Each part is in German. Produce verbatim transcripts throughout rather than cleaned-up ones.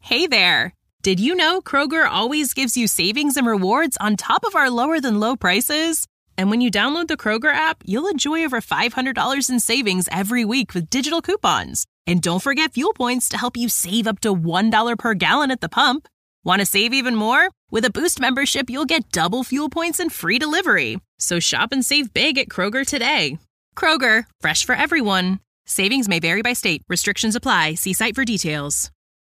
Hey there! Did you know Kroger always gives you savings and rewards on top of our lower-than-low prices? And when you download the Kroger app, you'll enjoy over five hundred dollars in savings every week with digital coupons. And don't forget fuel points to help you save up to one dollar per gallon at the pump. Want to save even more? With a Boost membership, you'll get double fuel points and free delivery. So shop and save big at Kroger today. Kroger, fresh for everyone. Savings may vary by state. Restrictions apply. See site for details.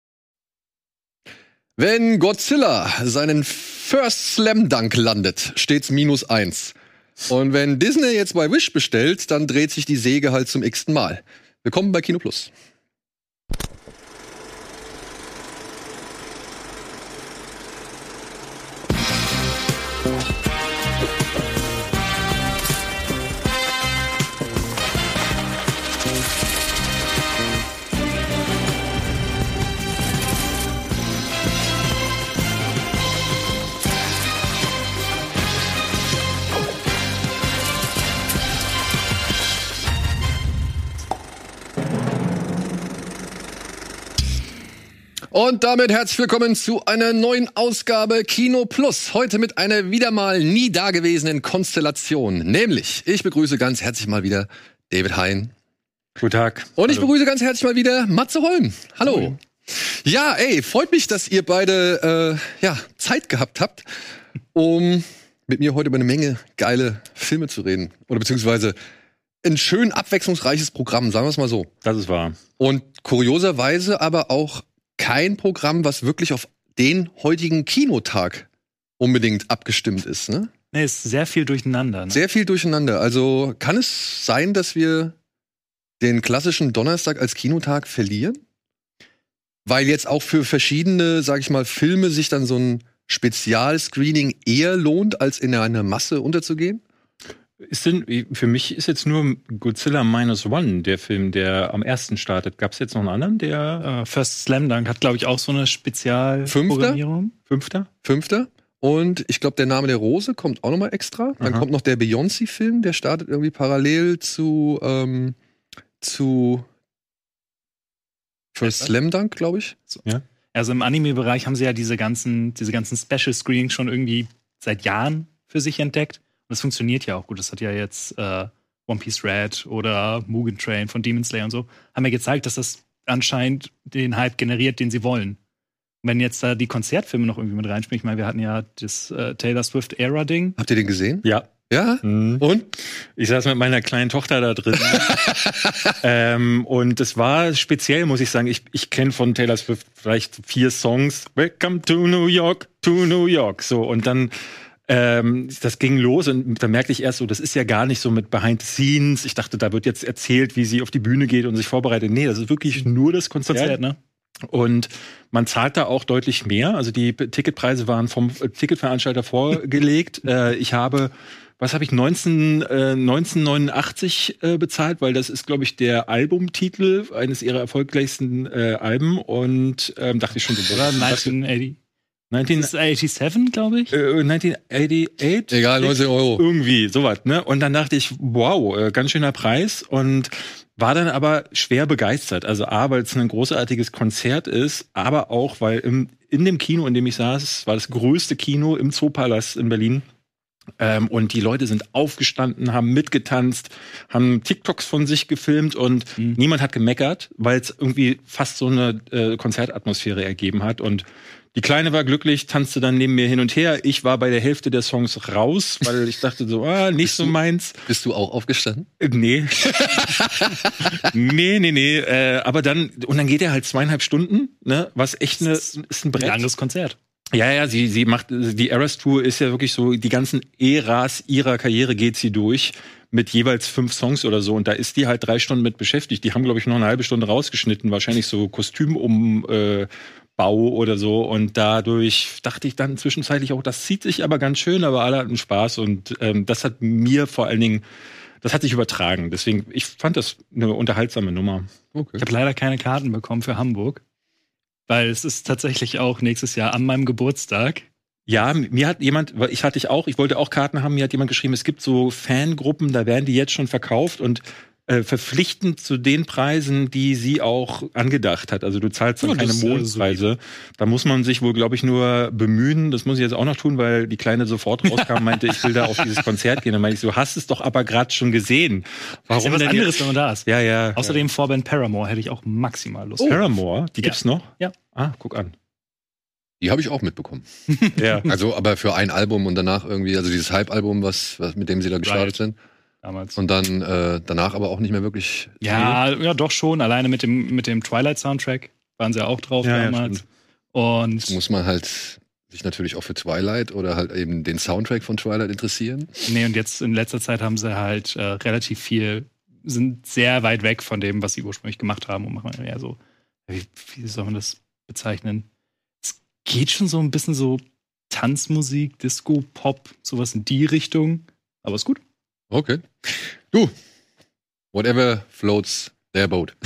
Wenn Godzilla seinen First Slam Dunk landet, steht's minus eins. Und wenn Disney jetzt bei Wish bestellt, dann dreht sich die Säge halt zum x-ten Mal. Willkommen bei Kino Plus. Und damit herzlich willkommen zu einer neuen Ausgabe Kino Plus. Heute mit einer wieder mal nie dagewesenen Konstellation. Nämlich, ich begrüße ganz herzlich mal wieder David Hein. Guten Tag. Und ich Hallo. begrüße ganz herzlich mal wieder Matze Holm. Hallo. Hallo. Ja, ey, freut mich, dass ihr beide äh, ja, Zeit gehabt habt, um mit mir heute über eine Menge geile Filme zu reden. Oder beziehungsweise ein schön abwechslungsreiches Programm, sagen wir es mal so. Das ist wahr. Und kurioserweise aber auch kein Programm, was wirklich auf den heutigen Kinotag unbedingt abgestimmt ist, ne? Nee, ist sehr viel durcheinander. Ne? Sehr viel durcheinander. Also kann es sein, dass wir den klassischen Donnerstag als Kinotag verlieren? Weil jetzt auch für verschiedene, sag ich mal, Filme sich dann so ein Spezialscreening eher lohnt, als in einer Masse unterzugehen? Ist denn, für mich ist jetzt nur Godzilla Minus One der Film, der am ersten startet. Gab es jetzt noch einen anderen, der Uh, First Slam Dunk hat, glaube ich, auch so eine Spezialprogrammierung. Fünfter? Fünfter. Und ich glaube, der Name der Rose kommt auch noch mal extra. Dann Aha. kommt noch der Beyoncé-Film, der startet irgendwie parallel zu, ähm, zu First Slam Dunk, glaube ich. Ja. Also im Anime-Bereich haben sie ja diese ganzen, diese ganzen Special-Screenings schon irgendwie seit Jahren für sich entdeckt. Und das funktioniert ja auch gut. Das hat ja jetzt äh, One Piece Red oder Mugen Train von Demon Slayer und so, haben ja gezeigt, dass das anscheinend den Hype generiert, den sie wollen. Und wenn jetzt da die Konzertfilme noch irgendwie mit reinspielen, ich meine, wir hatten ja das äh, Taylor Swift-Era-Ding. Habt ihr den gesehen? Ja. Ja? Mhm. Und? Ich saß mit meiner kleinen Tochter da drin. ähm, und es war speziell, muss ich sagen. Ich, ich kenne von Taylor Swift vielleicht vier Songs. Welcome to New York, to New York. So, und dann Ähm, das ging los und da merkte ich erst so, das ist ja gar nicht so mit Behind the Scenes. Ich dachte, da wird jetzt erzählt, wie sie auf die Bühne geht und sich vorbereitet. Nee, das ist wirklich nur das Konzert. Konzert, ne? Und man zahlt da auch deutlich mehr. Also die Ticketpreise waren vom Ticketveranstalter vorgelegt. äh, ich habe, was habe ich, neunzehnhundertneunundachtzig äh, bezahlt, weil das ist, glaube ich, der Albumtitel eines ihrer erfolgreichsten äh, Alben. Und ähm, dachte ich schon so, Oder was- neunzehnhundertachtzig, neunzehn das ist siebenundachtzig, glaube ich. Äh, neunzehnhundertachtundachtzig? Egal, neunzehn Euro. Irgendwie, sowas, ne? Und dann dachte ich, wow, äh, ganz schöner Preis und war dann aber schwer begeistert. Also A, weil es ein großartiges Konzert ist, aber auch, weil im, in dem Kino, in dem ich saß, es war das größte Kino im Zoopalast in Berlin. Ähm, und die Leute sind aufgestanden, haben mitgetanzt, haben TikToks von sich gefilmt und Mhm. niemand hat gemeckert, weil es irgendwie fast so eine äh, Konzertatmosphäre ergeben hat. Und die Kleine war glücklich, tanzte dann neben mir hin und her. Ich war bei der Hälfte der Songs raus, weil ich dachte so, ah, nicht Bist so du- meins. Bist du auch aufgestanden? Äh, Nee. nee, nee, nee. Äh, aber dann, und dann geht er halt zweieinhalb Stunden, ne? Was echt eine, ist ein Ein Brett. langes Konzert. Ja, ja, sie, sie macht, die Eras Tour ist ja wirklich so, die ganzen Äras ihrer Karriere geht sie durch mit jeweils fünf Songs oder so. Und da ist die halt drei Stunden mit beschäftigt. Die haben, glaube ich, noch eine halbe Stunde rausgeschnitten. Wahrscheinlich so Kostümumbau äh, oder so. Und dadurch dachte ich dann zwischenzeitlich auch, das zieht sich aber ganz schön, aber alle hatten Spaß. Und ähm, das hat mir vor allen Dingen, das hat sich übertragen. Deswegen, ich fand das eine unterhaltsame Nummer. Okay. Ich habe leider keine Karten bekommen für Hamburg, weil es ist tatsächlich auch nächstes Jahr an meinem Geburtstag. Ja, mir hat jemand, weil ich hatte ich auch, ich wollte auch Karten haben, mir hat jemand geschrieben, es gibt so Fangruppen, da werden die jetzt schon verkauft und äh, verpflichtend zu den Preisen, die sie auch angedacht hat. Also du zahlst dann Ja, keine das ist, äh, Mondpreise. Da muss man sich wohl, glaube ich, nur bemühen. Das muss ich jetzt auch noch tun, weil die Kleine sofort rauskam und meinte, ich will da auf dieses Konzert gehen. Dann meinte ich so, hast es doch aber gerade schon gesehen. Warum ist ja was denn anderes, jetzt? wenn man da ist. Ja, ja. Außerdem Vorband Paramore hätte ich auch maximal Lust. Oh. Paramore, die Ja. gibt's noch? Ja. Ah, guck an. Die habe ich auch mitbekommen. Ja. Also, aber für ein Album und danach irgendwie, also dieses Hype-Album, was, was, mit dem sie da gestartet Right. sind. Damals. Und dann äh, danach aber auch nicht mehr wirklich. Ja, ja, doch schon. Alleine mit dem, mit dem Twilight-Soundtrack waren sie ja auch drauf Ja, ja, damals. stimmt. Jetzt Und muss man halt sich natürlich auch für Twilight oder halt eben den Soundtrack von Twilight interessieren. nee, und jetzt in letzter Zeit haben sie halt äh, relativ viel, sind sehr weit weg von dem, was sie ursprünglich gemacht haben und machen eher so, wie, wie soll man das bezeichnen? Es geht schon so ein bisschen so Tanzmusik, Disco, Pop, sowas in die Richtung. Aber ist gut. Okay. Du, whatever floats their boat.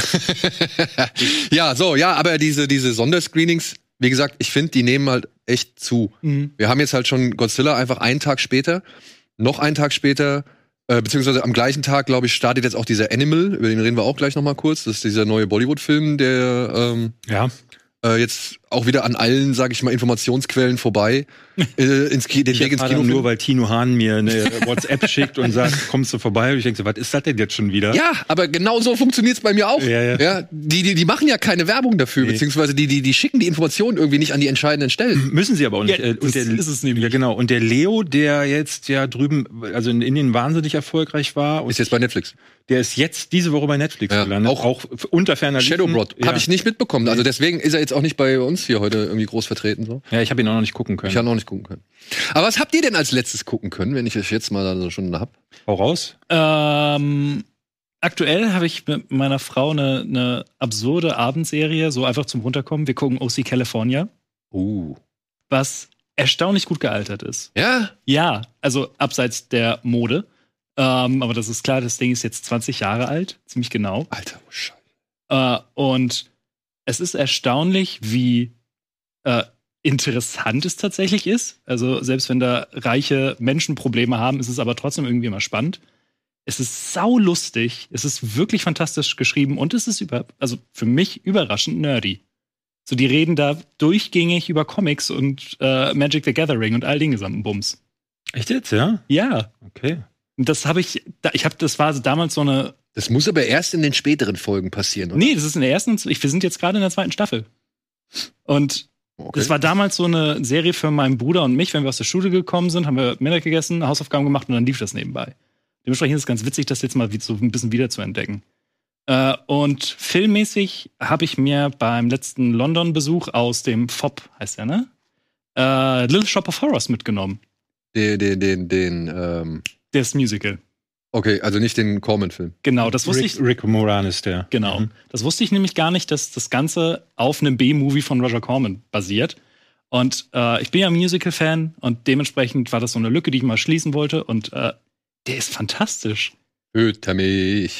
Ja, so, ja, aber diese, diese Sonderscreenings, wie gesagt, ich finde, die nehmen halt echt zu. Mhm. Wir haben jetzt halt schon Godzilla einfach einen Tag später, noch einen Tag später, äh, beziehungsweise am gleichen Tag, glaube ich, startet jetzt auch dieser Animal, über den reden wir auch gleich noch mal kurz. Das ist dieser neue Bollywood-Film, der ähm, Ja. äh, jetzt auch wieder an allen, sage ich mal, Informationsquellen vorbei äh, ins Ki- den Ich Weg ins erfahre Kino. dann nur, weil Tino Hahn mir eine WhatsApp schickt und sagt, kommst du vorbei? Und ich denke so, was ist das denn jetzt schon wieder? Ja, aber genau so funktioniert's bei mir auch. Ja, ja. die, die, die machen ja keine Werbung dafür, Nee. beziehungsweise die, die, die schicken die Informationen irgendwie nicht an die entscheidenden Stellen. Müssen sie aber auch nicht. Ja, Äh, das und der, ist es nämlich. Ja, genau. Und der Leo, der jetzt ja drüben, also in Indien wahnsinnig erfolgreich war, und Ist jetzt bei Netflix. der ist jetzt diese Woche bei Netflix Ja, gelandet. auch- Auch, unter ferner Liefen. Shadowbroad. Ja. Habe ich nicht mitbekommen. Also deswegen ist er jetzt auch nicht bei uns hier heute irgendwie groß vertreten. So. Ja, ich habe ihn auch noch nicht gucken können. Ich habe noch nicht gucken können. Aber was habt ihr denn als letztes gucken können, wenn ich euch jetzt mal da so schon hab? Hau raus. Ähm, aktuell habe ich mit meiner Frau eine, eine absurde Abendserie, so einfach zum Runterkommen. Wir gucken O C California, Uh. was erstaunlich gut gealtert ist. Ja? Ja, also abseits der Mode. Ähm, aber das ist klar, das Ding ist jetzt zwanzig Jahre alt, ziemlich genau. Alter, oh Scheiße. Äh, und es ist erstaunlich, wie äh, interessant es tatsächlich ist. Also selbst wenn da reiche Menschen Probleme haben, ist es aber trotzdem irgendwie immer spannend. Es ist saulustig, es ist wirklich fantastisch geschrieben und es ist über, also für mich überraschend nerdy. So, die reden da durchgängig über Comics und äh, Magic the Gathering und all den gesamten Bums. Echt jetzt, ja? Ja, Okay. und das habe ich, da- ich habe, das war damals so eine, Das muss aber erst in den späteren Folgen passieren, oder? nee, das ist in der ersten, ich, wir sind jetzt gerade in der zweiten Staffel. Und Okay. das war damals so eine Serie für meinen Bruder und mich. Wenn wir aus der Schule gekommen sind, haben wir Mittag gegessen, Hausaufgaben gemacht und dann lief das nebenbei. Dementsprechend ist es ganz witzig, das jetzt mal wie- so ein bisschen wieder zu entdecken. Äh, und filmmäßig habe ich mir beim letzten London-Besuch aus dem F O P, heißt der, ne? Äh, Little Shop of Horrors mitgenommen. Den, den, den, den ähm, Das Musical. okay, also nicht den Corman-Film. Genau, das wusste Rick, ich. Rick Moranis, der. Genau. Mhm. Das wusste ich nämlich gar nicht, dass das Ganze auf einem B-Movie von Roger Corman basiert. Und äh, ich bin ja Musical-Fan und dementsprechend war das so eine Lücke, die ich mal schließen wollte. Und äh, der ist fantastisch. Hüter mich.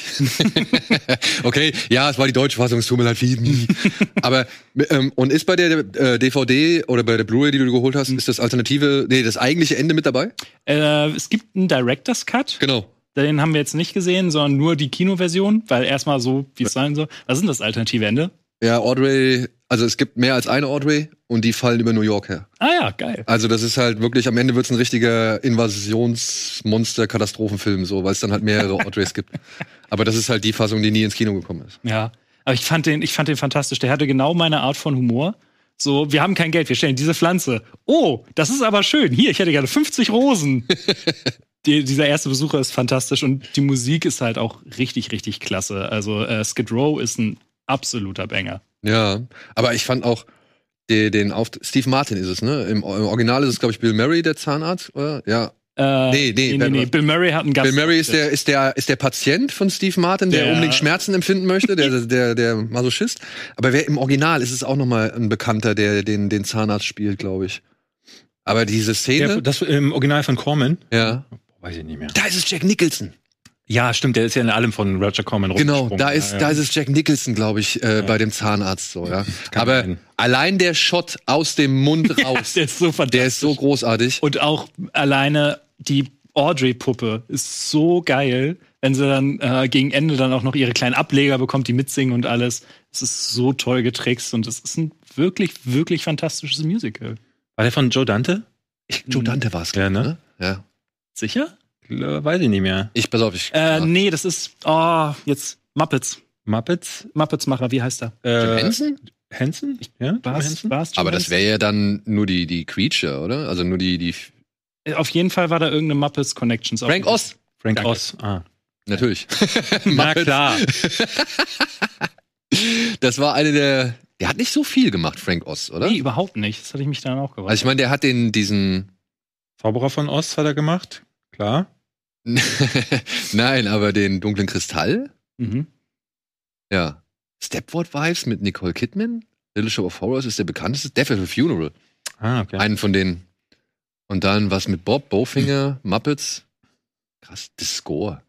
Okay, ja, es war die deutsche Fassung, es tut mir leid, feed me. Aber, ähm, und ist bei der äh, D V D oder bei der Blu-ray, die du geholt hast, ist das alternative, nee, das eigentliche Ende mit dabei? Äh, es gibt einen Director's Cut. Genau. Den haben wir jetzt nicht gesehen, sondern nur die Kinoversion, weil erstmal so, wie es sein soll. Was ist denn das alternative Ende? Ja, Audrey, also es gibt mehr als eine Audrey und die fallen über New York her. Ah ja, geil. Also das ist halt wirklich, am Ende wird's ein richtiger Invasionsmonster-Katastrophenfilm, so, weil es dann halt mehrere Audreys gibt. Aber das ist halt die Fassung, die nie ins Kino gekommen ist. Ja. Aber ich fand den, ich fand den fantastisch. Der hatte genau meine Art von Humor. So, wir haben kein Geld, wir stellen diese Pflanze. Oh, das ist aber schön. Hier, ich hätte gerne fünfzig Rosen. Die, dieser erste Besucher ist fantastisch und die Musik ist halt auch richtig, richtig klasse. Also äh, Skid Row ist ein absoluter Banger. Ja, aber ich fand auch den, den auf Steve Martin ist es, ne? Im, im Original ist es, glaube ich, Bill Murray, der Zahnarzt, oder? Ja. Äh, Nee, nee, nee, nee. Bill Murray hat einen Gast. Bill Murray ist der, ist der, ist der Patient von Steve Martin, der, Der- unbedingt Schmerzen empfinden möchte, der, der, der Masochist. Aber wer im Original ist es auch noch mal ein Bekannter, der den, den Zahnarzt spielt, glaube ich. Aber diese Szene, Der, das im Original von Corman? ja, Weiß ich nicht mehr. da ist es Jack Nicholson. Ja, stimmt, der ist ja in allem von Roger Corman Genau, rumgesprungen. da ist, ja, ja. da ist es Jack Nicholson, glaube ich, äh, bei dem Zahnarzt so, ja. kann Aber sein. allein der Shot aus dem Mund raus, Der ist so fantastisch. der ist so großartig. Und auch alleine die Audrey-Puppe ist so geil, wenn sie dann äh, gegen Ende dann auch noch ihre kleinen Ableger bekommt, die mitsingen und alles. Es ist so toll getrickst und es ist ein wirklich, wirklich fantastisches Musical. War der von Joe Dante? Ich, Joe Dante war es, Ja, ne? ne? Ja. Sicher? Weiß ich nicht mehr. Ich, pass auf, ich. Äh, nee, das ist, oh, jetzt Muppets. Muppets? Muppets-Macher, wie heißt er? Jim Äh, Henson? Henson? Ja, Jim War's, Henson? war's Jim Aber das Henson? wäre ja dann nur die, die Creature, oder? Also nur die, die. Auf jeden Fall war da irgendeine Muppets Connections. Frank Oz. Frank Danke. Oz. Ah. Natürlich. Na Muppets. klar. Das war eine der. Der hat nicht so viel gemacht, Frank Oz, oder? Nee, überhaupt nicht. Das hatte ich mich dann auch gewundert. Also ich meine, der hat den diesen. Zauberer von Oz hat er gemacht. Klar. Nein, aber den dunklen Kristall. Mhm. Ja. Stepford Wives mit Nicole Kidman. Little Show of Horrors ist der bekannteste. Death at a Funeral. Ah, okay. Einen von denen. Und dann was mit Bob, Bowfinger, Muppets. Krass, The Score.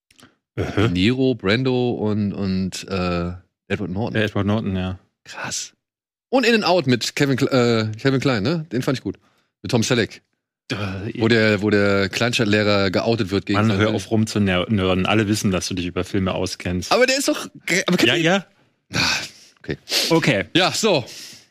Äh, Nero, Brando und, und äh, Edward Norton. Der Edward Norton, ja. Krass. Und In and Out mit Kevin, Kle- äh, Kevin Klein, ne? Den fand ich gut. Mit Tom Selleck. Äh, Wo der, wo der Kleinstadtlehrer geoutet wird gegen Mann, seine- hör auf rum zu ner- nörden. Alle wissen, dass du dich über Filme auskennst. Aber der ist doch. Aber kennt Ja, ihr- ja. Ah, okay. Okay. Ja, so.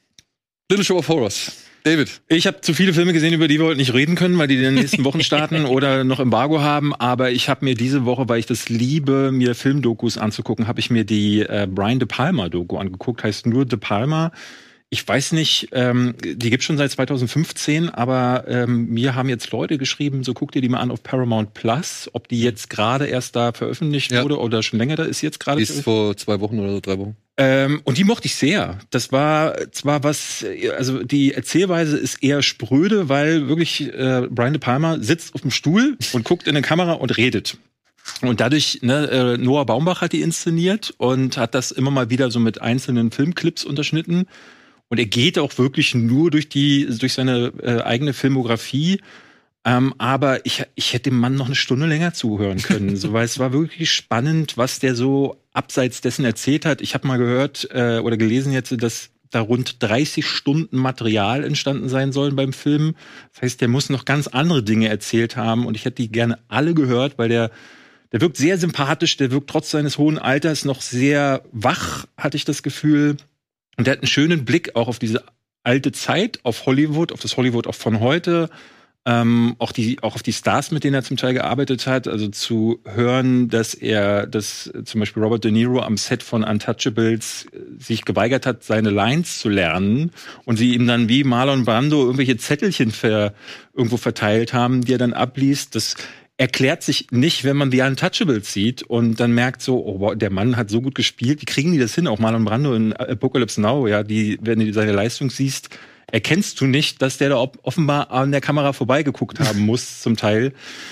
Little Show of Horrors. David. Ich habe zu viele Filme gesehen, über die wir heute nicht reden können, weil die in den nächsten Wochen starten oder noch Embargo haben. Aber ich habe mir diese Woche, weil ich das liebe, mir Filmdokus anzugucken, habe ich mir die äh, Brian De Palma-Doku angeguckt. Heißt nur De Palma. Ich weiß nicht, ähm, die gibt's schon seit zwanzig fünfzehn, aber ähm, mir haben jetzt Leute geschrieben, so guck dir die mal an auf Paramount Plus, ob die jetzt gerade erst da veröffentlicht Ja. wurde oder schon länger da ist jetzt gerade. Die ist vor zwei Wochen oder so, drei Wochen. Ähm, und die mochte ich sehr. Das war zwar was, also die Erzählweise ist eher spröde, weil wirklich äh, Brian De Palma sitzt auf dem Stuhl und guckt in eine Kamera und redet. Und dadurch, ne, äh, Noah Baumbach hat die inszeniert und hat das immer mal wieder so mit einzelnen Filmclips unterschnitten. Und er geht auch wirklich nur durch die, durch seine äh, eigene Filmografie. Ähm, aber ich, ich hätte dem Mann noch eine Stunde länger zuhören können, so, weil es war wirklich spannend, was der so abseits dessen erzählt hat. Ich habe mal gehört äh, oder gelesen jetzt, dass da rund dreißig Stunden Material entstanden sein sollen beim Film. Das heißt, der muss noch ganz andere Dinge erzählt haben und ich hätte die gerne alle gehört, weil der der wirkt sehr sympathisch, der wirkt trotz seines hohen Alters noch sehr wach, hatte ich das Gefühl. Und der hat einen schönen Blick auch auf diese alte Zeit, auf Hollywood, auf das Hollywood auch von heute. Ähm, auch die, auch auf die Stars, mit denen er zum Teil gearbeitet hat, also zu hören, dass er, dass zum Beispiel Robert De Niro am Set von Untouchables sich geweigert hat, seine Lines zu lernen und sie ihm dann wie Marlon Brando irgendwelche Zettelchen ver, irgendwo verteilt haben, die er dann abliest. Das erklärt sich nicht, wenn man die Untouchables sieht und dann merkt so, oh, wow, der Mann hat so gut gespielt, wie kriegen die das hin? Auch Marlon Brando in Apocalypse Now, ja, die, wenn du seine Leistung siehst, erkennst du nicht, dass der da offenbar an der Kamera vorbeigeguckt haben muss, zum Teil.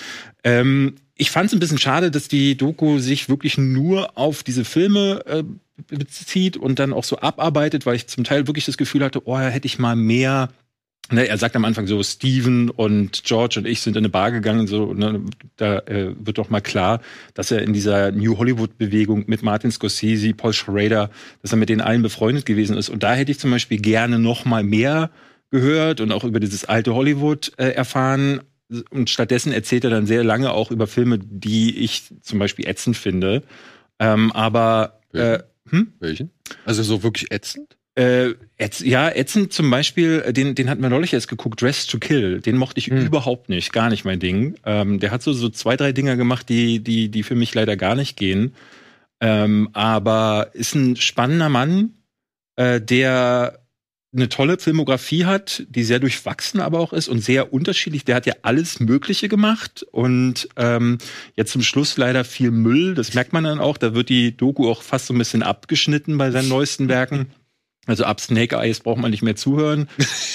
Ähm, ich fand es ein bisschen schade, dass die Doku sich wirklich nur auf diese Filme äh, bezieht und dann auch so abarbeitet, weil ich zum Teil wirklich das Gefühl hatte, oh, hätte ich mal mehr. Ne, er sagt am Anfang so, Steven und George und ich sind in eine Bar gegangen, so, ne, da äh, wird doch mal klar, dass er in dieser New Hollywood-Bewegung mit Martin Scorsese, Paul Schrader, dass er mit denen allen befreundet gewesen ist. Und da hätte ich zum Beispiel gerne noch mal mehr gehört und auch über dieses alte Hollywood äh, erfahren. Und stattdessen erzählt er dann sehr lange auch über Filme, die ich zum Beispiel ätzend finde. Ähm, aber äh, hm? Welchen? Also so wirklich ätzend? Äh, ätz, ja, ätzend zum Beispiel, den, den hatten wir neulich erst geguckt, Dress to Kill. Den mochte ich Hm. überhaupt nicht, gar nicht mein Ding. Ähm, der hat so, so zwei, drei Dinger gemacht, die, die, die für mich leider gar nicht gehen. Ähm, aber ist ein spannender Mann, äh, der eine tolle Filmografie hat, die sehr durchwachsen aber auch ist und sehr unterschiedlich. Der hat ja alles Mögliche gemacht und ähm, jetzt zum Schluss leider viel Müll. Das merkt man dann auch. Da wird die Doku auch fast so ein bisschen abgeschnitten bei seinen neuesten Werken. Also ab Snake Eyes braucht man nicht mehr zuhören.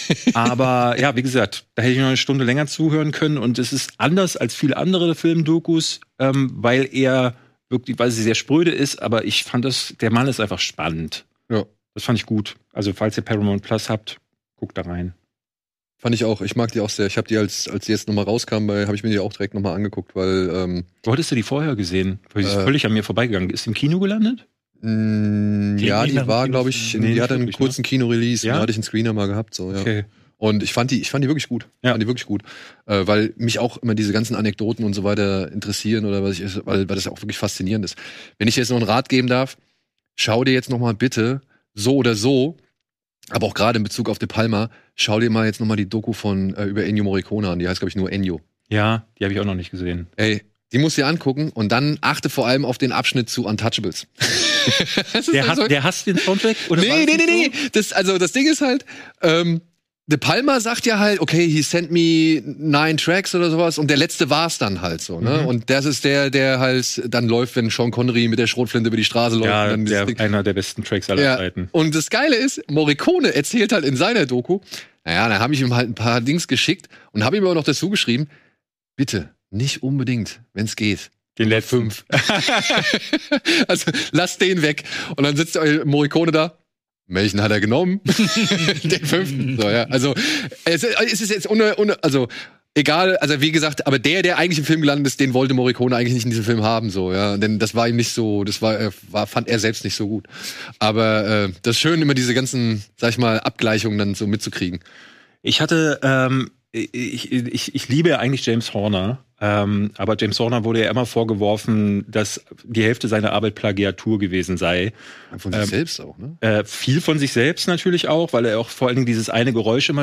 Aber ja, wie gesagt, da hätte ich noch eine Stunde länger zuhören können. Und es ist anders als viele andere Filmdokus, ähm, weil er wirklich, weil sie sehr spröde ist. Aber ich fand das, der Mann ist einfach spannend. Ja. Das fand ich gut. Also falls ihr Paramount Plus habt, guckt da rein. Fand ich auch. Ich mag die auch sehr. Ich habe die, als, als die jetzt nochmal rauskam, habe ich mir die auch direkt nochmal angeguckt, weil ähm, Wo hattest du die vorher gesehen? Weil sie ist Äh, völlig an mir vorbeigegangen. Ist im Kino gelandet? mh, Die ja, nicht die nach dem war, Kino- glaube ich, Nee, die hatte einen wirklich, kurzen Kino-Release. Ja? Da hatte ich einen Screener mal gehabt. So, ja. Okay. Und ich fand die, ich fand die wirklich gut. Ja. Fand die wirklich gut. Äh, weil mich auch immer diese ganzen Anekdoten und so weiter interessieren oder was ich, weil, weil das auch wirklich faszinierend ist. Wenn ich jetzt noch einen Rat geben darf, schau dir jetzt noch mal bitte so oder so, aber auch gerade in Bezug auf De Palma, schau dir mal jetzt noch mal die Doku von äh, über Ennio Morricone an. Die heißt, glaube ich, nur Ennio. Ja, die habe ich auch noch nicht gesehen. Ey, die musst du dir angucken und dann achte vor allem auf den Abschnitt zu Untouchables. Der, also, hat, der hasst den Soundtrack? Oder nee, nee, nee, nee. Das, also das Ding ist halt, ähm, De Palma sagt ja halt, okay, he sent me nine tracks oder sowas und der letzte war's dann halt so, ne? Mhm. Und das ist der, der halt dann läuft, wenn Sean Connery mit der Schrotflinte über die Straße läuft. Ja, und dann der, Ding. einer der besten Tracks aller Ja. Zeiten. Und das Geile ist, Morricone erzählt halt in seiner Doku, naja, dann habe ich ihm halt ein paar Dings geschickt und habe ihm aber noch dazu geschrieben, bitte, nicht unbedingt, wenn's geht. Den letzten. Fünf. Also, lass den weg. Und dann sitzt Morricone da. Welchen hat er genommen? Den fünften. So, ja. Also, es, es ist jetzt ohne, ohne, also, egal, also, wie gesagt, aber der, der eigentlich im Film gelandet ist, den wollte Morricone eigentlich nicht in diesem Film haben, so, ja. Denn das war ihm nicht so, das war, war fand er selbst nicht so gut. Aber, äh, das ist schön, immer diese ganzen, sag ich mal, Abgleichungen dann so mitzukriegen. Ich hatte, ähm, ich, ich, ich liebe ja eigentlich James Horner. Ähm, aber James Horner wurde ja immer vorgeworfen, dass die Hälfte seiner Arbeit Plagiatur gewesen sei. Von sich ähm, selbst auch, ne? Äh, viel von sich selbst natürlich auch, weil er auch vor allen Dingen dieses eine Geräusch immer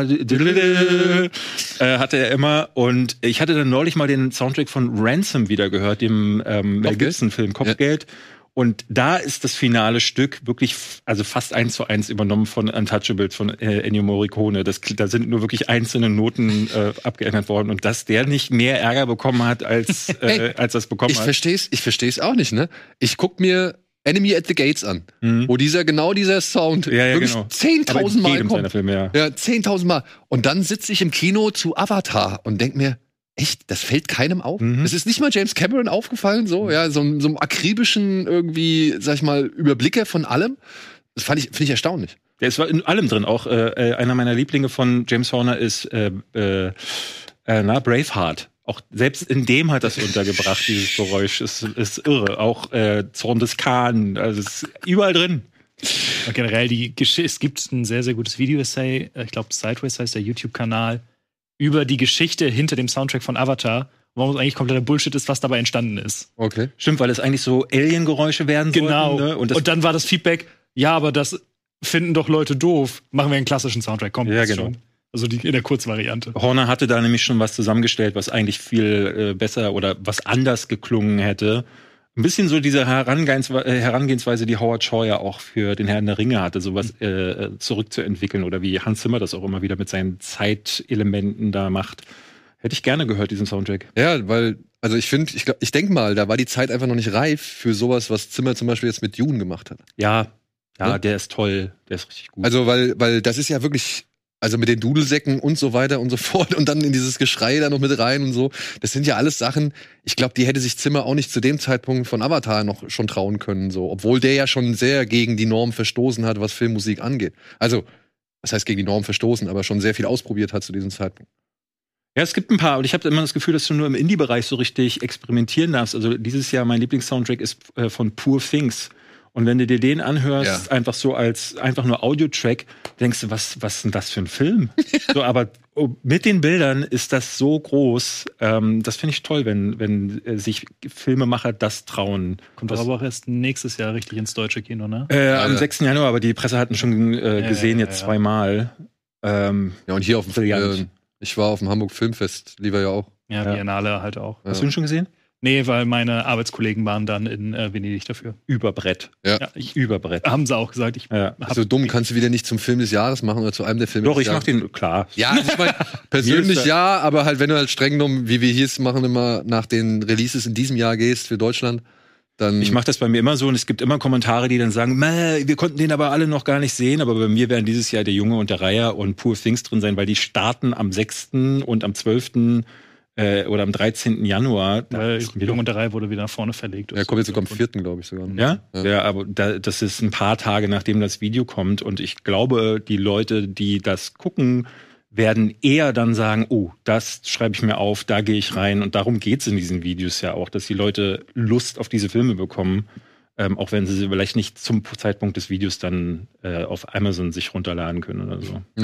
äh, hatte er immer. Und ich hatte dann neulich mal den Soundtrack von Ransom wieder gehört, dem ähm, Mel Gibson-Film Kopfgeld. Ja. Und da ist das finale Stück wirklich, f- also fast eins zu eins übernommen von Untouchables von äh, Ennio Morricone. Das, da sind nur wirklich einzelne Noten äh, abgeändert worden. Und dass der nicht mehr Ärger bekommen hat, als, äh, als das bekommen Ich hat. versteh's, ich versteh's auch nicht, ne? Ich guck mir Enemy at the Gates an, Mhm. wo dieser, genau dieser Sound Ja, ja, wirklich genau. zehntausend Aber Mal jedem seiner kommt. Filme, ja. Ja, zehntausend Mal. Und dann sitze ich im Kino zu Avatar und denk mir, echt, das fällt keinem auf? Mhm. Es ist nicht mal James Cameron aufgefallen, so, ja, so, so einem akribischen irgendwie, sag ich mal, Überblicker von allem. Das fand ich, finde ich erstaunlich. Der ist in allem drin. Auch äh, einer meiner Lieblinge von James Horner ist äh, äh, äh, na, Braveheart. Auch selbst in dem hat das untergebracht, dieses Geräusch. Ist, ist irre. Auch äh, Zorn des Khan. Also es ist überall drin. Und generell, die Gesch- es gibt ein sehr, sehr gutes Video-Essay, ich glaube Sideways heißt der YouTube-Kanal, über die Geschichte hinter dem Soundtrack von Avatar, warum es eigentlich kompletter Bullshit ist, was dabei entstanden ist. Okay. Stimmt, weil es eigentlich so Alien-Geräusche werden Genau. sollten. Ne? Und, Und das, dann war das Feedback, ja, aber das finden doch Leute doof. Machen wir einen klassischen Soundtrack, kommt Ja, das genau. schon. Also die, in der Kurzvariante. Horner hatte da nämlich schon was zusammengestellt, was eigentlich viel äh, besser oder was anders geklungen hätte. Ein bisschen so diese Herangehenswe- äh, Herangehensweise, die Howard Shaw ja auch für den Herrn der Ringe hatte, sowas äh, zurückzuentwickeln oder wie Hans Zimmer das auch immer wieder mit seinen Zeitelementen da macht. Hätte ich gerne gehört, diesen Soundtrack. Ja, weil, also ich finde, ich, glaub- ich denke mal, da war die Zeit einfach noch nicht reif für sowas, was Zimmer zum Beispiel jetzt mit Dune gemacht hat. Ja, ja, Ja? der ist toll, der ist richtig gut. Also, weil, weil das ist ja wirklich, also mit den Dudelsäcken und so weiter und so fort und dann in dieses Geschrei da noch mit rein und so. Das sind ja alles Sachen, ich glaube, die hätte sich Zimmer auch nicht zu dem Zeitpunkt von Avatar noch schon trauen können, so. Obwohl der ja schon sehr gegen die Norm verstoßen hat, was Filmmusik angeht. Also, was heißt gegen die Norm verstoßen, aber schon sehr viel ausprobiert hat zu diesem Zeitpunkt. Ja, es gibt ein paar, und ich habe immer das Gefühl, dass du nur im Indie-Bereich so richtig experimentieren darfst. Also dieses Jahr mein Lieblingssoundtrack ist äh, von Poor Things. Und wenn du dir den anhörst, Ja. einfach so als einfach nur Audiotrack, denkst du, was was ist denn das für ein Film? So, aber oh, mit den Bildern ist das so groß. Ähm, das finde ich toll, wenn wenn äh, sich Filmemacher das trauen. Kommt das, aber auch erst nächstes Jahr richtig ins deutsche Kino, ne? äh, am Ja. sechsten Januar, aber die Presse hatten schon äh, Ja, gesehen ja, jetzt ja. zweimal. Ähm, Ja, und hier auf dem, Brillant. äh, ich war auf dem Hamburg Filmfest, lieber ja auch. Ja, Ja. Biennale halt auch. Ja. Hast du ihn schon gesehen? Nee, weil meine Arbeitskollegen waren dann in äh, Venedig dafür. Überbrett. Ja. Ja, ich, Überbrett. haben sie auch gesagt. Ich Ja. hab, So dumm kannst du wieder nicht zum Film des Jahres machen oder zu einem der Filme Doch, des ich mach Jahres. den, klar. Ja, ich meine, persönlich Mir ist ja, aber halt, wenn du halt streng genommen, wie wir hier es machen, immer nach den Releases in diesem Jahr gehst für Deutschland, dann. Ich mache das bei mir immer so und es gibt immer Kommentare, die dann sagen, "Mäh, wir konnten den aber alle noch gar nicht sehen, aber bei mir werden dieses Jahr der Junge und der Reiher und Poor Things drin sein, weil die starten am sechsten und am zwölften Äh, oder am dreizehnten Januar. Da weil ist mir Jung doch- und der Reihe wurde wieder nach vorne verlegt. ja, kommt jetzt sogar am vierten, glaube ich sogar. Ja? Ja. Ja, aber da, das ist ein paar Tage, nachdem das Video kommt und ich glaube, die Leute, die das gucken, werden eher dann sagen, oh, das schreibe ich mir auf, da gehe ich rein. Und darum geht's in diesen Videos ja auch, dass die Leute Lust auf diese Filme bekommen, ähm, auch wenn sie sie vielleicht nicht zum Zeitpunkt des Videos dann äh, auf Amazon sich runterladen können oder so. Ja.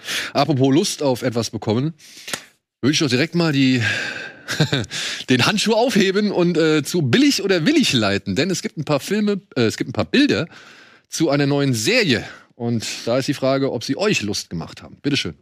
Apropos Lust auf etwas bekommen, würde ich doch direkt mal die den Handschuh aufheben und äh, zu billig oder willig leiten. Denn es gibt ein paar Filme, äh, es gibt ein paar Bilder zu einer neuen Serie. Und da ist die Frage, ob sie euch Lust gemacht haben. Bitteschön.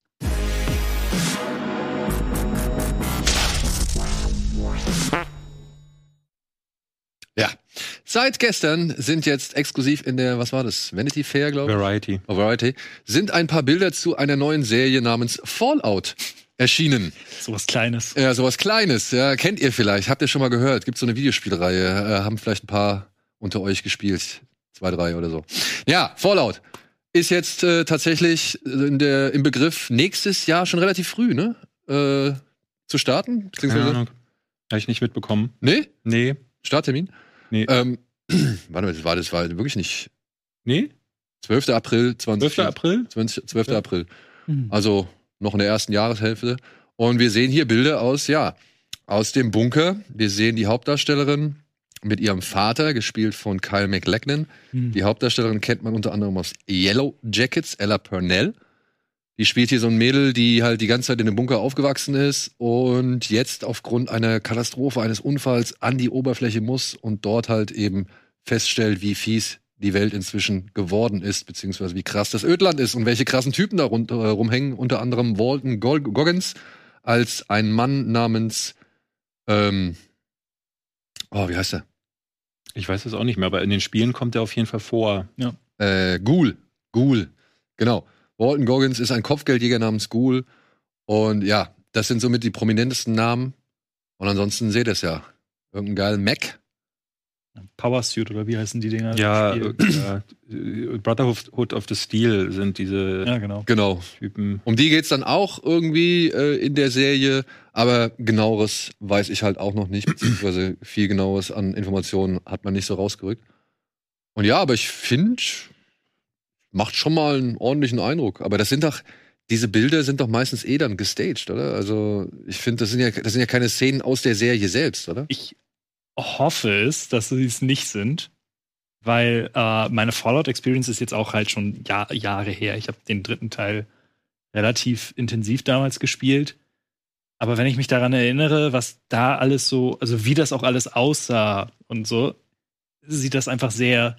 Ja, seit gestern sind jetzt exklusiv in der, was war das, Vanity Fair, glaube ich? Variety. Oh, Variety. Sind ein paar Bilder zu einer neuen Serie namens Fallout erschienen. Sowas Kleines. Ja, sowas Kleines. Ja, kennt ihr vielleicht, habt ihr schon mal gehört. Gibt so eine Videospielreihe, äh, haben vielleicht ein paar unter euch gespielt. Zwei, drei oder so. Ja, Fallout ist jetzt äh, tatsächlich in der, im Begriff, nächstes Jahr schon relativ früh, ne? Äh, zu starten. Keine Ahnung. Habe ich nicht mitbekommen. Nee? Nee. Starttermin? Nee. Ähm, warte mal, das war, das war wirklich nicht. Nee? zwölfter April zwanzig. zwölfter April? zwölfter Ja. April. Mhm. Also noch in der ersten Jahreshälfte. Und wir sehen hier Bilder aus, ja, aus dem Bunker. Wir sehen die Hauptdarstellerin mit ihrem Vater, gespielt von Kyle MacLachlan. Mhm. Die Hauptdarstellerin kennt man unter anderem aus Yellow Jackets, Ella Purnell. Die spielt hier so ein Mädel, die halt die ganze Zeit in dem Bunker aufgewachsen ist und jetzt aufgrund einer Katastrophe, eines Unfalls an die Oberfläche muss und dort halt eben feststellt, wie fies die Welt inzwischen geworden ist, beziehungsweise wie krass das Ödland ist und welche krassen Typen da rund, äh, rumhängen. Unter anderem Walton Goggins als ein Mann namens ähm, oh, wie heißt er? Ich weiß es auch nicht mehr, aber in den Spielen kommt er auf jeden Fall vor. Äh, Ghoul. Ghoul. Genau. Walton Goggins ist ein Kopfgeldjäger namens Ghoul. Und ja, das sind somit die prominentesten Namen. Und ansonsten seht ihr es ja. Irgendein geilen Mac. Power Suit oder wie heißen die Dinger? Ja, im Spiel? äh, Brotherhood of the Steel sind diese ja, genau. Genau. Typen. Um die geht's dann auch irgendwie äh, in der Serie. Aber genaueres weiß ich halt auch noch nicht. Beziehungsweise viel genaueres an Informationen hat man nicht so rausgerückt. Und ja, aber ich finde, macht schon mal einen ordentlichen Eindruck. Aber das sind doch, diese Bilder sind doch meistens eh dann gestaged, oder? Also ich finde, das sind ja, das sind ja keine Szenen aus der Serie selbst, oder? Ich hoffe es, dass sie es nicht sind, weil äh, meine Fallout-Experience ist jetzt auch halt schon Jahr, Jahre her. Ich habe den dritten Teil relativ intensiv damals gespielt. Aber wenn ich mich daran erinnere, was da alles so, also wie das auch alles aussah und so, sieht das einfach sehr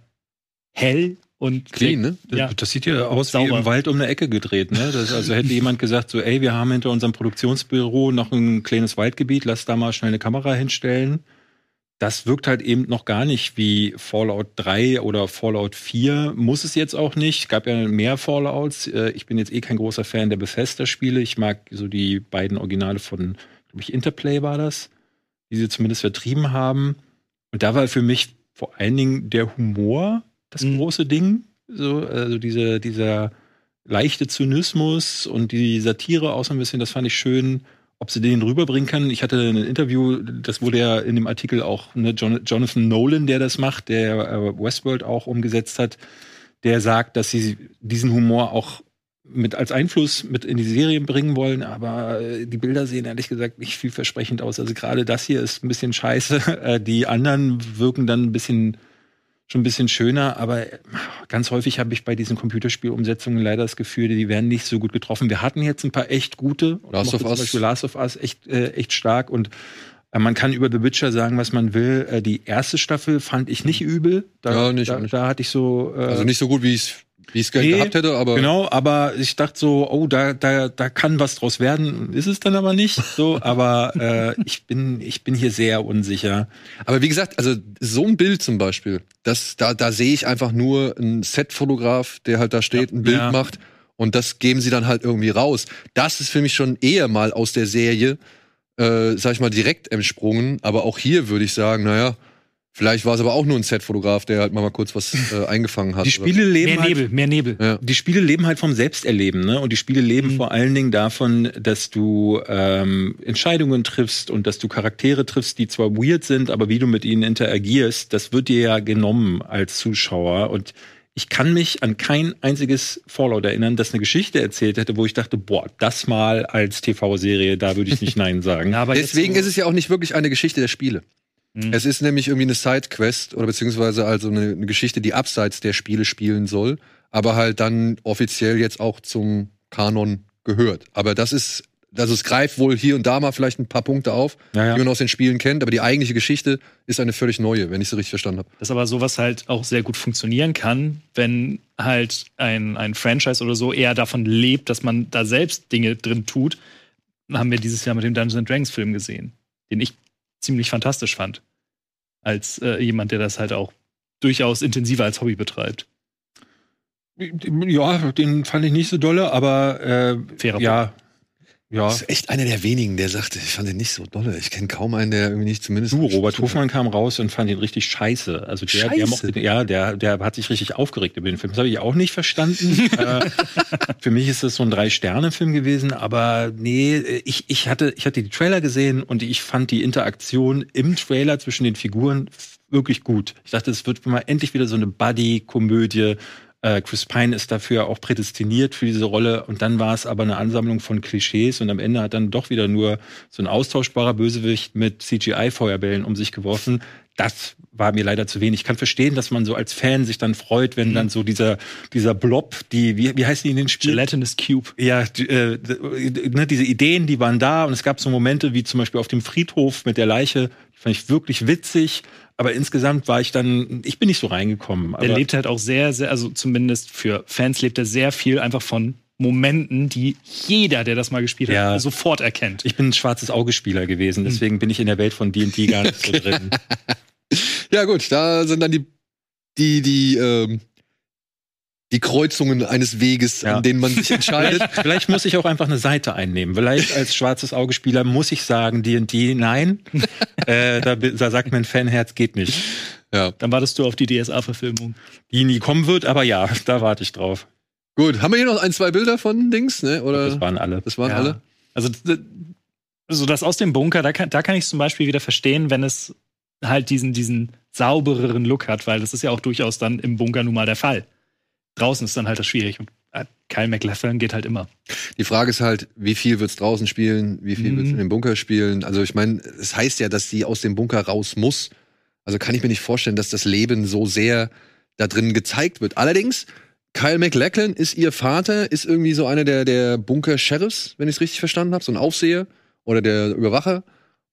hell und Clean, ne? Das, Ja. das sieht ja aus Sauber. wie im Wald um eine Ecke gedreht, ne? Das, also hätte jemand gesagt, so, ey, wir haben hinter unserem Produktionsbüro noch ein kleines Waldgebiet, lass da mal schnell eine Kamera hinstellen. Das wirkt halt eben noch gar nicht wie Fallout drei oder Fallout vier. Muss es jetzt auch nicht. Es gab ja mehr Fallouts. Ich bin jetzt eh kein großer Fan der Bethesda-Spiele. Ich mag so die beiden Originale von, glaube ich, Interplay war das, die sie zumindest vertrieben haben. Und da war für mich vor allen Dingen der Humor das Mhm. große Ding. So, also diese, dieser leichte Zynismus und die Satire auch so ein bisschen, das fand ich schön. Ob sie den rüberbringen kann. Ich hatte ein Interview, das wurde ja in dem Artikel auch, ne, John, Jonathan Nolan, der das macht, der äh, Westworld auch umgesetzt hat, der sagt, dass sie diesen Humor auch mit als Einfluss mit in die Serie bringen wollen, aber äh, die Bilder sehen ehrlich gesagt nicht vielversprechend aus. Also gerade das hier ist ein bisschen scheiße. Äh, die anderen wirken dann ein bisschen schon ein bisschen schöner, aber ganz häufig habe ich bei diesen Computerspielumsetzungen leider das Gefühl, die werden nicht so gut getroffen. Wir hatten jetzt ein paar echt gute. Last of zum Us. Beispiel Last of Us echt, äh, echt stark und äh, man kann über The Witcher sagen, was man will. Äh, die erste Staffel fand ich nicht übel. Da, Ja, nicht, da, nicht. da hatte ich so äh, Also nicht so gut, wie ich es Nee, gehabt hätte, aber genau, aber ich dachte so, oh, da, da, da kann was draus werden. Ist es dann aber nicht so, aber äh, ich bin, ich bin hier sehr unsicher. Aber wie gesagt, also so ein Bild zum Beispiel, das, da, da sehe ich einfach nur einen Set-Fotograf, der halt da steht, ein Bild Ja. macht und das geben sie dann halt irgendwie raus. Das ist für mich schon eher mal aus der Serie, äh, sag ich mal, direkt entsprungen. Aber auch hier würde ich sagen, naja, vielleicht war es aber auch nur ein Set-Fotograf, der halt mal kurz was äh, eingefangen hat. Die Spiele leben Mehr halt Nebel, mehr Nebel. Ja. Die Spiele leben halt vom Selbsterleben, ne? Und die Spiele leben Mhm. vor allen Dingen davon, dass du ähm, Entscheidungen triffst und dass du Charaktere triffst, die zwar weird sind, aber wie du mit ihnen interagierst, das wird dir ja genommen als Zuschauer. Und ich kann mich an kein einziges Fallout erinnern, das eine Geschichte erzählt hätte, wo ich dachte, boah, das mal als T V-Serie, da würde ich nicht Nein sagen. Ja, aber Deswegen jetzt ist es ja auch nicht wirklich eine Geschichte der Spiele. Mhm. Es ist nämlich irgendwie eine Sidequest oder beziehungsweise also eine, eine Geschichte, die abseits der Spiele spielen soll, aber halt dann offiziell jetzt auch zum Kanon gehört. Aber das ist, also es greift wohl hier und da mal vielleicht ein paar Punkte auf, Ja, ja. die man aus den Spielen kennt, aber die eigentliche Geschichte ist eine völlig neue, wenn ich sie richtig verstanden habe. Das ist aber sowas halt auch sehr gut funktionieren kann, wenn halt ein, ein Franchise oder so eher davon lebt, dass man da selbst Dinge drin tut. Haben wir dieses Jahr mit dem Dungeons and Dragons Film gesehen, den ich ziemlich fantastisch fand. Als äh, jemand, der das halt auch durchaus intensiver als Hobby betreibt. Ja, den fand ich nicht so dolle, aber äh, Fairer ja. Ja. Das ist echt einer der wenigen, der sagte, ich fand den nicht so dolle. Ich kenne kaum einen, der irgendwie nicht zumindest. Du, Robert Hofmann kam raus und fand ihn richtig scheiße. Also der, Scheiße? der mochte, ja, der, der hat sich richtig aufgeregt über den Film. Das habe ich auch nicht verstanden. äh, für mich ist das so ein Drei-Sterne-Film gewesen, aber nee, ich, ich hatte, ich hatte die Trailer gesehen und ich fand die Interaktion im Trailer zwischen den Figuren wirklich gut. Ich dachte, es wird mal endlich wieder so eine Buddy-Komödie. Äh, Chris Pine ist dafür auch prädestiniert für diese Rolle und dann war es aber eine Ansammlung von Klischees und am Ende hat dann doch wieder nur so ein austauschbarer Bösewicht mit C G I-Feuerbällen um sich geworfen. Das war mir leider zu wenig. Ich kann verstehen, dass man so als Fan sich dann freut, wenn mhm. dann so dieser dieser Blob, die wie, wie heißen die in den Spielen? Gelatinous Cube. Ja, die, äh, ne, diese Ideen, die waren da und es gab so Momente wie zum Beispiel auf dem Friedhof mit der Leiche, die fand ich wirklich witzig. Aber insgesamt war ich dann, ich bin nicht so reingekommen. Aber er lebt halt auch sehr, sehr, also zumindest für Fans lebt er sehr viel einfach von Momenten, die jeder, der das mal gespielt ja. hat, sofort erkennt. Ich bin ein schwarzes Auge-Spieler gewesen, deswegen bin ich in der Welt von D und D gar nicht so drin. Ja gut, da sind dann die, die, die, ähm, die Kreuzungen eines Weges, Ja. an denen man sich entscheidet. Vielleicht, vielleicht muss ich auch einfach eine Seite einnehmen. Vielleicht als schwarzes Auge-Spieler muss ich sagen, D und D, nein. äh, da, da sagt mein Fanherz, geht nicht. Ja. Dann wartest du auf die D S A-Verfilmung. Die nie kommen wird, aber ja, da warte ich drauf. Gut, haben wir hier noch ein, zwei Bilder von Dings, ne? Oder? Das waren alle. Das waren Ja. alle? Also, d- so das aus dem Bunker, da kann, da kann ich zum Beispiel wieder verstehen, wenn es halt diesen, diesen saubereren Look hat, weil das ist ja auch durchaus dann im Bunker nun mal der Fall. Draußen ist dann halt das schwierig. Und äh, Kyle MacLachlan geht halt immer. Die Frage ist halt, wie viel wird's draußen spielen, wie viel Mhm. wird's in dem Bunker spielen? Also ich meine, es heißt ja, dass sie aus dem Bunker raus muss. Also kann ich mir nicht vorstellen, dass das Leben so sehr da drin gezeigt wird. Allerdings, Kyle MacLachlan ist ihr Vater, ist irgendwie so einer der, der Bunker-Sheriffs, wenn ich es richtig verstanden habe, so ein Aufseher oder der Überwacher.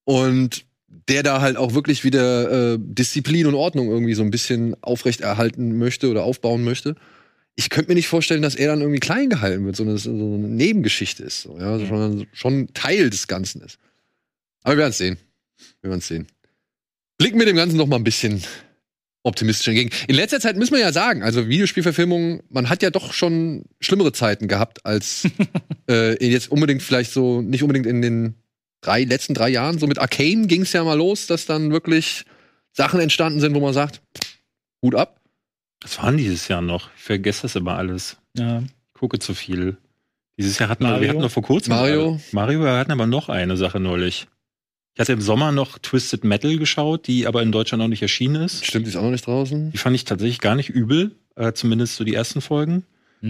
Und der da halt auch wirklich wieder äh, Disziplin und Ordnung irgendwie so ein bisschen aufrechterhalten möchte oder aufbauen möchte. Ich könnte mir nicht vorstellen, dass er dann irgendwie klein gehalten wird, sondern dass es so eine Nebengeschichte ist. So, ja? also schon, schon Teil des Ganzen ist. Aber wir werden es sehen. Wir werden es sehen. Blicken wir dem Ganzen noch mal ein bisschen optimistisch entgegen. In letzter Zeit müssen wir ja sagen, also Videospielverfilmungen, man hat ja doch schon schlimmere Zeiten gehabt, als äh, jetzt unbedingt vielleicht so, nicht unbedingt in den drei, letzten drei Jahren. So mit Arcane ging es ja mal los, dass dann wirklich Sachen entstanden sind, wo man sagt, Hut ab. Was waren dieses Jahr noch? Ich vergesse das immer alles. Ja. Ich gucke zu viel. Dieses Jahr hatten wir, Mario? wir hatten noch vor kurzem Mario. Mario, wir hatten aber noch eine Sache neulich. Ich hatte im Sommer noch Twisted Metal geschaut, die aber in Deutschland noch nicht erschienen ist. Stimmt, die ist auch noch nicht draußen. Die fand ich tatsächlich gar nicht übel, äh, zumindest so die ersten Folgen.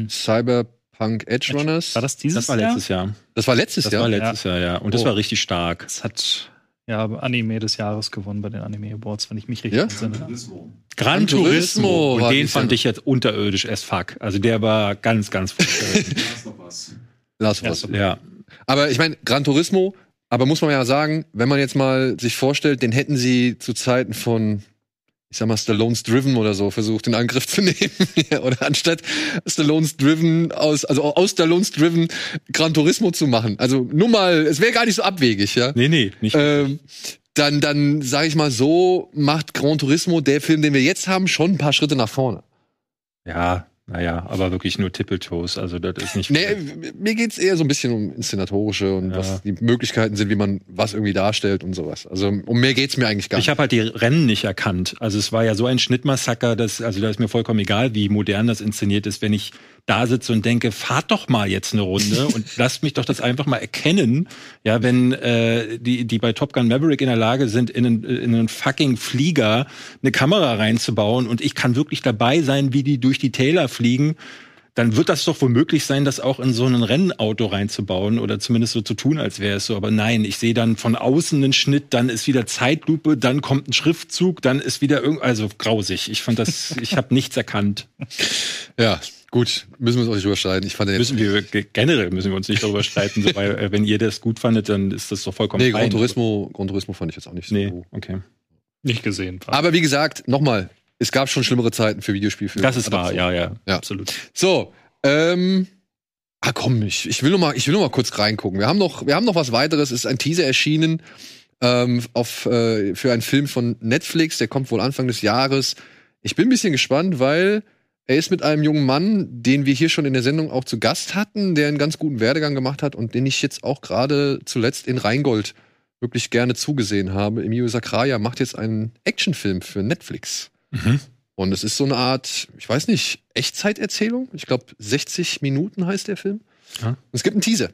Cyberpunk Edge Runners. War das dieses Das war Jahr? letztes Jahr. Das war letztes Das Jahr? war letztes Jahr, ja. Und das Oh. war richtig stark. Das hat ja Anime des Jahres gewonnen bei den Anime Awards, wenn ich mich richtig Ja? entsinne. Gran Turismo Turismo. Und war den dieses fand Jahr. ich jetzt unterirdisch as fuck. Also der war ganz, ganz furchtbar. Last of Ja, Us. so- ja. Aber ich meine, Gran Turismo, aber muss man ja sagen, wenn man jetzt mal sich vorstellt, den hätten sie zu Zeiten von, ich sag mal, Stallone's Driven oder so versucht, in Angriff zu nehmen. Ja, oder anstatt Stallone's Driven aus, also aus Stallone's Driven Gran Turismo zu machen. Also nur mal, es wäre gar nicht so abwegig, ja. Nee, nee, nicht. Ähm, dann, dann sag ich mal so, macht Gran Turismo, der Film, den wir jetzt haben, schon ein paar Schritte nach vorne. Ja, naja, aber wirklich nur Tippeltoes. Also das ist nicht. Nee, mir geht's eher so ein bisschen um inszenatorische und Ja. was die Möglichkeiten sind, wie man was irgendwie darstellt und sowas. Also um mehr geht's mir eigentlich gar Ich nicht. habe halt die Rennen nicht erkannt. Also es war ja so ein Schnittmassaker, dass, also da ist mir vollkommen egal, wie modern das inszeniert ist, wenn ich da sitze und denke, fahrt doch mal jetzt eine Runde und lasst mich doch das einfach mal erkennen. Ja, wenn äh, die, die bei Top Gun Maverick in der Lage sind, in einen, in einen fucking Flieger eine Kamera reinzubauen und ich kann wirklich dabei sein, wie die durch die Täler fliegen, dann wird das doch wohl möglich sein, das auch in so ein Rennauto reinzubauen oder zumindest so zu tun, als wäre es so. Aber nein, ich sehe dann von außen einen Schnitt, dann ist wieder Zeitlupe, dann kommt ein Schriftzug, dann ist wieder irgend, also grausig. Ich fand das, ich habe nichts erkannt. Ja, gut, müssen wir uns auch nicht überschreiten. Ich fand den müssen wir generell müssen wir uns nicht darüber streiten, so, weil äh, wenn ihr das gut fandet, dann ist das doch vollkommen Nee, fein. Gran Turismo, Gran Turismo fand ich jetzt auch nicht so. Nee, okay. Nicht gesehen. Aber wie gesagt, nochmal, es gab schon schlimmere Zeiten für Videospielfilme. Das ist wahr, ja, ja, ja, absolut. So, ähm, ah komm, ich, ich will noch mal, ich will noch mal kurz reingucken. Wir haben noch, wir haben noch was weiteres. Es ist ein Teaser erschienen ähm, auf äh, für einen Film von Netflix. Der kommt wohl Anfang des Jahres. Ich bin ein bisschen gespannt, weil er ist mit einem jungen Mann, den wir hier schon in der Sendung auch zu Gast hatten, der einen ganz guten Werdegang gemacht hat und den ich jetzt auch gerade zuletzt in Rheingold wirklich gerne zugesehen habe. Emilio Sacraia macht jetzt einen Actionfilm für Netflix. Mhm. Und es ist so eine Art, ich weiß nicht, Echtzeiterzählung. Ich glaube, sechzig Minuten heißt der Film. Ja. Und es gibt einen Teaser.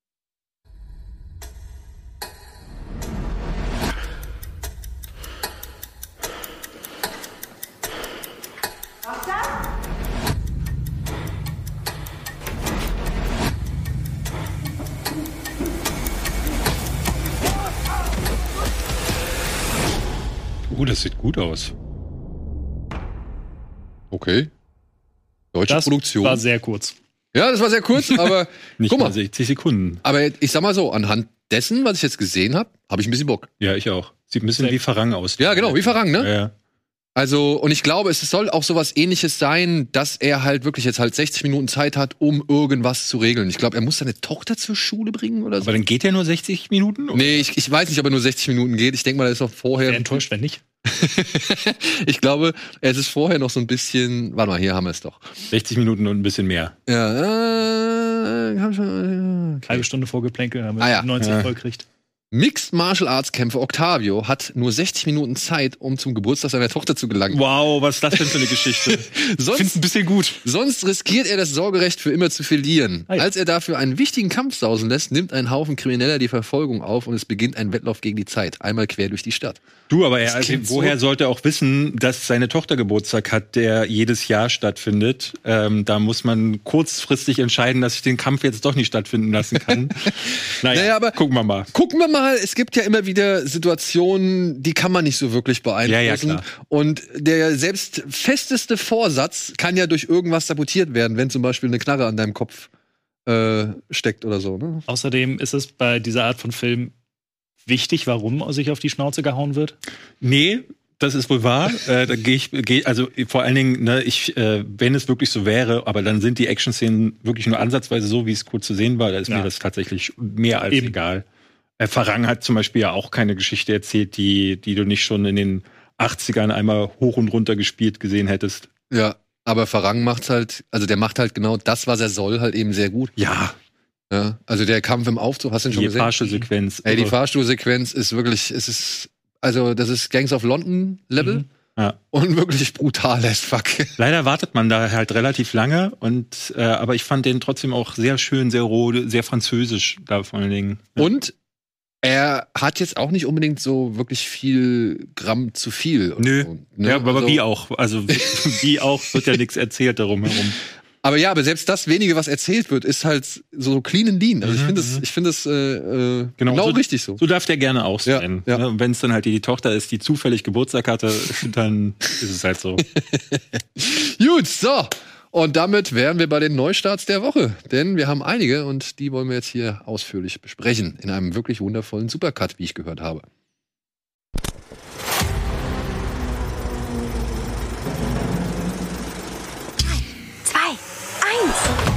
Oh, das sieht gut aus. Okay. Deutsche Das Produktion. war sehr kurz. Ja, das war sehr kurz, aber Nicht guck mal. mal sechzig Sekunden. Aber ich sag mal so, anhand dessen, was ich jetzt gesehen habe, habe ich ein bisschen Bock. Ja, ich auch. Sieht ein bisschen Sehr- wie Farang aus. Ja, genau, wie Farang, ne? Ja, ja. Also, und ich glaube, es soll auch sowas Ähnliches sein, dass er halt wirklich jetzt halt sechzig Minuten Zeit hat, um irgendwas zu regeln. Ich glaube, er muss seine Tochter zur Schule bringen oder so. Aber dann geht der nur sechzig Minuten? oder? Nee, ich, ich weiß nicht, ob er nur sechzig Minuten geht. Ich denke mal, er ist noch vorher. Wäre enttäuscht, wenn nicht. Ich glaube, es ist vorher noch so ein bisschen. Warte mal, hier haben wir es doch. sechzig Minuten und ein bisschen mehr. Ja, äh, hab schon, okay. Halbe Stunde Vorgeplänkel, haben wir Ah, ja. neunzig Ja. voll gekriegt. Mixed Martial Arts Kämpfer Octavio hat nur sechzig Minuten Zeit, um zum Geburtstag seiner Tochter zu gelangen. Wow, was ist das denn für eine Geschichte? Sonst, ein bisschen gut. sonst riskiert er das Sorgerecht für immer zu verlieren. Ah, ja. Als er dafür einen wichtigen Kampf sausen lässt, nimmt ein Haufen Krimineller die Verfolgung auf und es beginnt ein Wettlauf gegen die Zeit. Einmal quer durch die Stadt. Du, aber er, Das also, klingt woher so- sollte er auch wissen, dass seine Tochter Geburtstag hat, der jedes Jahr stattfindet? Ähm, da muss man kurzfristig entscheiden, dass ich den Kampf jetzt doch nicht stattfinden lassen kann. naja, Naja, aber- gucken wir mal. Gucken wir mal, es gibt ja immer wieder Situationen, die kann man nicht so wirklich beeinflussen. Ja, ja, klar. Und der selbst festeste Vorsatz kann ja durch irgendwas sabotiert werden, wenn zum Beispiel eine Knarre an deinem Kopf äh, steckt oder so. Ne? Außerdem ist es bei dieser Art von Film wichtig, warum sich auf die Schnauze gehauen wird. Nee, das ist wohl wahr. äh, da gehe ich, geh, also vor allen Dingen, ne, ich, äh, wenn es wirklich so wäre, aber dann sind die Action-Szenen wirklich nur ansatzweise so, wie es kurz zu sehen war. Da ist Ja. mir das tatsächlich mehr als Eben. egal. Äh, Farang hat zum Beispiel ja auch keine Geschichte erzählt, die, die du nicht schon in den achtzigern einmal hoch und runter gespielt gesehen hättest. Ja, aber Farang macht halt, also der macht halt genau das, was er soll, halt eben sehr gut. Ja, Ja, also der Kampf im Aufzug, hast du den schon die gesehen? Fahrstuhlsequenz. Ey, die Also, Fahrstuhlsequenz ist wirklich, es ist, also das ist Gangs of London Level Mhm. ja. und wirklich brutal as fuck. Leider wartet man da halt relativ lange, und äh, aber ich fand den trotzdem auch sehr schön, sehr roh, sehr französisch da vor allen Dingen. Ja. Und er hat jetzt auch nicht unbedingt so wirklich viel Gramm zu viel. oder Nö. so, ne? Ja, aber Also- wie auch. Also wie, wie auch wird ja nichts erzählt darum herum. Aber ja, aber selbst das wenige, was erzählt wird, ist halt so clean and lean. Also ich Mhm, finde das, mhm. ich finde das äh, äh, Genau, genau, so- richtig so. So darf der gerne auch Ja, sein. ja. Ne? Und wenn es dann halt die Tochter ist, die zufällig Geburtstag hatte, dann ist es halt so. Gut, so. Und damit wären wir bei den Neustarts der Woche. Denn wir haben einige und die wollen wir jetzt hier ausführlich besprechen. In einem wirklich wundervollen Supercut, wie ich gehört habe. Zwei, eins.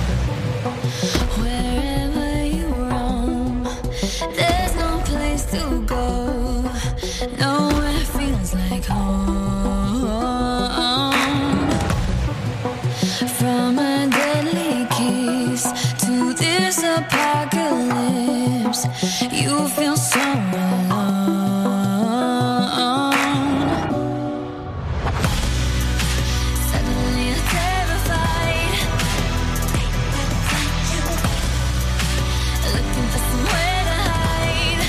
Wherever you roam, there's no place to go. Nowhere feels like home. From a deadly kiss to this apocalypse, you feel so alone. Suddenly you're terrified, looking for somewhere to hide.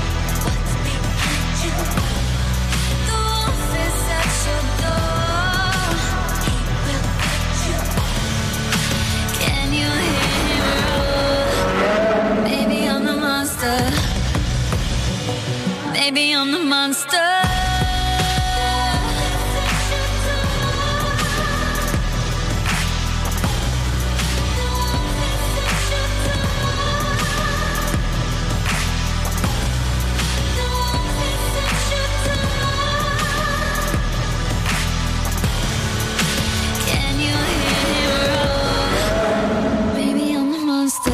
The wolf is at your door. Maybe I'm the monster. Can you hear it all? Maybe I'm the monster.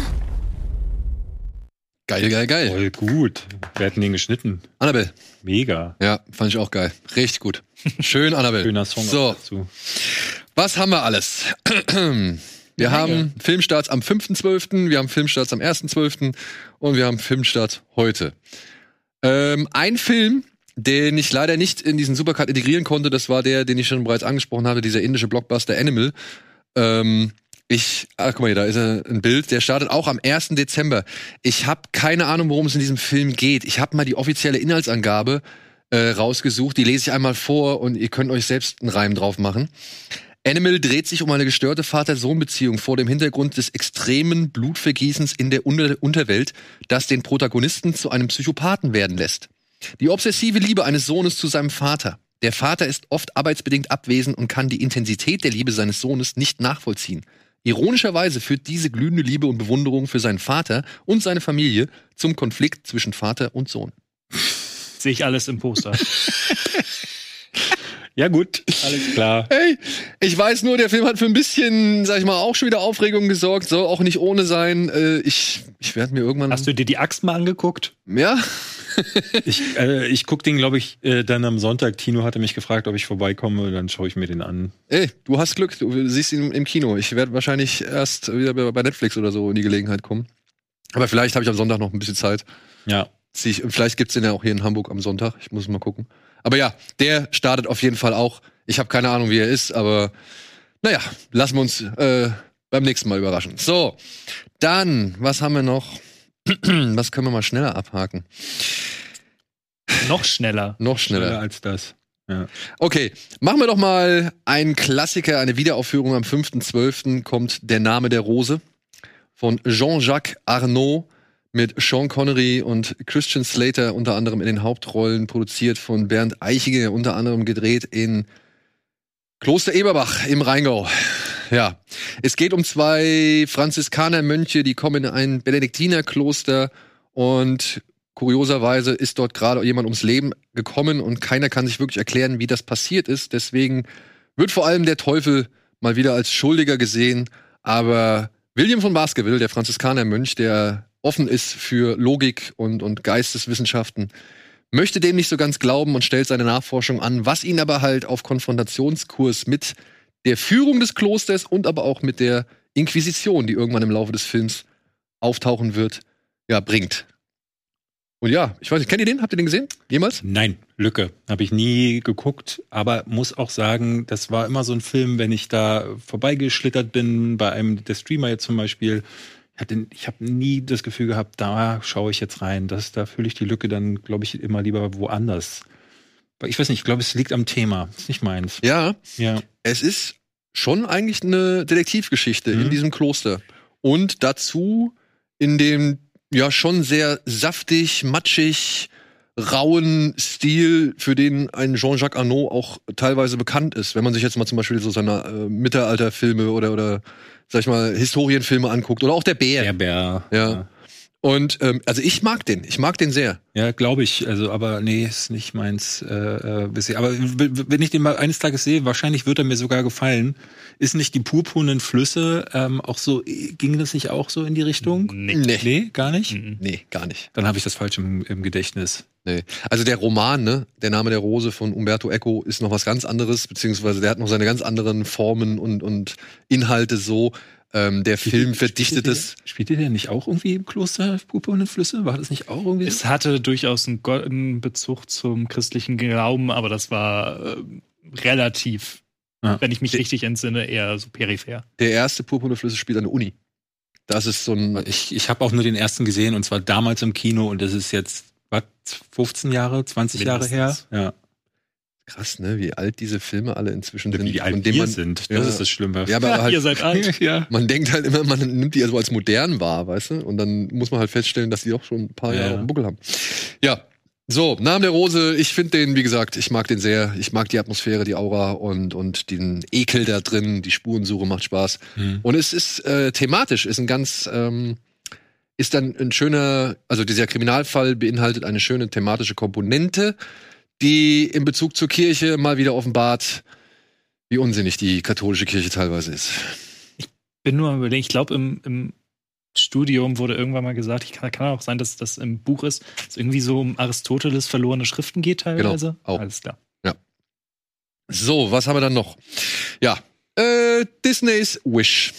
Geil, geil, geil. Voll gut. Wir hätten den geschnitten. Annabelle. Mega. Ja, fand ich auch geil. Richtig gut. Schön, Annabelle. Schöner Song So, auch dazu. was haben wir alles? Wir haben Filmstarts am fünften zwölften, wir haben Filmstarts am ersten zwölften und wir haben Filmstart heute. Ähm, ein Film, den ich leider nicht in diesen Supercut integrieren konnte, das war der, den ich schon bereits angesprochen habe, dieser indische Blockbuster Animal. Ähm, ich, ah, guck mal hier, da ist ein Bild, der startet auch am ersten Dezember. Ich habe keine Ahnung, worum es in diesem Film geht. Ich habe mal die offizielle Inhaltsangabe äh, rausgesucht, die lese ich einmal vor und ihr könnt euch selbst einen Reim drauf machen. Animal dreht sich um eine gestörte Vater-Sohn-Beziehung vor dem Hintergrund des extremen Blutvergießens in der Unter- Unterwelt, das den Protagonisten zu einem Psychopathen werden lässt. Die obsessive Liebe eines Sohnes zu seinem Vater. Der Vater ist oft arbeitsbedingt abwesend und kann die Intensität der Liebe seines Sohnes nicht nachvollziehen. Ironischerweise führt diese glühende Liebe und Bewunderung für seinen Vater und seine Familie zum Konflikt zwischen Vater und Sohn. Sehe ich alles im Poster. Ja gut, alles klar. Hey, ich weiß nur, der Film hat für ein bisschen, sag ich mal, auch schon wieder Aufregung gesorgt. Soll auch nicht ohne sein. Äh, ich ich werde mir irgendwann... Hast du dir die Axt mal angeguckt? Ja? Ich, äh, ich guck den, glaube ich, äh, dann am Sonntag. Tino hatte mich gefragt, ob ich vorbeikomme. Dann schaue ich mir den an. Ey, du hast Glück. Du siehst ihn im Kino. Ich werde wahrscheinlich erst wieder bei Netflix oder so in die Gelegenheit kommen. Aber vielleicht habe ich am Sonntag noch ein bisschen Zeit. Ja. Zieh ich, vielleicht gibt's den ja auch hier in Hamburg am Sonntag. Ich muss mal gucken. Aber ja, der startet auf jeden Fall auch. Ich habe keine Ahnung, wie er ist, aber naja, lassen wir uns äh, beim nächsten Mal überraschen. So, dann, was haben wir noch? Was können wir mal schneller abhaken? Noch schneller. Noch schneller. Schneller als das. Ja. Okay, machen wir doch mal einen Klassiker, eine Wiederaufführung. Am fünften zwölften kommt Der Name der Rose von Jean-Jacques Arnaud mit Sean Connery und Christian Slater unter anderem in den Hauptrollen, produziert von Bernd Eichinger, unter anderem gedreht in Kloster Eberbach im Rheingau. Ja, es geht um zwei Franziskanermönche, die kommen in ein Benediktinerkloster und kurioserweise ist dort gerade jemand ums Leben gekommen und keiner kann sich wirklich erklären, wie das passiert ist. Deswegen wird vor allem der Teufel mal wieder als Schuldiger gesehen, aber William von Baskerville, der Franziskanermönch, der offen ist für Logik und, und Geisteswissenschaften, möchte dem nicht so ganz glauben und stellt seine Nachforschung an, was ihn aber halt auf Konfrontationskurs mit der Führung des Klosters und aber auch mit der Inquisition, die irgendwann im Laufe des Films auftauchen wird, ja, bringt. Und ja, ich weiß nicht, kennt ihr den? Habt ihr den gesehen? Jemals? Nein, Lücke. Habe ich nie geguckt, aber muss auch sagen, das war immer so ein Film, wenn ich da vorbeigeschlittert bin, bei einem der Streamer jetzt zum Beispiel, ich habe nie das Gefühl gehabt, da schaue ich jetzt rein. Das, da fühle ich die Lücke dann, glaube ich, immer lieber woanders. Ich weiß nicht, ich glaube, es liegt am Thema. Ist nicht meins. Ja, Ja. es ist schon eigentlich eine Detektivgeschichte Mhm. in diesem Kloster. Und dazu in dem ja schon sehr saftig, matschig, rauen Stil, für den ein Jean-Jacques Arnaud auch teilweise bekannt ist. Wenn man sich jetzt mal zum Beispiel so seine äh, Mittelalterfilme oder, oder sag ich mal, Historienfilme anguckt. Oder auch Der Bär. Der Bär. Ja. Und ähm, also ich mag den. Ich mag den sehr. Ja, glaube ich. Also, aber nee, ist nicht meins äh, äh, bisher. Aber w- w- wenn ich den mal eines Tages sehe, wahrscheinlich wird er mir sogar gefallen. Ist nicht die purpurnen Flüsse ähm, auch so? Ging das nicht auch so in die Richtung? Nee. Nee. Nee, gar nicht. Mhm. Nee, gar nicht. Dann habe ich das falsch im, im Gedächtnis. Nee. Also der Roman, ne, Der Name der Rose von Umberto Eco ist noch was ganz anderes, beziehungsweise der hat noch seine ganz anderen Formen und, und Inhalte so. Ähm, der Film verdichtet es. Spielte der nicht auch irgendwie im Kloster Purpurne Flüsse? War das nicht auch irgendwie? Es hatte durchaus einen, Go- einen Bezug zum christlichen Glauben, aber das war äh, relativ, Ja. wenn ich mich richtig entsinne, eher so peripher. Der erste Purpurne Flüsse spielt an der Uni. Das ist so ein. Ich, ich habe auch nur den ersten gesehen und zwar damals im Kino und das ist jetzt, was, fünfzehn Jahre, zwanzig Jahre her? Mindestens. Ja. Krass, ne, wie alt diese Filme alle inzwischen sind. Wie alt von denen wir man, sind, das Ja. ist das Schlimme. Ja, aber halt, Ihr seid alt. ja. man denkt halt immer, man nimmt die also als modern wahr, weißt du? Und dann muss man halt feststellen, dass die auch schon ein paar Ja. Jahre auf dem Buckel haben. Ja, So, Name der Rose, ich finde den, wie gesagt, ich mag den sehr. Ich mag die Atmosphäre, die Aura und, und den Ekel da drin. Die Spurensuche macht Spaß. Mhm. Und es ist äh, thematisch, ist ein ganz, ähm, ist dann ein schöner, also dieser Kriminalfall beinhaltet eine schöne thematische Komponente, die in Bezug zur Kirche mal wieder offenbart, wie unsinnig die katholische Kirche teilweise ist. Ich bin nur am Überlegen, ich glaube, im, im Studium wurde irgendwann mal gesagt, ich kann, kann auch sein, dass das im Buch ist, dass es irgendwie so um Aristoteles verlorene Schriften geht teilweise. Genau, auch. Alles klar. Ja. So, was haben wir dann noch? Ja, äh, Disneys Wish.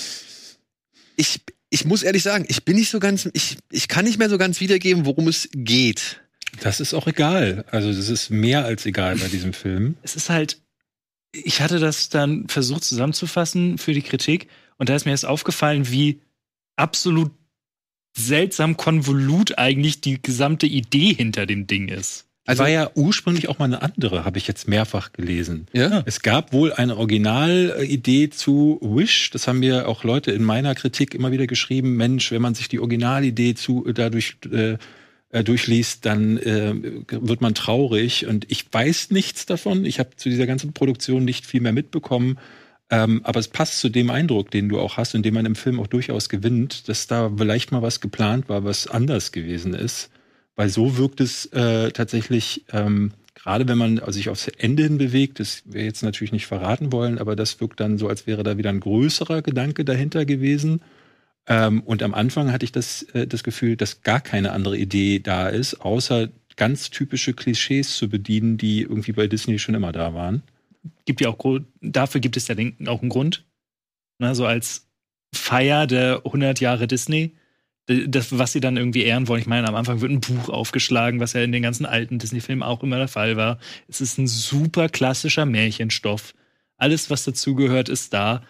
Ich, ich muss ehrlich sagen, ich bin nicht so ganz, ich, ich kann nicht mehr so ganz wiedergeben, worum es geht. Das ist auch egal. Also, das ist mehr als egal bei diesem Film. Es ist halt, ich hatte das dann versucht zusammenzufassen für die Kritik und da ist mir erst aufgefallen, wie absolut seltsam konvolut eigentlich die gesamte Idee hinter dem Ding ist. Also war ja ursprünglich auch mal eine andere, habe ich jetzt mehrfach gelesen. Ja? Es gab wohl eine Originalidee zu Wish. Das haben mir auch Leute in meiner Kritik immer wieder geschrieben. Mensch, wenn man sich die Originalidee zu dadurch äh, durchliest, dann äh, wird man traurig. Und ich weiß nichts davon. Ich habe zu dieser ganzen Produktion nicht viel mehr mitbekommen. Ähm, aber es passt zu dem Eindruck, den du auch hast und den man im Film auch durchaus gewinnt, dass da vielleicht mal was geplant war, was anders gewesen ist. Weil so wirkt es äh, tatsächlich, ähm, gerade wenn man sich aufs Ende hin bewegt, das wir jetzt natürlich nicht verraten wollen, aber das wirkt dann so, als wäre da wieder ein größerer Gedanke dahinter gewesen. Ähm, und am Anfang hatte ich das, äh, das Gefühl, dass gar keine andere Idee da ist, außer ganz typische Klischees zu bedienen, die irgendwie bei Disney schon immer da waren. Gibt ja auch, dafür gibt es ja auch einen Grund. Ne, so als Feier der hundert Jahre Disney, das, was sie dann irgendwie ehren wollen. Ich meine, am Anfang wird ein Buch aufgeschlagen, was ja in den ganzen alten Disney-Filmen auch immer der Fall war. Es ist ein super klassischer Märchenstoff. Alles, was dazugehört, ist da.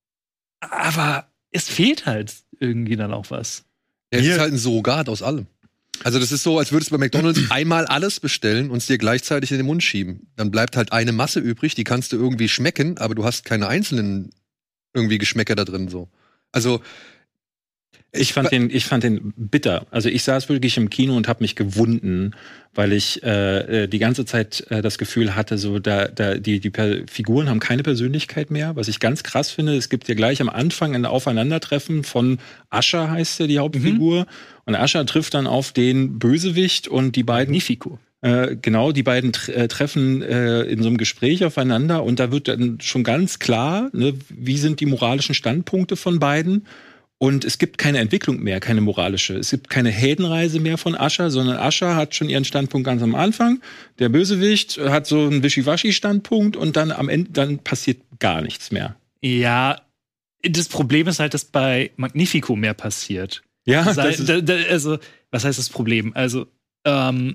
Aber es fehlt halt irgendwie dann auch was. Ja, es ist halt ein Surrogat aus allem. Also das ist so, als würdest du bei McDonald's einmal alles bestellen und es dir gleichzeitig in den Mund schieben. Dann bleibt halt eine Masse übrig, die kannst du irgendwie schmecken, aber du hast keine einzelnen irgendwie Geschmäcker da drin so. Also ich fand den, ich fand den bitter. Also ich saß wirklich im Kino und habe mich gewunden, weil ich äh, die ganze Zeit äh, das Gefühl hatte, so da, da die die per- Figuren haben keine Persönlichkeit mehr. Was ich ganz krass finde, es gibt ja gleich am Anfang ein Aufeinandertreffen von Ascher, heißt ja die Hauptfigur, mhm. und Ascher trifft dann auf den Bösewicht und die beiden Magnifico. Äh, genau, die beiden tre- äh, treffen äh, in so einem Gespräch aufeinander und da wird dann schon ganz klar, ne, wie sind die moralischen Standpunkte von beiden. Und es gibt keine Entwicklung mehr, keine moralische. Es gibt keine Heldenreise mehr von Ascher, sondern Ascher hat schon ihren Standpunkt ganz am Anfang. Der Bösewicht hat so einen Wischiwaschi-Standpunkt und dann am Ende dann passiert gar nichts mehr. Ja, das Problem ist halt, dass bei Magnifico mehr passiert. Ja, das das ist da, da, also, was heißt das Problem? Also, ähm,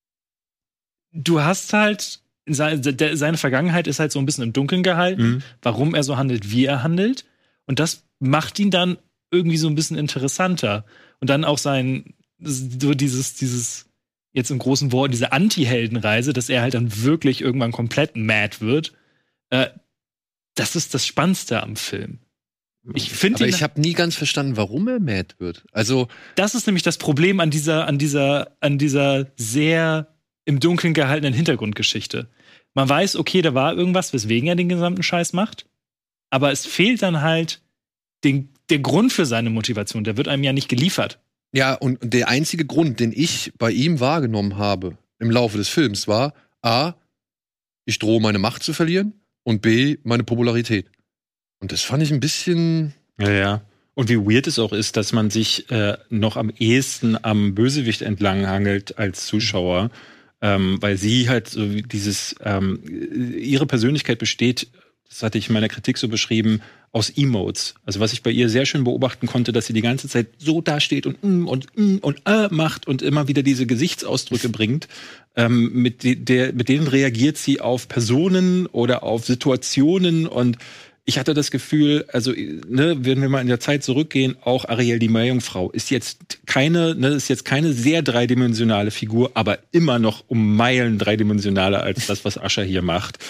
du hast halt, seine, de, seine Vergangenheit ist halt so ein bisschen im Dunkeln gehalten, mhm. warum er so handelt, wie er handelt. Und das macht ihn dann irgendwie so ein bisschen interessanter. Und dann auch sein, so dieses, dieses, jetzt im großen Wort, diese Anti-Heldenreise, dass er halt dann wirklich irgendwann komplett mad wird. Äh, das ist das Spannendste am Film. Ich finde, aber ich habe nie ganz verstanden, warum er mad wird. Also das ist nämlich das Problem an dieser, an dieser, an dieser sehr im Dunkeln gehaltenen Hintergrundgeschichte. Man weiß, okay, da war irgendwas, weswegen er den gesamten Scheiß macht, aber es fehlt dann halt den, der Grund für seine Motivation. Der wird einem ja nicht geliefert. Ja, und der einzige Grund, den ich bei ihm wahrgenommen habe im Laufe des Films, war A, ich drohe meine Macht zu verlieren und B, meine Popularität. Und das fand ich ein bisschen... Ja, ja. Und wie weird es auch ist, dass man sich äh, noch am ehesten am Bösewicht entlang hangelt als Zuschauer, ähm, weil sie halt so dieses, ähm, ihre Persönlichkeit besteht, das hatte ich in meiner Kritik so beschrieben, aus Emotes. Also was ich bei ihr sehr schön beobachten konnte, dass sie die ganze Zeit so dasteht und mm und mm und äh macht und immer wieder diese Gesichtsausdrücke bringt. Ähm, mit, de- der, mit denen reagiert sie auf Personen oder auf Situationen und ich hatte das Gefühl, also ne, wenn wir mal in der Zeit zurückgehen, auch Ariel die Meerjungfrau ist jetzt keine, ne, ist jetzt keine sehr dreidimensionale Figur, aber immer noch um Meilen dreidimensionaler als das, was Ascher hier macht.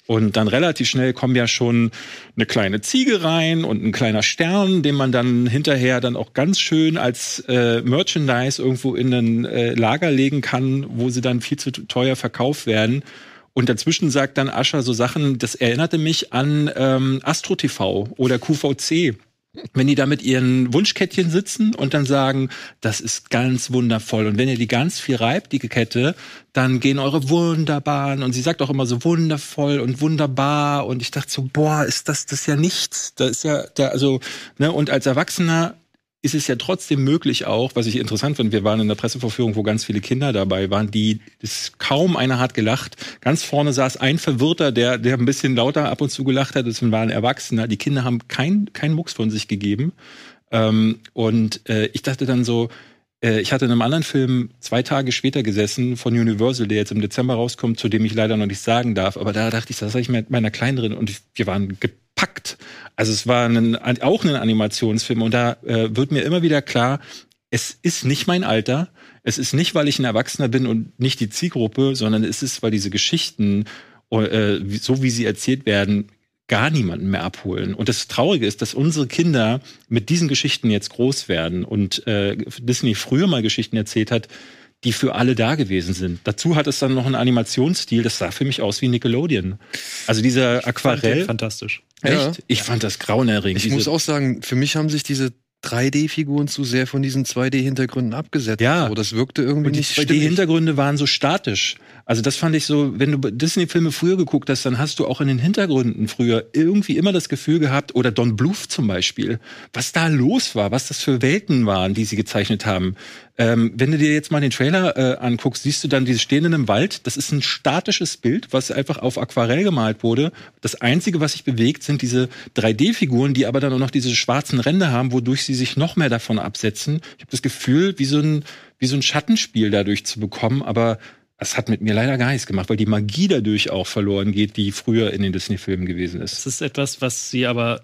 Und dann relativ schnell kommen ja schon eine kleine Ziege rein und ein kleiner Stern, den man dann hinterher dann auch ganz schön als äh, Merchandise irgendwo in ein äh, Lager legen kann, wo sie dann viel zu teuer verkauft werden. Und dazwischen sagt dann Usher so Sachen, das erinnerte mich an ähm, Astro T V oder Q V C. Wenn die da mit ihren Wunschkettchen sitzen und dann sagen, das ist ganz wundervoll. Und wenn ihr die ganz viel reibt, die Kette, dann gehen eure wunderbaren. Und sie sagt auch immer so wundervoll und wunderbar. Und ich dachte so, boah, ist das das ist ja nichts. Da ist ja, da, also, ne, und als Erwachsener ist es ja trotzdem möglich auch, was ich interessant finde, wir waren in der Pressevorführung, wo ganz viele Kinder dabei waren, die, das, kaum einer hat gelacht. Ganz vorne saß ein Verwirrter, der, der ein bisschen lauter ab und zu gelacht hat, das waren Erwachsene. Die Kinder haben keinen kein Mucks von sich gegeben. Ähm, und äh, ich dachte dann so, äh, ich hatte in einem anderen Film zwei Tage später gesessen von Universal, der jetzt im Dezember rauskommt, zu dem ich leider noch nicht sagen darf. Aber da dachte ich, das sage ich mit meiner Kleineren und ich, wir waren gepackt. Also es war ein, auch ein Animationsfilm und da äh, wird mir immer wieder klar, es ist nicht mein Alter, es ist nicht, weil ich ein Erwachsener bin und nicht die Zielgruppe, sondern es ist, weil diese Geschichten, äh, so wie sie erzählt werden, gar niemanden mehr abholen. Und das Traurige ist, dass unsere Kinder mit diesen Geschichten jetzt groß werden und äh, Disney früher mal Geschichten erzählt hat, die für alle da gewesen sind. Dazu hat es dann noch einen Animationsstil, das sah für mich aus wie Nickelodeon. Also dieser Aquarell. Fantastisch. Echt? Ja. Ich fand das grauenerregend. Ich muss auch sagen, für mich haben sich diese drei D-Figuren zu sehr von diesen zwei D-Hintergründen abgesetzt. Ja. So, das wirkte irgendwie Und die nicht zwei stimmig. D-Hintergründe waren so statisch. Also das fand ich so, wenn du Disney-Filme früher geguckt hast, dann hast du auch in den Hintergründen früher irgendwie immer das Gefühl gehabt, oder Don Bluth zum Beispiel, was da los war, was das für Welten waren, die sie gezeichnet haben. Ähm, wenn du dir jetzt mal den Trailer äh, anguckst, siehst du dann dieses Stehen in einem Wald. Das ist ein statisches Bild, was einfach auf Aquarell gemalt wurde. Das Einzige, was sich bewegt, sind diese drei D-Figuren, die aber dann auch noch diese schwarzen Ränder haben, wodurch sie sich noch mehr davon absetzen. Ich habe das Gefühl, wie so ein, wie so ein Schattenspiel dadurch zu bekommen, aber es hat mit mir leider gar nichts gemacht, weil die Magie dadurch auch verloren geht, die früher in den Disney-Filmen gewesen ist. Das ist etwas, was sie aber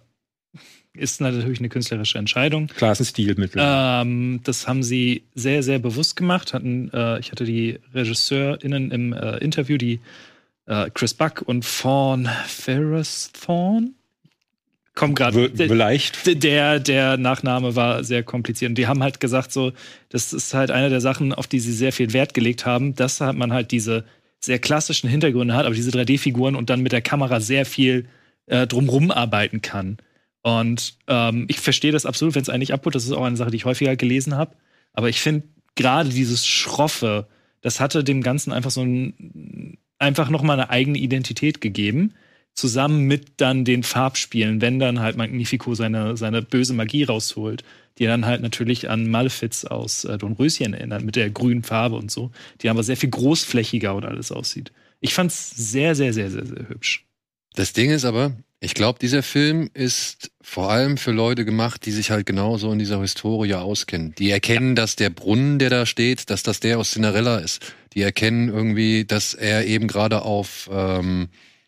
ist natürlich eine künstlerische Entscheidung. Klar, ist ein Stilmittel. Ähm, das haben sie sehr, sehr bewusst gemacht. Hatten, äh, ich hatte die RegisseurInnen im äh, Interview, die äh, Chris Buck und Fawn Ferris Thorne. Komm gerade. Vielleicht. Der, der Nachname war sehr kompliziert. Und die haben halt gesagt, so, das ist halt eine der Sachen, auf die sie sehr viel Wert gelegt haben, dass man halt diese sehr klassischen Hintergründe hat, aber diese drei D-Figuren und dann mit der Kamera sehr viel äh, drumrum arbeiten kann. Und ähm, ich verstehe das absolut, wenn es eigentlich abholt. Das ist auch eine Sache, die ich häufiger gelesen habe. Aber ich finde gerade dieses Schroffe, das hatte dem Ganzen einfach so ein, einfach noch mal eine eigene Identität gegeben. Zusammen mit dann den Farbspielen, wenn dann halt Magnifico seine, seine böse Magie rausholt, die dann halt natürlich an Malefiz aus äh, Dornröschen erinnert, mit der grünen Farbe und so, die aber sehr viel großflächiger und alles aussieht. Ich fand's sehr, sehr, sehr, sehr, sehr hübsch. Das Ding ist aber, ich glaube, dieser Film ist vor allem für Leute gemacht, die sich halt genauso in dieser Historie auskennen. Die erkennen, dass der Brunnen, der da steht, dass das der aus Cinderella ist. Die erkennen irgendwie, dass er eben gerade auf ähm,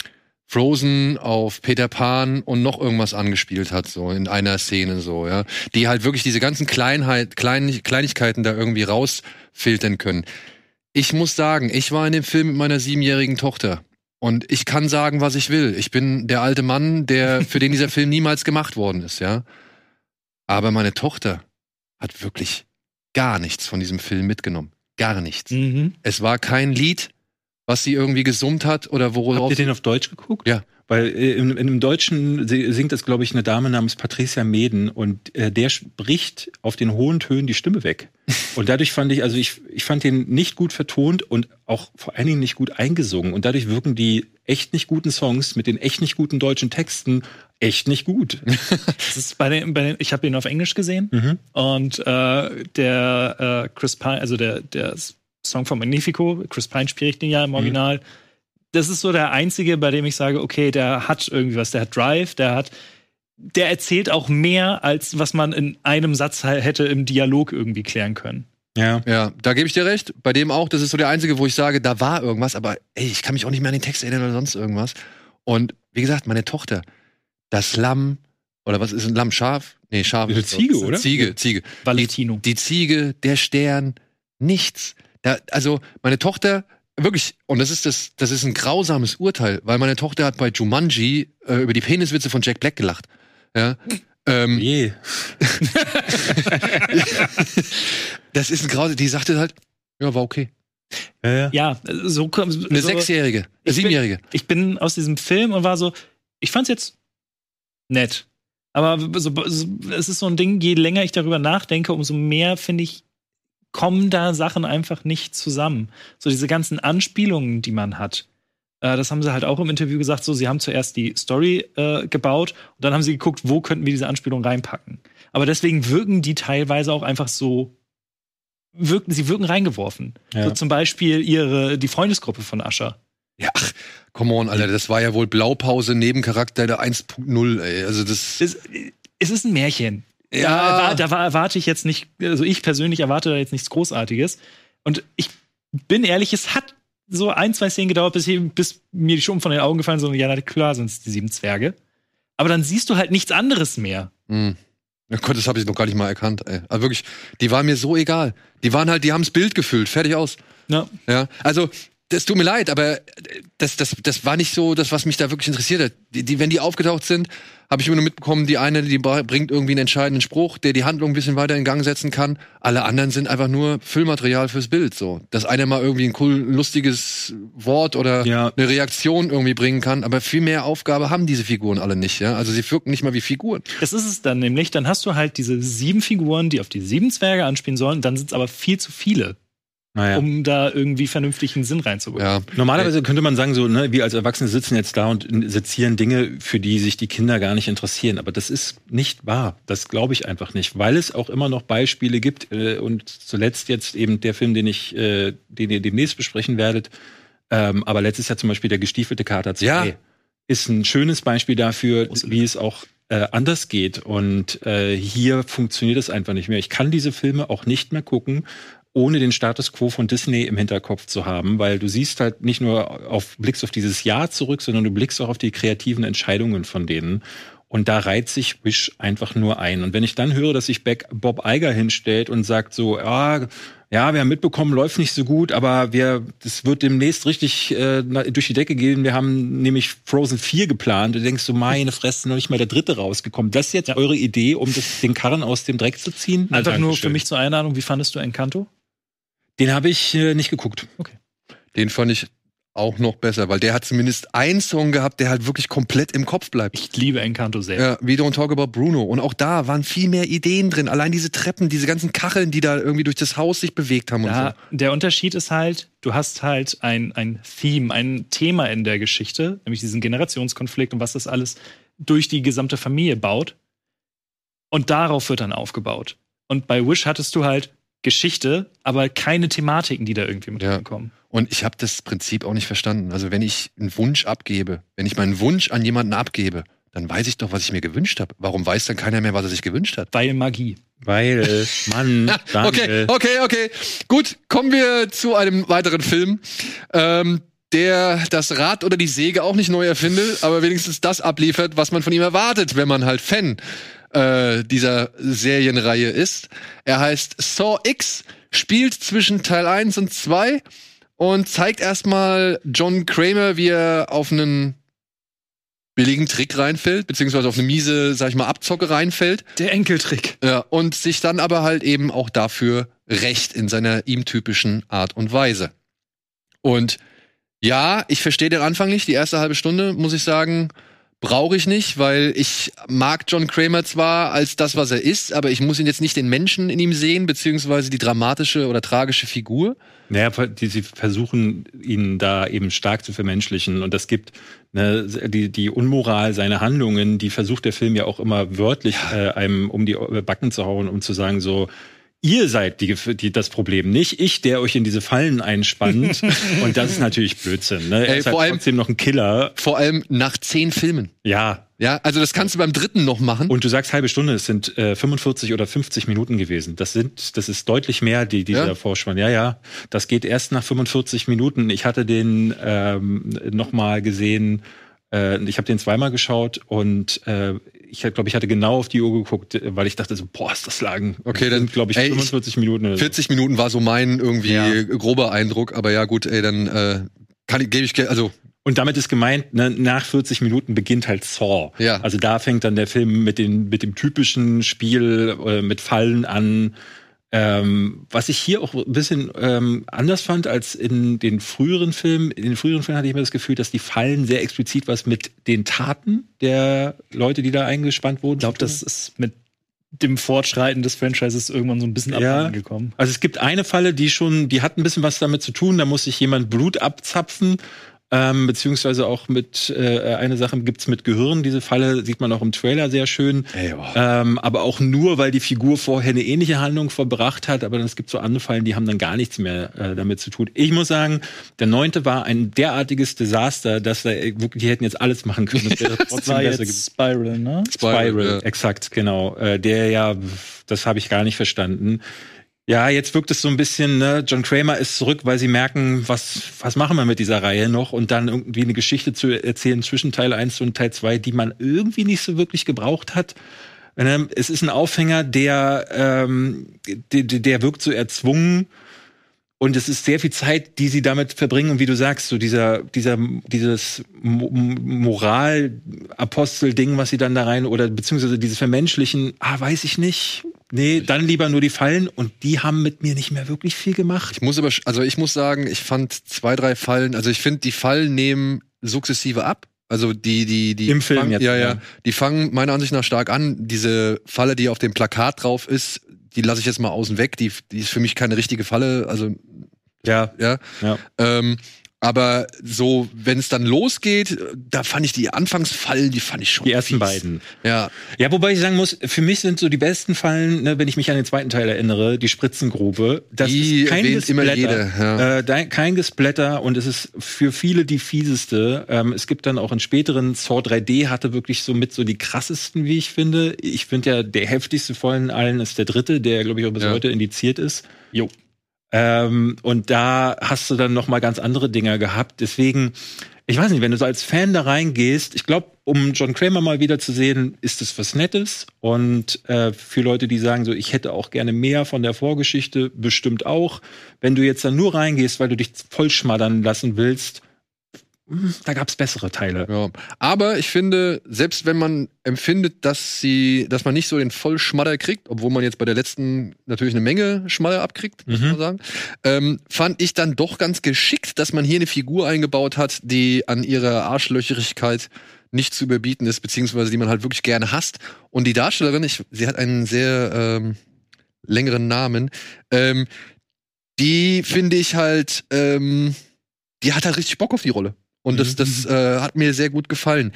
Frozen, auf Peter Pan und noch irgendwas angespielt hat, so in einer Szene so, ja. Die halt wirklich diese ganzen Kleinheit, Klein, Kleinigkeiten da irgendwie rausfiltern können. Ich muss sagen, ich war in dem Film mit meiner siebenjährigen Tochter. Und ich kann sagen, was ich will. Ich bin der alte Mann, der, für den dieser Film niemals gemacht worden ist, ja. Aber meine Tochter hat wirklich gar nichts von diesem Film mitgenommen. Gar nichts. Mhm. Es war kein Lied, was sie irgendwie gesummt hat oder worauf. Habt ihr den auf Deutsch geguckt? Ja. Weil äh, in, in dem Deutschen singt das, glaube ich, eine Dame namens Patricia Meden und äh, der spricht auf den hohen Tönen die Stimme weg. Und dadurch fand ich, also ich, ich fand den nicht gut vertont und auch vor allen Dingen nicht gut eingesungen. Und dadurch wirken die echt nicht guten Songs mit den echt nicht guten deutschen Texten echt nicht gut. Das ist bei den, bei den, ich habe ihn auf Englisch gesehen Mhm. und äh, der äh, Chris Pine, also der, der Song von Magnifico, Chris Pine spricht den ja im Original. Mhm. Das ist so der einzige, bei dem ich sage, okay, der hat irgendwie was, der hat Drive, der hat, der erzählt auch mehr, als was man in einem Satz hätte im Dialog irgendwie klären können. Ja. Ja, da gebe ich dir recht. Bei dem auch, das ist so der einzige, wo ich sage, da war irgendwas, aber ey, ich kann mich auch nicht mehr an den Text erinnern oder sonst irgendwas. Und wie gesagt, meine Tochter, das Lamm, oder was ist ein Lamm? Schaf? Nee, Schaf. Eine Ziege, oder? Ziege, Ziege. Valentino. Die, die Ziege, der Stern, nichts. Da, also, meine Tochter wirklich, und das ist das, das ist ein grausames Urteil, weil meine Tochter hat bei Jumanji äh, über die Peniswitze von Jack Black gelacht. Ja. Ähm, Je. Das ist ein grausam, die sagte halt, ja, war okay. Ja, ja. Ja, so kommt Eine so, Sechsjährige, eine ich Siebenjährige. Bin, ich bin aus diesem Film und war so, ich fand's jetzt nett. Aber so, so, es ist so ein Ding, je länger ich darüber nachdenke, umso mehr, finde ich, kommen da Sachen einfach nicht zusammen. So diese ganzen Anspielungen, die man hat. Äh, das haben sie halt auch im Interview gesagt, so, sie haben zuerst die Story äh, gebaut und dann haben sie geguckt, wo könnten wir diese Anspielung reinpacken. Aber deswegen wirken die teilweise auch einfach so, wirken, sie wirken reingeworfen. Ja. So zum Beispiel ihre, die Freundesgruppe von Usher. Ja, ach, come on, Alter, das war ja wohl Blaupause, Nebencharakter der eins Punkt null, ey. Also das. Es, es ist ein Märchen. Ja. Da, da, da erwarte ich jetzt nicht, also ich persönlich erwarte da jetzt nichts Großartiges. Und ich bin ehrlich, es hat so ein, zwei Szenen gedauert, bis, ich, bis mir die Schuppen von den Augen gefallen sind. Ja, na klar sind es die sieben Zwerge. Aber dann siehst du halt nichts anderes mehr. Mh. Ja Gott, das habe ich noch gar nicht mal erkannt, ey. Also wirklich, die waren mir so egal. Die waren halt, die haben's Bild gefüllt, fertig aus. Ja. Ja, also das tut mir leid, aber das, das, das war nicht so das, was mich da wirklich interessiert hat. Die, die, wenn die aufgetaucht sind, habe ich immer nur mitbekommen, die eine, die bringt irgendwie einen entscheidenden Spruch, der die Handlung ein bisschen weiter in Gang setzen kann. Alle anderen sind einfach nur Füllmaterial fürs Bild. So, dass einer mal irgendwie ein cool, lustiges Wort oder Ja. eine Reaktion irgendwie bringen kann. Aber viel mehr Aufgabe haben diese Figuren alle nicht. Ja, also sie wirken nicht mal wie Figuren. Das ist es dann nämlich. Dann hast du halt diese sieben Figuren, die auf die sieben Zwerge anspielen sollen. Dann sind es aber viel zu viele, Naja. um da irgendwie vernünftigen Sinn reinzubringen. Ja, Normalerweise könnte man sagen, so, ne, wir als Erwachsene sitzen jetzt da und sezieren Dinge, für die sich die Kinder gar nicht interessieren. Aber das ist nicht wahr. Das glaube ich einfach nicht, weil es auch immer noch Beispiele gibt. Äh, und zuletzt jetzt eben der Film, den ich, äh, den ihr demnächst besprechen werdet. Ähm, aber letztes Jahr zum Beispiel der Gestiefelte Kater zwei Ja. ist ein schönes Beispiel dafür, wie es auch äh, anders geht. Und äh, hier funktioniert es einfach nicht mehr. Ich kann diese Filme auch nicht mehr gucken, ohne den Status quo von Disney im Hinterkopf zu haben, weil du siehst halt nicht nur auf blickst auf dieses Jahr zurück, sondern du blickst auch auf die kreativen Entscheidungen von denen. Und da reiht sich Wish einfach nur ein. Und wenn ich dann höre, dass sich Bob Iger hinstellt und sagt so, ja, ja, wir haben mitbekommen, läuft nicht so gut, aber wir, das wird demnächst richtig äh, durch die Decke gehen. Wir haben nämlich Frozen vier geplant. Du denkst so, meine Fresse, noch nicht mal der dritte rausgekommen. Das ist jetzt Ja. eure Idee, um das, den Karren aus dem Dreck zu ziehen? Na, Einfach nur Dankeschön. für mich zur Einladung, wie fandest du Encanto? Den habe ich äh, nicht geguckt. den fand ich auch noch besser, weil der hat zumindest einen Song gehabt, der halt wirklich komplett im Kopf bleibt. Ich liebe Encanto sehr. Ja, We Don't Talk About Bruno. Und auch da waren viel mehr Ideen drin. Allein diese Treppen, diese ganzen Kacheln, die da irgendwie durch das Haus sich bewegt haben und Ja, so. der Unterschied ist halt, du hast halt ein, ein Theme, ein Thema in der Geschichte, nämlich diesen Generationskonflikt und was das alles durch die gesamte Familie baut. Und darauf wird dann aufgebaut. Und bei Wish hattest du halt Geschichte, aber keine Thematiken, die da irgendwie mit Ja. reinkommen. Und ich habe das Prinzip auch nicht verstanden. Also wenn ich einen Wunsch abgebe, wenn ich meinen Wunsch an jemanden abgebe, dann weiß ich doch, was ich mir gewünscht habe. Warum weiß dann keiner mehr, was er sich gewünscht hat? Weil Magie. Weil, Mann, Okay, danke. okay, okay. Gut, kommen wir zu einem weiteren Film, ähm, der das Rad oder die Säge auch nicht neu erfindet, aber wenigstens das abliefert, was man von ihm erwartet, wenn man halt Fan äh, dieser Serienreihe ist. Er heißt Saw X, spielt zwischen Teil eins und zwei und zeigt erstmal John Kramer, wie er auf einen billigen Trick reinfällt, beziehungsweise auf eine miese, sag ich mal, Abzocke reinfällt. Der Enkeltrick. Ja, und sich dann aber halt eben auch dafür rächt in seiner ihm typischen Art und Weise. Und ja, ich verstehe den Anfang nicht. Die erste halbe Stunde, muss ich sagen, brauche ich nicht, weil ich mag John Kramer zwar als das, was er ist, aber ich muss ihn jetzt nicht den Menschen in ihm sehen, beziehungsweise die dramatische oder tragische Figur. Naja, die, sie versuchen, ihn da eben stark zu vermenschlichen. Und das gibt ne, die, die Unmoral seiner Handlungen, die versucht der Film ja auch immer wörtlich äh, einem um die Backen zu hauen, um zu sagen so, ihr seid die, die, das Problem, nicht ich, der euch in diese Fallen einspannt. Und das ist natürlich Blödsinn. Ne? Er Ey, ist halt vor allem- trotzdem noch ein Killer. Vor allem nach zehn Filmen. Ja. Ja, also das kannst du beim dritten noch machen. Und du sagst halbe Stunde, es sind äh, fünfundvierzig oder fünfzig Minuten gewesen. Das sind, das ist deutlich mehr, die dieser Ja. Vorspann. Ja, ja. Das geht erst nach fünfundvierzig Minuten. Ich hatte den ähm, noch mal gesehen. Äh, ich habe den zweimal geschaut und äh, ich glaube, ich hatte genau auf die Uhr geguckt, weil ich dachte so, boah, ist das lang. Okay, dann glaube ich ey, fünfundvierzig Minuten. Oder so. vierzig Minuten war so mein irgendwie Ja. grober Eindruck, aber ja gut, ey, dann äh, kann ich, gebe ich, ge- also Und damit ist gemeint, ne, nach vierzig Minuten beginnt halt Saw. Ja. Also da fängt dann der Film mit, den, mit dem typischen Spiel, äh, mit Fallen an. Ähm, was ich hier auch ein bisschen ähm, anders fand als in den früheren Filmen. In den früheren Filmen hatte ich immer das Gefühl, dass die Fallen sehr explizit was mit den Taten der Leute, die da eingespannt wurden. Ich glaube, das ist mit dem Fortschreiten des Franchises irgendwann so ein bisschen Ja. abhanden gekommen. Also es gibt eine Falle, die schon, die hat ein bisschen was damit zu tun. Da muss sich jemand Blut abzapfen. Ähm, beziehungsweise auch mit äh, eine Sache gibt's mit Gehirn. Diese Falle sieht man auch im Trailer sehr schön. Ey, boah. ähm, aber auch nur, weil die Figur vorher eine ähnliche Handlung verbracht hat. Aber es gibt so andere Fallen, die haben dann gar nichts mehr äh, damit zu tun. Ich muss sagen, der neunte war ein derartiges Desaster, dass da wirklich, die hätten jetzt alles machen können. Das wäre Das trotzdem war besser jetzt Spiral, ne? Spiral, Spiral, ja. exakt, genau. Äh, der ja, das habe ich gar nicht verstanden. Ja, jetzt wirkt es so ein bisschen, ne, John Kramer ist zurück, weil sie merken, was, was machen wir mit dieser Reihe noch und dann irgendwie eine Geschichte zu erzählen zwischen Teil eins und Teil zwei, die man irgendwie nicht so wirklich gebraucht hat. Ähm, Es ist ein Aufhänger, der, ähm, der, der wirkt so erzwungen. Und es ist sehr viel Zeit, die sie damit verbringen. Und wie du sagst, so dieser, dieser, dieses Mo- Moral-Apostel-Ding, was sie dann da rein, oder beziehungsweise dieses Vermenschlichen, ah, weiß ich nicht. Nee, dann lieber nur die Fallen. Und die haben mit mir nicht mehr wirklich viel gemacht. Ich muss aber, also ich muss sagen, ich fand zwei, drei Fallen, also ich finde, die Fallen nehmen sukzessive ab. Also die, die, die Im Film fangen, jetzt, ja, ja, ja. die fangen meiner Ansicht nach stark an. Diese Falle, die auf dem Plakat drauf ist, die lasse ich jetzt mal außen weg. Die, die ist für mich keine richtige Falle. Also Ja, ja. ja. Ähm, aber so, wenn es dann losgeht, da fand ich die Anfangsfallen, die fand ich schon Die ersten fies. beiden. Ja, Ja, wobei ich sagen muss, für mich sind so die besten Fallen, ne, wenn ich mich an den zweiten Teil erinnere, die Spritzengrube. Das Die ist kein erwähnt immer Gesplatter. jeder, ja. Äh, da- kein Gesplatter und es ist für viele die fieseste. Ähm, es gibt dann auch in späteren Saw drei D hatte wirklich so mit so die krassesten, wie ich finde. Ich finde ja, der heftigste von allen ist der dritte, der, glaube ich, auch bis Ja. heute indiziert ist. Jo. Ähm, und da hast du dann noch mal ganz andere Dinger gehabt. Deswegen, ich weiß nicht, wenn du so als Fan da reingehst, ich glaube, um John Kramer mal wieder zu sehen, ist es was Nettes. Und äh, für Leute, die sagen so, ich hätte auch gerne mehr von der Vorgeschichte, bestimmt auch. Wenn du jetzt dann nur reingehst, weil du dich vollschmattern lassen willst, hm, da gab's bessere Teile. ja. Aber ich finde, selbst wenn man empfindet, dass sie, dass man nicht so den Vollschmadder kriegt, obwohl man jetzt bei der letzten natürlich eine Menge Schmadder abkriegt, muss Mhm. man sagen, ähm, fand ich dann doch ganz geschickt, dass man hier eine Figur eingebaut hat, die an ihrer Arschlöcherigkeit nicht zu überbieten ist, beziehungsweise die man halt wirklich gerne hasst. Und die Darstellerin, ich, sie hat einen sehr ähm, längeren Namen, ähm, die finde ich halt, ähm, die hat halt richtig Bock auf die Rolle. Und das, das äh, hat mir sehr gut gefallen.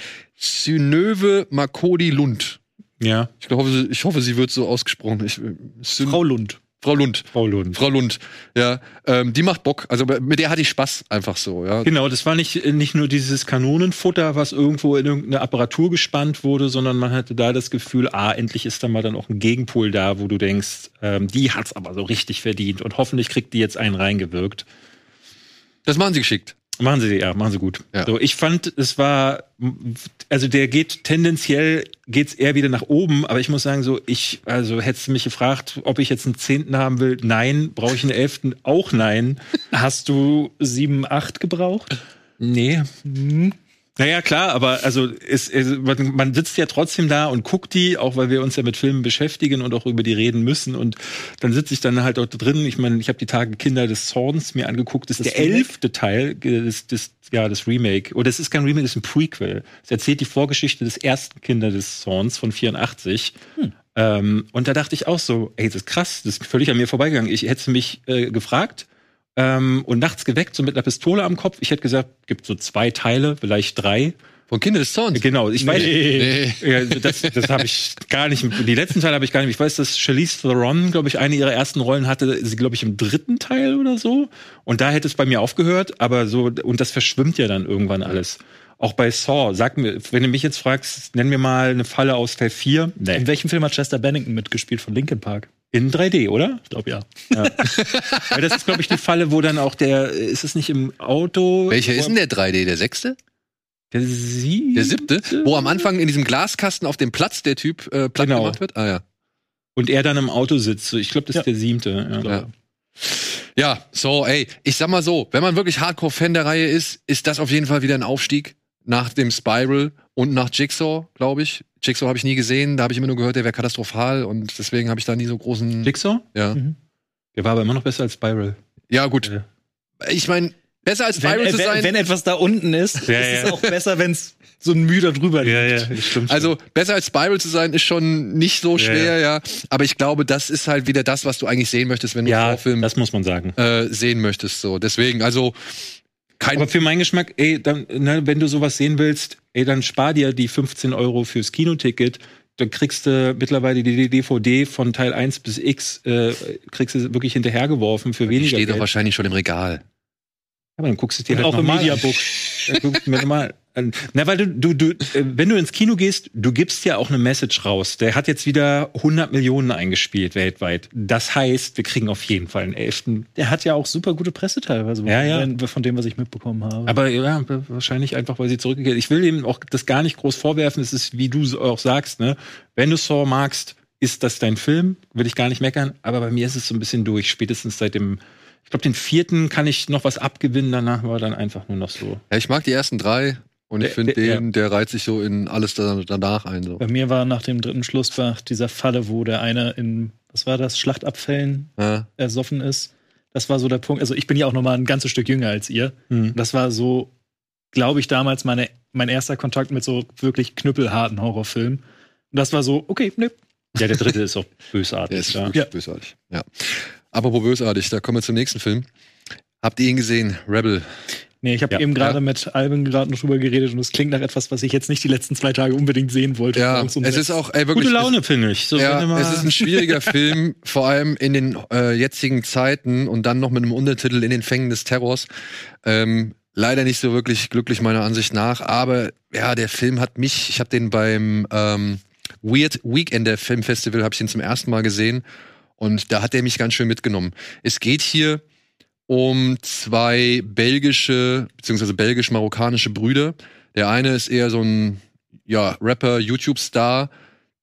Synöve Makodi Lund. Ja, Ich, glaube, sie- ich hoffe, sie wird so ausgesprochen. Ich, äh, Syn Frau Lund. Frau Lund. Frau Lund. Frau Lund. Ja, ähm, die macht Bock. Also mit der hatte ich Spaß einfach so. Ja. Genau, das war nicht, nicht nur dieses Kanonenfutter, was irgendwo in irgendeine Apparatur gespannt wurde, sondern man hatte da das Gefühl, ah, endlich ist da mal dann auch ein Gegenpol da, wo du denkst, ähm, die hat's aber so richtig verdient und hoffentlich kriegt die jetzt einen reingewirkt. Das machen sie geschickt. Machen sie, ja, machen sie gut. Ja. So, ich fand, es war, also der geht tendenziell geht's eher wieder nach oben, aber ich muss sagen, so, ich, also hättest du mich gefragt, ob ich jetzt einen Zehnten haben will, nein. Brauche ich einen Elften? Auch nein. Hast du sieben, acht gebraucht? Nee. Hm. Naja, klar, aber also es, es, man man sitzt ja trotzdem da und guckt die, auch weil wir uns ja mit Filmen beschäftigen und auch über die reden müssen. Und dann sitze ich dann halt auch drin. Ich meine, ich habe die Tage Kinder des Zorns mir angeguckt. Das ist Das der Remake? elfte Teil des, des, ja, das Remake. Oder es ist kein Remake, es ist ein Prequel. Es erzählt die Vorgeschichte des ersten Kinder des Zorns von vierundachtzig. Hm. Ähm, und da dachte ich auch so, ey, das ist krass, das ist völlig an mir vorbeigegangen. Ich hätte mich äh, gefragt, Ähm, und nachts geweckt, so mit einer Pistole am Kopf. Ich hätte gesagt, gibt so zwei Teile, vielleicht drei. Von Kinder des Zorns. Genau, ich weiß, Nee. ja, das, das habe ich gar nicht. Die letzten Teile habe ich gar nicht. Ich weiß, dass Charlize Theron, glaube ich, eine ihrer ersten Rollen hatte, sie glaube ich im dritten Teil oder so. Und da hätte es bei mir aufgehört. Aber so und das verschwimmt ja dann irgendwann alles. Auch bei Saw. Sag mir, wenn du mich jetzt fragst, nenn mir mal eine Falle aus Teil vier. Nee. In welchem Film hat Chester Bennington mitgespielt von Linkin Park? In drei D, oder? Ich glaube, ja. Ja. Weil das ist, glaube ich, die Falle, wo dann auch der, ist es nicht im Auto? Welcher wo- ist denn der drei D? Der sechste? Der siebte? Der siebte, wo am Anfang in diesem Glaskasten auf dem Platz der Typ äh, platt Genau. gemacht wird. Ah ja. Und er dann im Auto sitzt. So, ich glaube, das ist Ja. der siebte. Ja. Ja. Ja, so, ey, ich sag mal so, wenn man wirklich Hardcore-Fan der Reihe ist, ist das auf jeden Fall wieder ein Aufstieg nach dem Spiral und nach Jigsaw, glaube ich. Jigsaw habe ich nie gesehen, da habe ich immer nur gehört, der wäre katastrophal und deswegen habe ich da nie so großen. Jigsaw? Ja, Mhm. Der war aber immer noch besser als Spiral. ja gut. Ja. Ich meine, besser als Wenn, Spiral äh, zu wenn, sein. wenn etwas da unten ist, Ja, ist es ja. auch besser, wenn es so ein Mühe da drüber liegt. stimmt. Also besser als Spiral zu sein, ist schon nicht so Ja, schwer, ja. Aber ich glaube, das ist halt wieder das, was du eigentlich sehen möchtest, wenn du ja, Horrorfilm das muss man sagen. äh, sehen möchtest. So, deswegen, also kein. Aber für meinen Geschmack, ey, dann, ne, wenn du sowas sehen willst, ey, dann spar dir die fünfzehn Euro fürs Kinoticket. Dann kriegst du mittlerweile die D V D von Teil eins bis X, äh, kriegst du wirklich hinterhergeworfen für die weniger steht doch Geld. wahrscheinlich schon im Regal. Aber dann guckst du dir Und halt auch im noch mal Mediabook. an. Dann guckst du mir noch mal an. Na, weil du, du, du, äh, wenn du ins Kino gehst, du gibst ja auch eine Message raus. Der hat jetzt wieder hundert Millionen eingespielt weltweit. Das heißt, wir kriegen auf jeden Fall einen elften. Der hat ja auch super gute Presse teilweise, Ja, ja. wenn- von dem, was ich mitbekommen habe. Aber ja, wahrscheinlich einfach, weil sie zurückgekehrt. Ich will ihm auch das gar nicht groß vorwerfen. Es ist, wie du auch sagst, ne? Wenn du Saw magst, ist das dein Film. Will ich gar nicht meckern. Aber bei mir ist es so ein bisschen durch. Spätestens seit dem, ich glaube, den vierten kann ich noch was abgewinnen. Danach war dann einfach nur noch so. Ja, ich mag die ersten drei und ich Der- finde der- den, der reiht sich so in alles da, danach ein. So. Bei mir war nach dem dritten Schlussfach dieser Falle, wo der eine in, was war das, Schlachtabfällen Ja. ersoffen ist. Das war so der Punkt. Also ich bin ja auch noch mal ein ganzes Stück jünger als ihr. Hm. Das war so, glaube ich, damals meine, mein erster Kontakt mit so wirklich knüppelharten Horrorfilmen. Und das war so, okay, ne. Ja, der dritte ist auch Der bösartig. ist ja. wirklich Ja. bösartig. Ja. Apropos bösartig, da kommen wir zum nächsten Film. Habt ihr ihn gesehen? Rebel. Nee, ich habe Ja, eben gerade ja. mit Alvin gerade noch drüber geredet und es klingt nach etwas, was ich jetzt nicht die letzten zwei Tage unbedingt sehen wollte. Ja, Morgens um es sechs. ist auch ey, wirklich. Gute Laune, finde ich. So, Ja, wenn du mal- es ist ein schwieriger Film, vor allem in den äh, jetzigen Zeiten und dann noch mit einem Untertitel in den Fängen des Terrors. Ähm, leider nicht so wirklich glücklich meiner Ansicht nach, aber ja, der Film hat mich, ich habe den beim ähm, Weird Weekender Filmfestival, habe ich den zum ersten Mal gesehen und da hat er mich ganz schön mitgenommen. Es geht hier um zwei belgische, beziehungsweise belgisch-marokkanische Brüder. Der eine ist eher so ein ja, Rapper, YouTube-Star,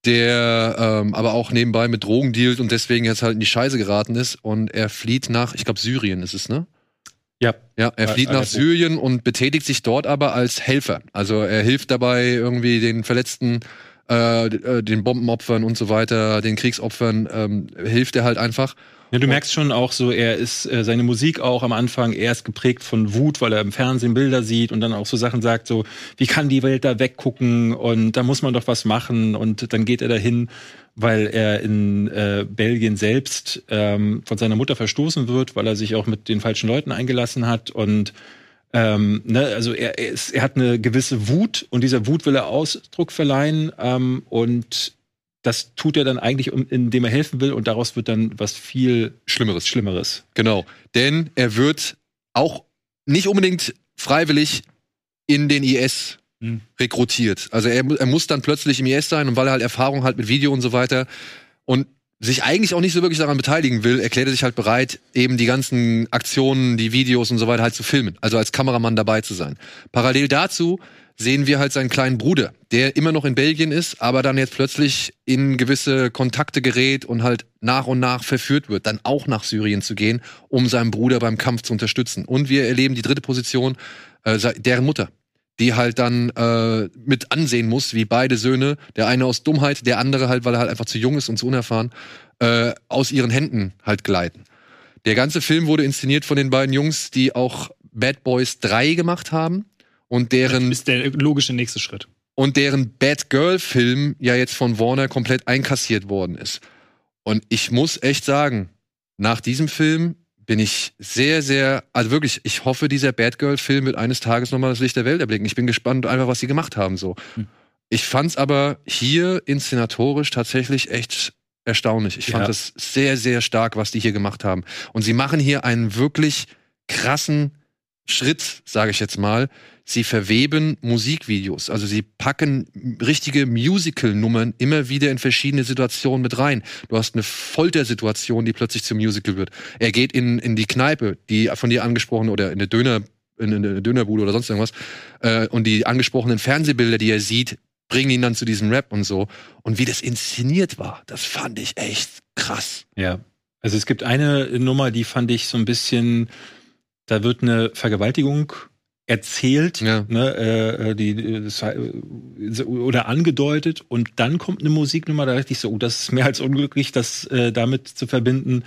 der ähm, aber auch nebenbei mit Drogen dealt und deswegen jetzt halt in die Scheiße geraten ist. Und er flieht nach, ich glaube, Syrien ist es, ne? Ja. Ja, er Al- flieht nach Aleppo. Syrien und betätigt sich dort aber als Helfer. Also er hilft dabei irgendwie den Verletzten, äh, d- äh, den Bombenopfern und so weiter, den Kriegsopfern, ähm, hilft er halt einfach. Ja, du merkst schon auch so, er ist, äh, seine Musik auch am Anfang, er ist geprägt von Wut, weil er im Fernsehen Bilder sieht und dann auch so Sachen sagt, so, wie kann die Welt da weggucken und da muss man doch was machen und dann geht er dahin, weil er in äh, Belgien selbst ähm, von seiner Mutter verstoßen wird, weil er sich auch mit den falschen Leuten eingelassen hat und ähm, ne, also er, er, ist, er hat eine gewisse Wut und dieser Wut will er Ausdruck verleihen ähm, und das tut er dann eigentlich, um- indem er helfen will und daraus wird dann was viel Schlimmeres. Schlimmeres. Genau. Denn er wird auch nicht unbedingt freiwillig in den I S Hm. rekrutiert. Also er, mu- er muss dann plötzlich im I S sein und weil er halt Erfahrung hat mit Video und so weiter und sich eigentlich auch nicht so wirklich daran beteiligen will, erklärt er sich halt bereit, eben die ganzen Aktionen, die Videos und so weiter halt zu filmen. Also als Kameramann dabei zu sein. Parallel dazu sehen wir halt seinen kleinen Bruder, der immer noch in Belgien ist, aber dann jetzt plötzlich in gewisse Kontakte gerät und halt nach und nach verführt wird, dann auch nach Syrien zu gehen, um seinen Bruder beim Kampf zu unterstützen. Und wir erleben die dritte Position, äh, se- deren Mutter, die halt dann äh, mit ansehen muss, wie beide Söhne, der eine aus Dummheit, der andere halt, weil er halt einfach zu jung ist und zu unerfahren, äh, aus ihren Händen halt gleiten. Der ganze Film wurde inszeniert von den beiden Jungs, die auch Bad Boys drei gemacht haben und deren ist der logische nächste Schritt. und deren Bad Girl Film ja jetzt von Warner komplett einkassiert worden ist. Und ich muss echt sagen, nach diesem Film bin ich sehr, sehr, also wirklich, ich hoffe, dieser Bad Girl Film wird eines Tages nochmal das Licht der Welt erblicken. Ich bin gespannt einfach, was sie gemacht haben, so. Hm. Ich fand's aber hier inszenatorisch tatsächlich echt erstaunlich. Ich fand Ja. es sehr, sehr stark, was die hier gemacht haben. Und sie machen hier einen wirklich krassen Schritt, sage ich jetzt mal. Sie verweben Musikvideos. Also sie packen richtige Musical-Nummern immer wieder in verschiedene Situationen mit rein. Du hast eine Foltersituation, die plötzlich zum Musical wird. Er geht in, in die Kneipe, die von dir angesprochen, oder in eine Döner in eine Dönerbude oder sonst irgendwas. Äh, und die angesprochenen Fernsehbilder, die er sieht, bringen ihn dann zu diesem Rap und so. Und wie das inszeniert war, das fand ich echt krass. Ja. Also es gibt eine Nummer, die fand ich so ein bisschen, da wird eine Vergewaltigung erzählt, ja. ne, äh, die, das, äh, oder angedeutet, und dann kommt eine Musiknummer, da dachte ich so, oh, das ist mehr als unglücklich, das äh, damit zu verbinden.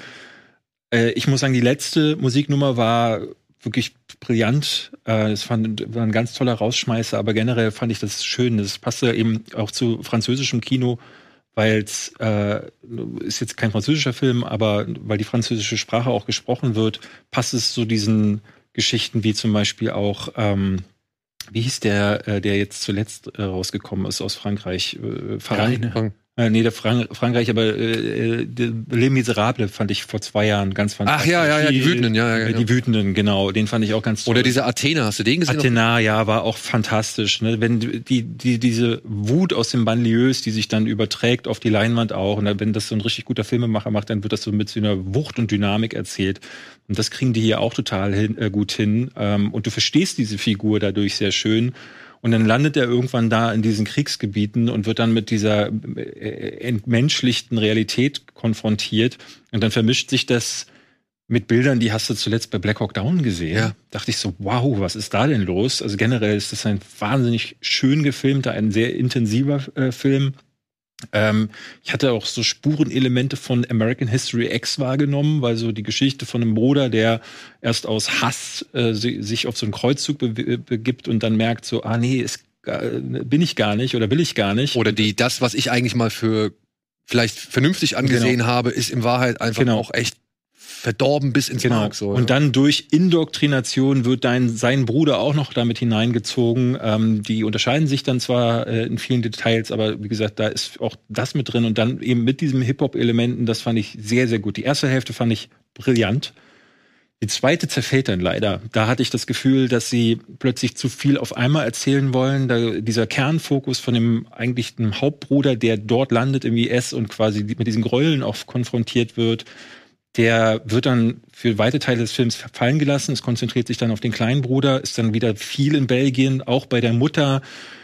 Äh, ich muss sagen, die letzte Musiknummer war wirklich brillant. Äh, es fand, war ein ganz toller Rausschmeißer, aber generell fand ich das schön. Das passte eben auch zu französischem Kino, weil es äh, ist jetzt kein französischer Film, aber weil die französische Sprache auch gesprochen wird, passt es zu diesen Geschichten wie zum Beispiel auch, ähm, wie hieß der, äh, der jetzt zuletzt äh, rausgekommen ist aus Frankreich? Äh, Verein. Äh, nee, der Frank- Frankreich, aber äh, Les Miserables fand ich vor zwei Jahren ganz fantastisch. Ach ja, ja, ja, die Wütenden, ja, ja, ja. Die Wütenden, genau, den fand ich auch ganz toll. Oder dieser Athena, hast du den gesehen? Athena, ja, war auch fantastisch. Ne? Wenn die, die, diese Wut aus den Banlieues, die sich dann überträgt auf die Leinwand auch, und wenn das so ein richtig guter Filmemacher macht, dann wird das so mit so einer Wucht und Dynamik erzählt. Und das kriegen die hier auch total hin, äh, gut hin. Ähm, und du verstehst diese Figur dadurch sehr schön. Und dann landet er irgendwann da in diesen Kriegsgebieten und wird dann mit dieser äh, entmenschlichten Realität konfrontiert. Und dann vermischt sich das mit Bildern, die hast du zuletzt bei Black Hawk Down gesehen. Ja. Dachte ich so, wow, was ist da denn los? Also generell ist das ein wahnsinnig schön gefilmter, ein sehr intensiver äh, Film. Ähm, ich hatte auch so Spurenelemente von American History X wahrgenommen, weil so die Geschichte von einem Bruder, der erst aus Hass äh, sich auf so einen Kreuzzug be- begibt und dann merkt so, ah nee, ist, äh, bin ich gar nicht oder will ich gar nicht. Oder die, das, was ich eigentlich mal für vielleicht vernünftig angesehen genau. habe, ist in Wahrheit einfach genau. auch echt verdorben bis ins genau. Mark. So, und ja. dann durch Indoktrination wird dein, sein Bruder auch noch damit hineingezogen. Ähm, die unterscheiden sich dann zwar äh, in vielen Details, aber wie gesagt, da ist auch das mit drin. Und dann eben mit diesen Hip-Hop-Elementen, das fand ich sehr, sehr gut. Die erste Hälfte fand ich brillant. Die zweite zerfällt dann leider. Da hatte ich das Gefühl, dass sie plötzlich zu viel auf einmal erzählen wollen. Da, dieser Kernfokus von dem eigentlichen Hauptbruder, der dort landet im I S und quasi mit diesen Gräueln auch konfrontiert wird, der wird dann für weite Teile des Films fallen gelassen. Es konzentriert sich dann auf den kleinen Bruder, ist dann wieder viel in Belgien, auch bei der Mutter.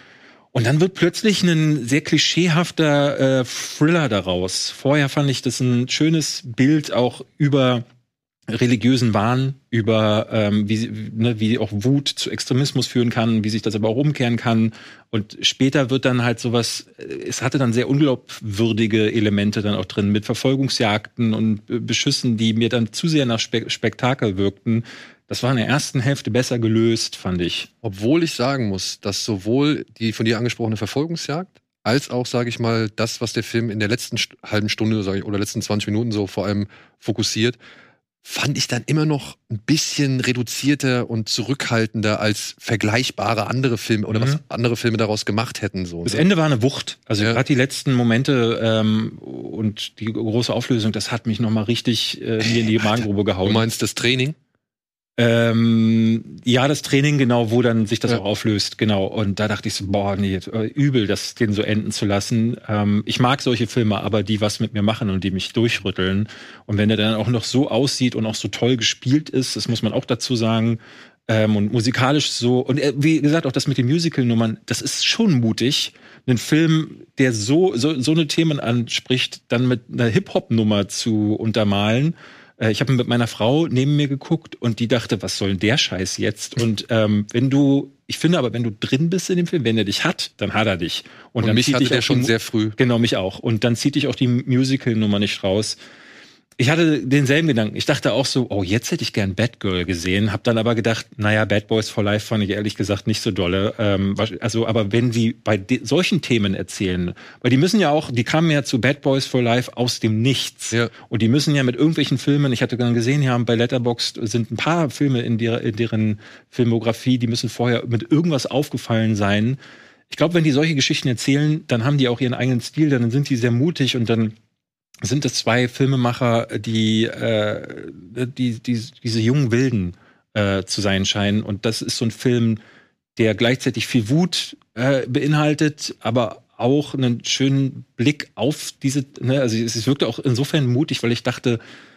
Und dann wird plötzlich ein sehr klischeehafter äh, Thriller daraus. Vorher fand ich das ein schönes Bild auch über religiösen Wahn, über ähm, wie, ne, wie auch Wut zu Extremismus führen kann, wie sich das aber auch umkehren kann. Und später wird dann halt sowas, es hatte dann sehr unglaubwürdige Elemente dann auch drin, mit Verfolgungsjagden und Beschüssen, die mir dann zu sehr nach Spe- Spektakel wirkten. Das war in der ersten Hälfte besser gelöst, fand ich. Obwohl ich sagen muss, dass sowohl die von dir angesprochene Verfolgungsjagd als auch, sage ich mal, das, was der Film in der letzten st- halben Stunde sag ich, oder letzten zwanzig Minuten so vor allem fokussiert, fand ich dann immer noch ein bisschen reduzierter und zurückhaltender als vergleichbare andere Filme oder mhm. was andere Filme daraus gemacht hätten. So, das ne? Ende war eine Wucht. Also ja. gerade die letzten Momente ähm, und die große Auflösung, das hat mich noch mal richtig äh, mir in die Magengrube gehauen. Du meinst das Training? Ähm, ja, das Training, genau, wo dann sich das ja. auch auflöst, genau. Und da dachte ich so, boah, nee, übel, das den so enden zu lassen. Ähm, ich mag solche Filme, aber die was mit mir machen und die mich durchrütteln. Und wenn der dann auch noch so aussieht und auch so toll gespielt ist, das muss man auch dazu sagen, ähm, und musikalisch so, und äh, wie gesagt, auch das mit den Musical-Nummern, das ist schon mutig, einen Film, der so, so, so eine Themen anspricht, dann mit einer Hip-Hop-Nummer zu untermalen. Ich habe mit meiner Frau neben mir geguckt und die dachte, was soll denn der Scheiß jetzt? Und ähm, wenn du, ich finde aber, wenn du drin bist in dem Film, wenn er dich hat, dann hat er dich. Und, und dann mich zieht hatte dich der auch schon die, sehr früh. Genau, mich auch. Und dann zieht dich auch die Musical-Nummer nicht raus. Ich hatte denselben Gedanken. Ich dachte auch so, oh, jetzt hätte ich gern Batgirl gesehen. Hab dann aber gedacht, naja, Bad Boys for Life fand ich ehrlich gesagt nicht so dolle. Ähm, also, aber wenn sie bei de- solchen Themen erzählen, weil die müssen ja auch, die kamen ja zu Bad Boys for Life aus dem Nichts. Ja. Und die müssen ja mit irgendwelchen Filmen, ich hatte dann gesehen, die haben bei Letterboxd sind ein paar Filme in, der, in deren Filmografie, die müssen vorher mit irgendwas aufgefallen sein. Ich glaube, wenn die solche Geschichten erzählen, dann haben die auch ihren eigenen Stil, dann sind die sehr mutig und dann sind es zwei Filmemacher, die, äh, die, die diese jungen Wilden äh, zu sein scheinen. Und das ist so ein Film, der gleichzeitig viel Wut äh, beinhaltet, aber auch einen schönen Blick auf diese, ne, also es wirkte auch insofern mutig, weil ich dachte,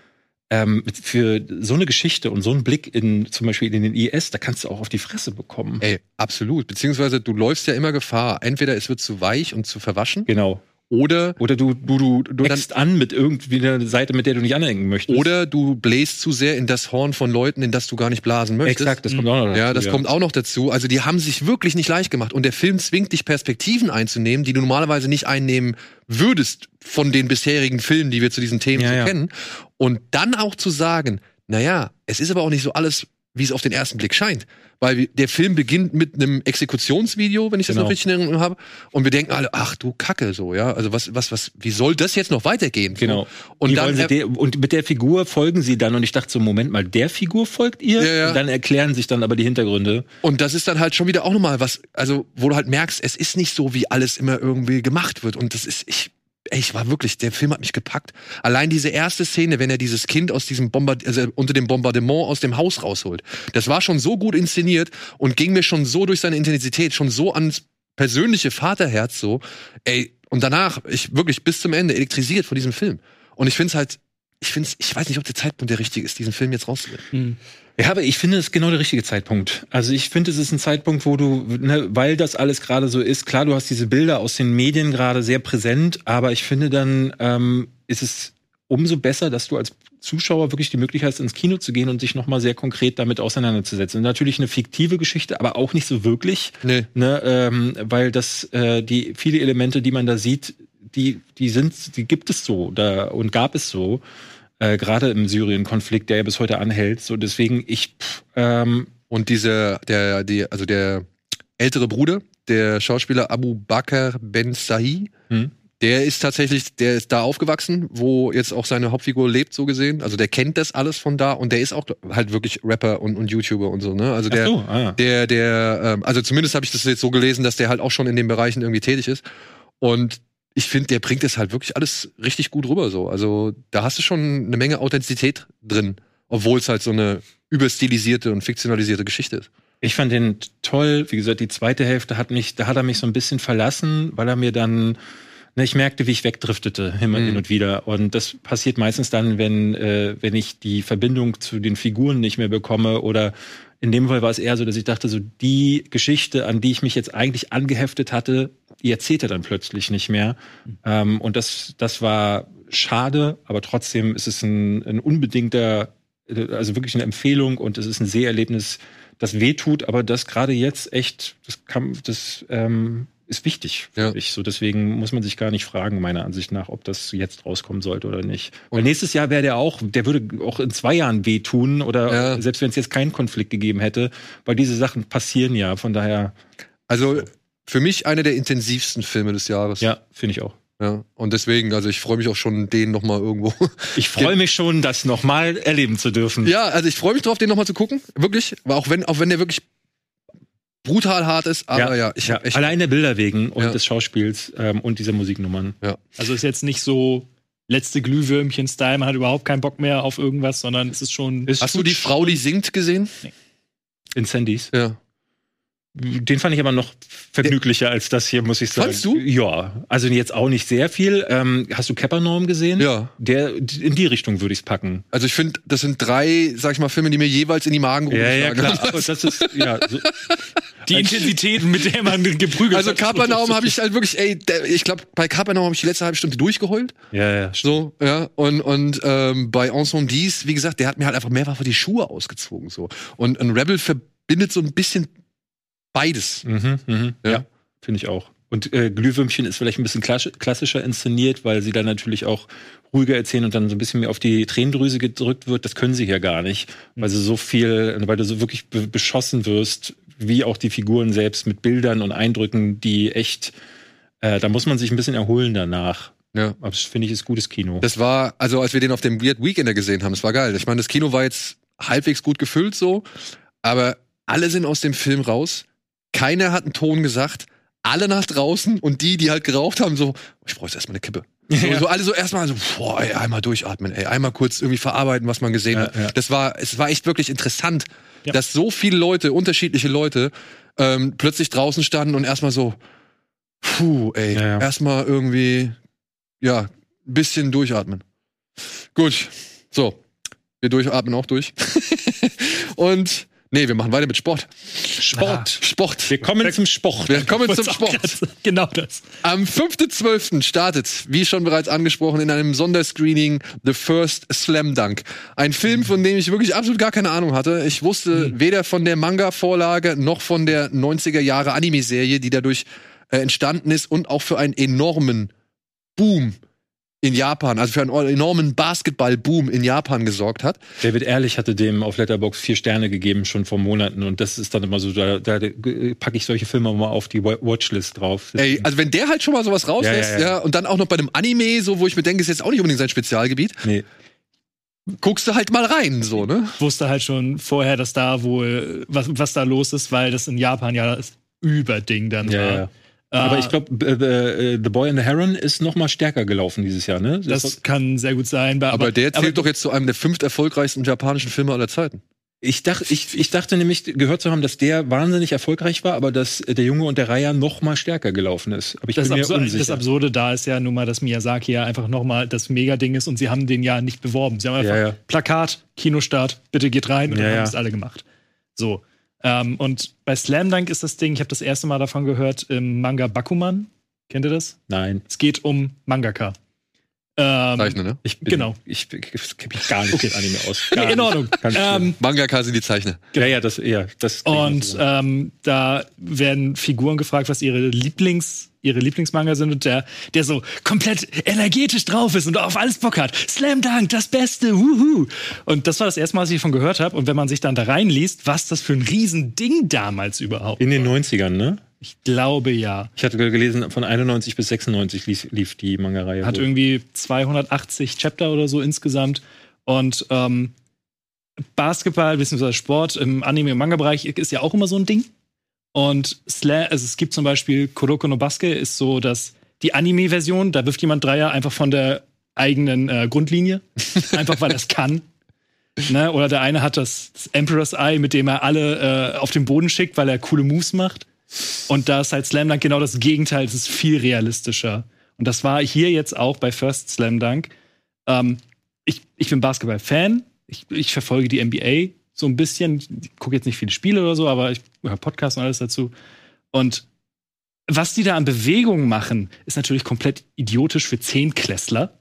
ähm, für so eine Geschichte und so einen Blick in zum Beispiel in den I S, da kannst du auch auf die Fresse bekommen. Ey, absolut. Beziehungsweise du läufst ja immer Gefahr. Entweder es wird zu weich und zu verwaschen. Genau. Oder, Oder du, du, du, du eckst an mit irgendwie einer Seite, mit der du nicht anecken möchtest. oder du bläst zu sehr in das Horn von Leuten, in das du gar nicht blasen möchtest. Exakt, das kommt auch noch dazu. Ja, das kommt auch noch dazu. Also die haben sich wirklich nicht leicht gemacht. Und der Film zwingt dich, Perspektiven einzunehmen, die du normalerweise nicht einnehmen würdest von den bisherigen Filmen, die wir zu diesen Themen Ja, so ja. kennen. Und dann auch zu sagen, naja, es ist aber auch nicht so alles, wie es auf den ersten Blick scheint. Weil wir- der Film beginnt mit einem Exekutionsvideo, wenn ich das Genau. noch richtig in Erinnerung habe. Und wir denken alle, ach du Kacke, so, ja. Also was, was, was, wie soll das jetzt noch weitergehen? So. Genau. Und Die dann, wollen sie der, und mit der Figur folgen sie dann und ich dachte so, Moment mal, der Figur folgt ihr? Ja, ja. Und dann erklären sich dann aber die Hintergründe. Und das ist dann halt schon wieder auch nochmal was, also wo du halt merkst, es ist nicht so, wie alles immer irgendwie gemacht wird. Und das ist, ich, ey, ich war wirklich, der Film hat mich gepackt. Allein diese erste Szene, wenn er dieses Kind aus diesem Bombard also unter dem Bombardement aus dem Haus rausholt, das war schon so gut inszeniert und ging mir schon so durch seine Intensität, schon so ans persönliche Vaterherz so, ey, und danach, ich wirklich bis zum Ende elektrisiert von diesem Film. Und ich find's halt, ich find's, ich weiß nicht, ob der Zeitpunkt der richtige ist, diesen Film jetzt rauszunehmen. Ja, aber ich finde, es ist genau der richtige Zeitpunkt. Also ich finde, es ist ein Zeitpunkt, wo du, ne, weil das alles gerade so ist, klar, du hast diese Bilder aus den Medien gerade sehr präsent, aber ich finde dann ähm, ist es umso besser, dass du als Zuschauer wirklich die Möglichkeit hast, ins Kino zu gehen und sich nochmal sehr konkret damit auseinanderzusetzen. Und natürlich eine fiktive Geschichte, aber auch nicht so wirklich, Nee. ne, ähm, weil das äh, die viele Elemente, die man da sieht, die die sind, die gibt es so da und gab es so. Äh, gerade im Syrien-Konflikt, der ja bis heute anhält. So deswegen ich pff, ähm, Und diese, der, die, also der ältere Bruder, der Schauspieler Abu Bakr Ben Sahi, Hm. der ist tatsächlich, der ist da aufgewachsen, wo jetzt auch seine Hauptfigur lebt, so gesehen. Also der kennt das alles von da und der ist auch halt wirklich Rapper und, und YouTuber und so, ne? Also der, Ach so, ah, ja. der, der, ähm, also zumindest habe ich das jetzt so gelesen, dass der halt auch schon in den Bereichen irgendwie tätig ist. Und ich finde, der bringt das halt wirklich alles richtig gut rüber, so. Also da hast du schon eine Menge Authentizität drin, obwohl es halt so eine überstilisierte und fiktionalisierte Geschichte ist. Ich fand den toll. Wie gesagt, die zweite Hälfte hat mich, da hat er mich so ein bisschen verlassen, weil er mir dann, ne, ich merkte, wie ich wegdriftete immer Mhm. hin und wieder. Und das passiert meistens dann, wenn, äh, wenn ich die Verbindung zu den Figuren nicht mehr bekomme oder in dem Fall war es eher so, dass ich dachte, so die Geschichte, an die ich mich jetzt eigentlich angeheftet hatte, die erzählt er dann plötzlich nicht mehr. Ähm, und das, das war schade, aber trotzdem ist es ein, ein unbedingter, also wirklich eine Empfehlung und es ist ein Seherlebnis, das wehtut, aber das gerade jetzt echt, das kann, das ähm, ist wichtig für Ja. mich. So deswegen muss man sich gar nicht fragen, meiner Ansicht nach, ob das jetzt rauskommen sollte oder nicht. Weil nächstes Jahr wäre der auch, der würde auch in zwei Jahren wehtun oder Ja. selbst wenn es jetzt keinen Konflikt gegeben hätte, weil diese Sachen passieren ja. Von daher, Also für mich einer der intensivsten Filme des Jahres. ja, finde ich auch. Ja. Und deswegen, also ich freue mich auch schon, den noch mal irgendwo. Ich freue mich schon, das nochmal erleben zu dürfen. Ja, also ich freue mich drauf, den noch mal zu gucken. Wirklich. Aber auch wenn, auch wenn der wirklich brutal hart ist. Aber ja, ich ja. hab echt. Allein der Bilder wegen und Ja. des Schauspiels ähm, und dieser Musiknummern. Also ist jetzt nicht so letzte Glühwürmchen-Style, man hat überhaupt keinen Bock mehr auf irgendwas, sondern es ist schon. Ist Hast du die Frau, die singt, gesehen? Incendies? Ja. Den fand ich aber noch vergnüglicher als das hier, muss ich sagen. Fandst du? Ja, also jetzt auch nicht sehr viel. Ähm, hast du Capernaum gesehen? Ja. Der, in die Richtung würde ich es packen. Also ich finde, das sind drei, sag ich mal, Filme, die mir jeweils in die Magengrube schlagen. Aber das ist, ja, so, Die Intensität, mit der man geprügelt Also hat. Kapernaum habe ich halt wirklich, ey, der, ich glaube, bei Kapernaum habe ich die letzte halbe Stunde durchgeheult. ja, ja. So, ja. Und, und ähm, bei Ensembles, wie gesagt, der hat mir halt einfach mehrfach die Schuhe ausgezogen. So. Und ein Rebel verbindet so ein bisschen beides. Mhm, mhm, Ja. ja, finde ich auch. Und äh, Glühwürmchen ist vielleicht ein bisschen klass- klassischer inszeniert, weil sie dann natürlich auch ruhiger erzählen und dann so ein bisschen mehr auf die Tränendrüse gedrückt wird. Das können sie hier gar nicht, weil sie so viel, weil du so wirklich be- beschossen wirst, wie auch die Figuren selbst mit Bildern und Eindrücken, die echt, äh, da muss man sich ein bisschen erholen danach. Ja. Aber das finde ich ist gutes Kino. Das war, also als wir den auf dem Weird Weekender gesehen haben, das war geil. Ich meine, das Kino war jetzt halbwegs gut gefüllt so, aber alle sind aus dem Film raus. Keiner hat einen Ton gesagt. Alle nach draußen und die, die halt geraucht haben, so, ich brauche jetzt erstmal eine Kippe. So, Ja. so alle so erstmal so, boah, ey, einmal durchatmen, ey, einmal kurz irgendwie verarbeiten, was man gesehen Ja, hat. ja. Das war, es war echt wirklich interessant, Ja. dass so viele Leute, unterschiedliche Leute, ähm, plötzlich draußen standen und erstmal so, puh, ey, Ja, ja. erstmal irgendwie, ja, ein bisschen durchatmen. Gut, so. Wir durchatmen auch durch. Und nee, wir machen weiter mit Sport. Sport. Sport. Wir kommen zum Sport. Wir kommen zum Wollt's auch Sport. grad- Genau das. Am fünften zwölften startet, wie schon bereits angesprochen, in einem Sonderscreening The First Slam Dunk. Ein Film, von dem ich wirklich absolut gar keine Ahnung hatte. Ich wusste weder von der Manga-Vorlage noch von der neunziger Jahre Anime-Serie, die dadurch äh, entstanden ist und auch für einen enormen Boom in Japan, also für einen enormen Basketball-Boom in Japan gesorgt hat. David Ehrlich hatte dem auf Letterboxd vier Sterne gegeben, schon vor Monaten. Und das ist dann immer so, da, da packe ich solche Filme mal auf die Watchlist drauf. Ey, also wenn der halt schon mal sowas rauslässt, ja, Ja, ja, ja, ja. und dann auch noch bei einem Anime, so wo ich mir denke, ist jetzt auch nicht unbedingt sein Spezialgebiet, Nee. guckst du halt mal rein, so, ne? Wusste halt schon vorher, dass da wohl, was, was da los ist, weil das in Japan ja das Überding dann Ja, war. ja. Aber ich glaube, äh, The Boy and the Heron ist noch mal stärker gelaufen dieses Jahr, ne? Das kann sehr gut sein. Aber, Aber der zählt aber- doch jetzt zu einem der fünft erfolgreichsten japanischen Filme aller Zeiten. Ich dachte, ich, ich dachte nämlich, gehört zu haben, dass der wahnsinnig erfolgreich war, aber dass der Junge und der Reiher noch mal stärker gelaufen ist. Aber ich Das, bin mir Absur unsicher. das Absurde da ist ja nun mal, dass Miyazaki ja einfach nochmal das Mega-Ding ist und sie haben den ja nicht beworben. Sie haben einfach Ja, ja. Plakat, Kinostart, bitte geht rein und Ja, dann ja. haben es alle gemacht. So. Ähm, und bei Slam Dunk ist das Ding, ich habe das erste Mal davon gehört, im Manga Bakuman. Kennt ihr das? Nein. Es geht um Mangaka. Ähm, Zeichner, ne? Ich bin, Genau. Ich, ich, ich kenne mich gar nicht mit Anime aus. Gar in nicht. Ordnung. Ganz schlimm. Ähm, Mangaka sind die Zeichner. ja, ja, das, ja, das. Und ähm, da werden Figuren gefragt, was ihre Lieblings, ihre Lieblingsmanga sind und der, der so komplett energetisch drauf ist und auf alles Bock hat. Slam Dunk, das Beste, wuhu. Und das war das erste Mal, was ich davon gehört habe. Und wenn man sich dann da reinliest, was das für ein Riesending damals überhaupt in den war. neunzigern, ne? Ich glaube ja. Ich hatte gelesen, von einundneunzig bis sechsundneunzig lief, lief die Manga-Reihe. Hat wohl. irgendwie zweihundertachtzig Chapter oder so insgesamt. Und ähm, Basketball bzw. Sport im Anime- und Manga-Bereich ist ja auch immer so ein Ding. Und Slam, also es gibt zum Beispiel Kuroko no Basket, ist so, dass die Anime-Version, da wirft jemand Dreier einfach von der eigenen äh, Grundlinie. Einfach weil er es kann. Ne? Oder der eine hat das, das Emperor's Eye, mit dem er alle äh, auf den Boden schickt, weil er coole Moves macht. Und da ist halt Slam Dunk genau das Gegenteil, es ist viel realistischer. Und das war hier jetzt auch bei First Slam Dunk. Ähm, ich, ich bin Basketball-Fan, ich, ich verfolge die N B A so ein bisschen, ich gucke jetzt nicht viele Spiele oder so, aber ich höre Podcasts und alles dazu. Und was die da an Bewegungen machen, ist natürlich komplett idiotisch für Zehnklässler,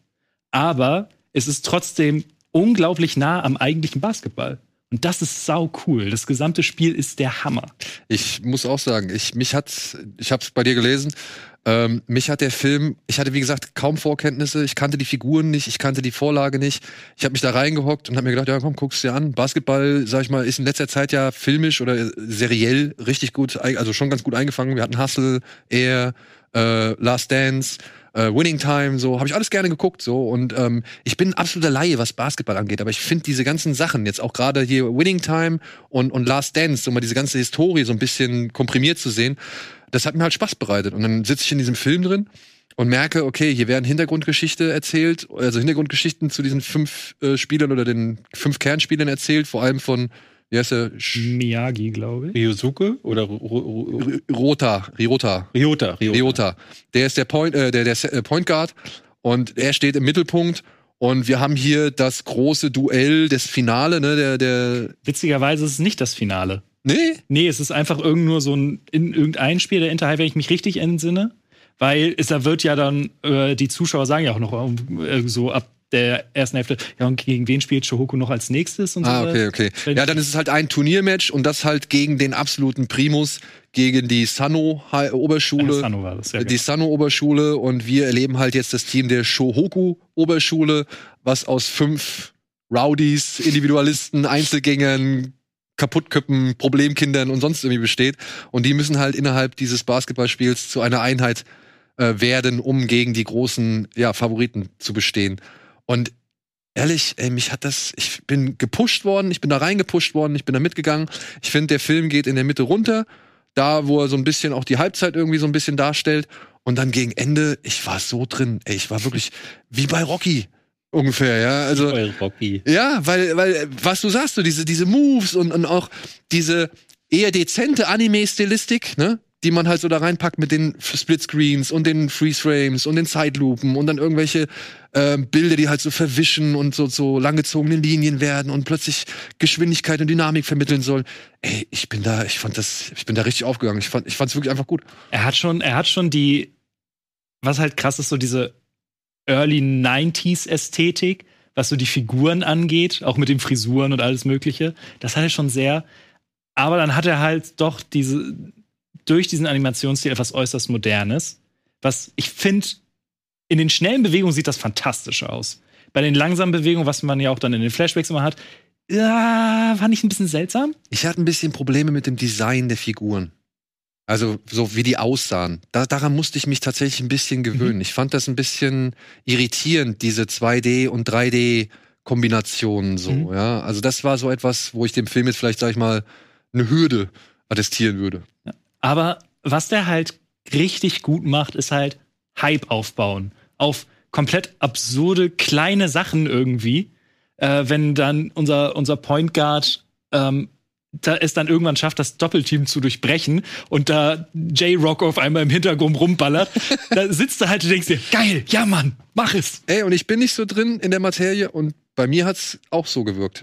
aber es ist trotzdem unglaublich nah am eigentlichen Basketball. Und das ist sau cool. Das gesamte Spiel ist der Hammer. Ich muss auch sagen, ich mich hat, ich habe es bei dir gelesen. Ähm, mich hat der Film, ich hatte wie gesagt kaum Vorkenntnisse, ich kannte die Figuren nicht, ich kannte die Vorlage nicht. Ich habe mich da reingehockt und habe mir gedacht, ja komm, guck's dir an. Basketball, sag ich mal, ist in letzter Zeit ja filmisch oder seriell richtig gut, also schon ganz gut eingefangen. Wir hatten Hustle, Air, äh, Last Dance, äh, Winning Time, so habe ich alles gerne geguckt, so und ähm, ich bin ein absoluter Laie, was Basketball angeht, aber ich finde diese ganzen Sachen jetzt auch gerade hier Winning Time und und Last Dance, um mal diese ganze Historie so ein bisschen komprimiert zu sehen. Das hat mir halt Spaß bereitet. Und dann sitze ich in diesem Film drin und merke, okay, hier werden Hintergrundgeschichte erzählt, also Hintergrundgeschichten zu diesen fünf äh, Spielern oder den fünf Kernspielern erzählt, vor allem von, wie heißt der? Sch- Miyagi, glaube ich. Ryosuke oder Ro- Ro- Ro- Rota, Ryota. Ryota, Ryota. Ryota. Der ist der Point, äh, der, der Se- Point Guard und er steht im Mittelpunkt. Und wir haben hier das große Duell, das Finale, ne, der, der, Witzigerweise ist es nicht das Finale. nee, Nee, es ist einfach irgend nur so ein in irgendein Spiel der Interhigh, wenn ich mich richtig entsinne. Weil es, da wird ja dann, äh, die Zuschauer sagen ja auch noch äh, so ab der ersten Hälfte, ja, und gegen wen spielt Shohoku noch als nächstes und so. Ah, okay, okay. Ja, dann ist es halt ein Turniermatch und das halt gegen den absoluten Primus, gegen die Sano-Oberschule. Ja, Sano war das, ja, die genau. Sano-Oberschule und wir erleben halt jetzt das Team der Shohoku-Oberschule, was aus fünf Rowdies, Individualisten, Einzelgängern, Kaputtköppen, Problemkindern und sonst irgendwie besteht. Und die müssen halt innerhalb dieses Basketballspiels zu einer Einheit äh, werden, um gegen die großen ja, Favoriten zu bestehen. Und ehrlich, ey, mich hat das, ich bin gepusht worden, ich bin da reingepusht worden, ich bin da mitgegangen. Ich finde, der Film geht in der Mitte runter, da, wo er so ein bisschen auch die Halbzeit irgendwie so ein bisschen darstellt. Und dann gegen Ende, ich war so drin, ey, ich war wirklich wie bei Rocky ungefähr, ja. Also, Bei Rocky. ja, weil, weil, was du sagst, so diese, diese Moves und, und auch diese eher dezente Anime-Stilistik, ne? die man halt so da reinpackt mit den Splitscreens und den Freeze-Frames und den Zeitlupen und dann irgendwelche äh, Bilder, die halt so verwischen und so, so langgezogene Linien werden und plötzlich Geschwindigkeit und Dynamik vermitteln sollen. Ey, ich bin da, ich fand das, ich bin da richtig aufgegangen. Ich fand, ich fand's wirklich einfach gut. Er hat schon, er hat schon die, was halt krass ist, so diese Early nineties Ästhetik, was so die Figuren angeht, auch mit den Frisuren und alles Mögliche. Das hat er schon sehr. Aber dann hat er halt doch diese, durch diesen Animationsstil etwas äußerst Modernes. Was ich finde, in den schnellen Bewegungen sieht das fantastisch aus. Bei den langsamen Bewegungen, was man ja auch dann in den Flashbacks immer hat, ja, fand ich ein bisschen seltsam. Ich hatte ein bisschen Probleme mit dem Design der Figuren. Also, so wie die aussahen. Da, daran musste ich mich tatsächlich ein bisschen gewöhnen. Mhm. Ich fand das ein bisschen irritierend, diese zwei D- und drei D-Kombinationen so, mhm. ja. Also, das war so etwas, wo ich dem Film jetzt vielleicht, sag ich mal, eine Hürde attestieren würde. Ja. Aber was der halt richtig gut macht, ist halt Hype aufbauen. Auf komplett absurde, kleine Sachen irgendwie. Äh, wenn dann unser, unser Point Guard ähm, da es dann irgendwann schafft, das Doppelteam zu durchbrechen und da J-Rock auf einmal im Hintergrund rumballert, da sitzt du halt und denkst dir, geil, ja Mann, mach es. Ey, und ich bin nicht so drin in der Materie und bei mir hat's auch so gewirkt.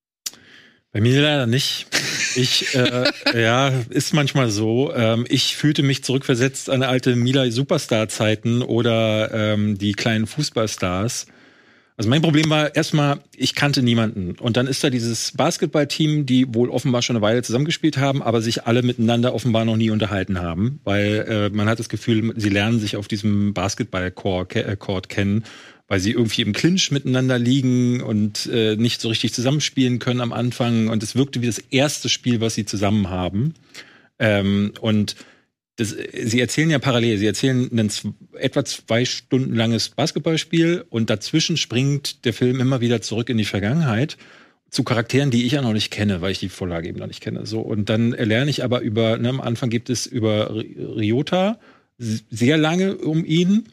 Bei mir leider nicht. Ich, äh, ja, ist manchmal so. Ähm, ich fühlte mich zurückversetzt an alte Mila-Superstar-Zeiten oder ähm, die kleinen Fußballstars. Also mein Problem war erstmal, ich kannte niemanden. Und dann ist da dieses Basketballteam, die wohl offenbar schon eine Weile zusammengespielt haben, aber sich alle miteinander offenbar noch nie unterhalten haben. Weil äh, man hat das Gefühl, sie lernen sich auf diesem Basketball-Court kennen, weil sie irgendwie im Clinch miteinander liegen und äh, nicht so richtig zusammenspielen können am Anfang. Und es wirkte wie das erste Spiel, was sie zusammen haben. Ähm, und Das, sie erzählen ja parallel, sie erzählen ein etwa zwei Stunden langes Basketballspiel und dazwischen springt der Film immer wieder zurück in die Vergangenheit zu Charakteren, die ich ja noch nicht kenne, weil ich die Vorlage eben noch nicht kenne. So, und dann lerne ich aber über, ne, am Anfang gibt es über Ryota sehr lange um ihn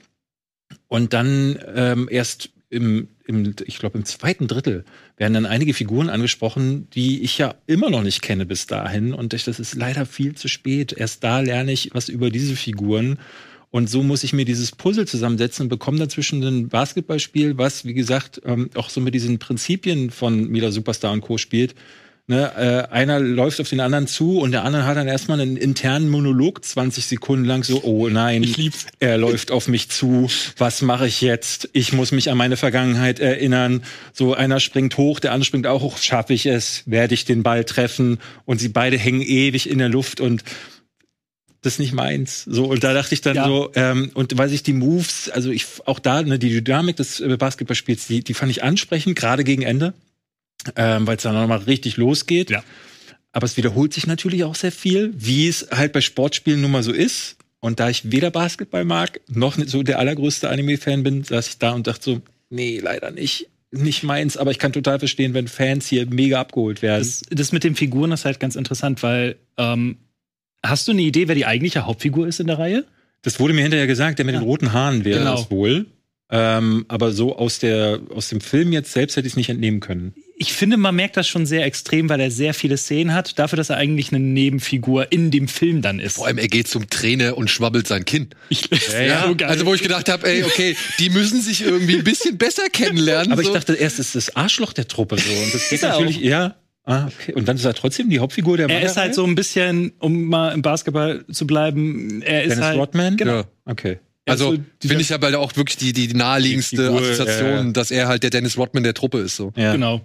und dann ähm, erst im, im ich glaube im zweiten Drittel werden dann einige Figuren angesprochen, die ich ja immer noch nicht kenne bis dahin. Und das ist leider viel zu spät. Erst da lerne ich was über diese Figuren. Und so muss ich mir dieses Puzzle zusammensetzen und bekomme dazwischen ein Basketballspiel, was, wie gesagt, ähm, auch so mit diesen Prinzipien von Mila Superstar und Co. spielt. Ne, äh, einer läuft auf den anderen zu und der andere hat dann erstmal einen internen Monolog zwanzig Sekunden lang so, oh nein, ich lieb's. Er läuft auf mich zu, was mache ich jetzt? Ich muss mich an meine Vergangenheit erinnern. So, einer springt hoch, der andere springt auch hoch, schaffe ich es? Werde ich den Ball treffen? Und sie beide hängen ewig in der Luft und das ist nicht meins. So, und da dachte ich dann ja. so, ähm, und weil sich die Moves, also ich auch da, ne, die Dynamik des Basketballspiels, die, die fand ich ansprechend, gerade gegen Ende. Ähm, weil es dann nochmal richtig losgeht. Ja. Aber es wiederholt sich natürlich auch sehr viel, wie es halt bei Sportspielen nun mal so ist. Und da ich weder Basketball mag, noch nicht so der allergrößte Anime-Fan bin, saß ich da und dachte so, nee, leider nicht. Nicht meins, aber ich kann total verstehen, wenn Fans hier mega abgeholt werden. Das, das mit den Figuren ist halt ganz interessant, weil ähm, hast du eine Idee, wer die eigentliche Hauptfigur ist in der Reihe? Das wurde mir hinterher gesagt, der mit ja. den roten Haaren wäre genau. das wohl. Ähm, aber so aus der aus dem Film jetzt selbst hätte ich es nicht entnehmen können. Ich finde, man merkt das schon sehr extrem, weil er sehr viele Szenen hat, dafür, dass er eigentlich eine Nebenfigur in dem Film dann ist. Vor allem, er geht zum Trainer und schwabbelt sein Kinn. Ich, ja, ja. So also, wo ich gedacht habe, ey, okay, die müssen sich irgendwie ein bisschen besser kennenlernen. Aber so. ich dachte erst, es ist das Arschloch der Truppe so. Und das geht natürlich, auch. ja. Ah, okay. Und dann ist er trotzdem die Hauptfigur der Er ist halt so ein bisschen, um mal im Basketball zu bleiben, er ist Dennis halt... Rodman? Genau. Ja. Okay. Also, also finde ich ja bald auch wirklich die, die naheliegendste die Figur, Assoziation, äh, dass er halt der Dennis Rodman der Truppe ist. So. Ja. Genau.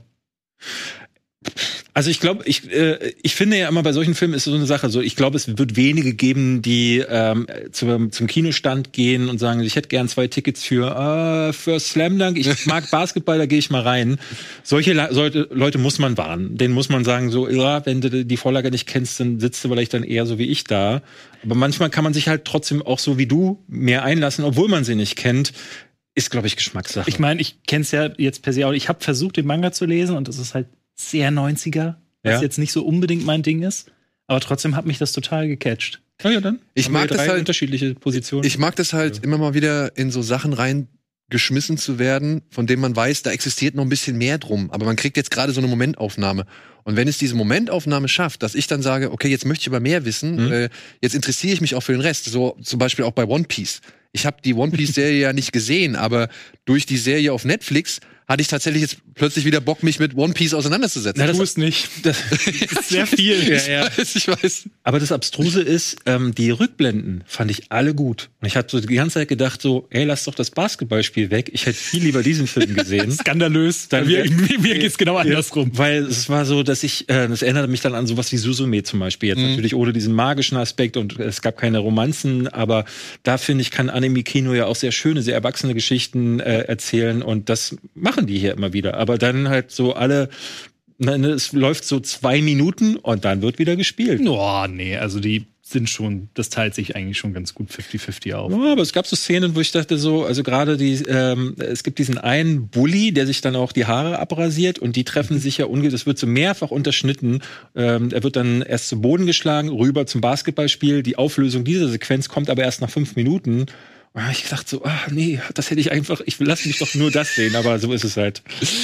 Also ich glaube, ich, äh, ich finde ja immer bei solchen Filmen ist so eine Sache, so ich glaube, es wird wenige geben, die ähm, zum, zum Kinostand gehen und sagen, ich hätte gern zwei Tickets für äh, für Slam Dunk, ich mag Basketball, da gehe ich mal rein. Solche Le- Leute, Leute muss man warnen. Denen muss man sagen, so, ja, wenn du die Vorlage nicht kennst, dann sitzt du vielleicht dann eher so wie ich da. Aber manchmal kann man sich halt trotzdem auch so wie du mehr einlassen, obwohl man sie nicht kennt. Ist, glaube ich, Geschmackssache. Ich meine, ich kenne es ja jetzt per se auch. Ich habe versucht, den Manga zu lesen und das ist halt sehr neunziger, was ja. jetzt nicht so unbedingt mein Ding ist. Aber trotzdem hat mich das total gecatcht. Ja, ja, dann. Ich mag das halt, unterschiedliche Positionen. Ich mag das halt ja. immer mal wieder in so Sachen rein geschmissen zu werden, von dem man weiß, da existiert noch ein bisschen mehr drum. Aber man kriegt jetzt gerade so eine Momentaufnahme. Und wenn es diese Momentaufnahme schafft, dass ich dann sage, okay, jetzt möchte ich aber mehr wissen, mhm. äh, jetzt interessiere ich mich auch für den Rest. So zum Beispiel auch bei One Piece. Ich habe die One Piece-Serie ja nicht gesehen, aber durch die Serie auf Netflix hatte ich tatsächlich jetzt plötzlich wieder Bock, mich mit One Piece auseinanderzusetzen. Na, das ist nicht. Das ist sehr viel. Ja, ja. Ich weiß, ich weiß. Aber das Abstruse ist, ähm, die Rückblenden fand ich alle gut. Und ich habe so die ganze Zeit gedacht so, ey, lass doch das Basketballspiel weg. Ich hätte viel lieber diesen Film gesehen. Skandalös. Dann mir, mir, mir geht's genau andersrum. Weil es war so, dass ich, äh, das erinnerte mich dann an sowas wie Suzume zum Beispiel. Jetzt mhm. natürlich ohne diesen magischen Aspekt und es gab keine Romanzen, aber da finde ich, kann Anime-Kino ja auch sehr schöne, sehr erwachsene Geschichten äh, erzählen und das machen die hier immer wieder. Aber dann halt so alle, ne, es läuft so zwei Minuten und dann wird wieder gespielt. Oh, nee, also die sind schon, das teilt sich eigentlich schon ganz gut fifty fifty auf. Ja, aber es gab so Szenen, wo ich dachte so, also gerade die, ähm, es gibt diesen einen Bully, der sich dann auch die Haare abrasiert und die treffen sich ja unge, das wird so mehrfach unterschnitten. Ähm, er wird dann erst zu Boden geschlagen, rüber zum Basketballspiel. Die Auflösung dieser Sequenz kommt aber erst nach fünf Minuten. Und ich dachte so, ah, nee, das hätte ich einfach, ich lass mich doch nur das sehen, aber so ist es halt.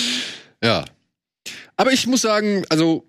Ja. Aber ich muss sagen, also,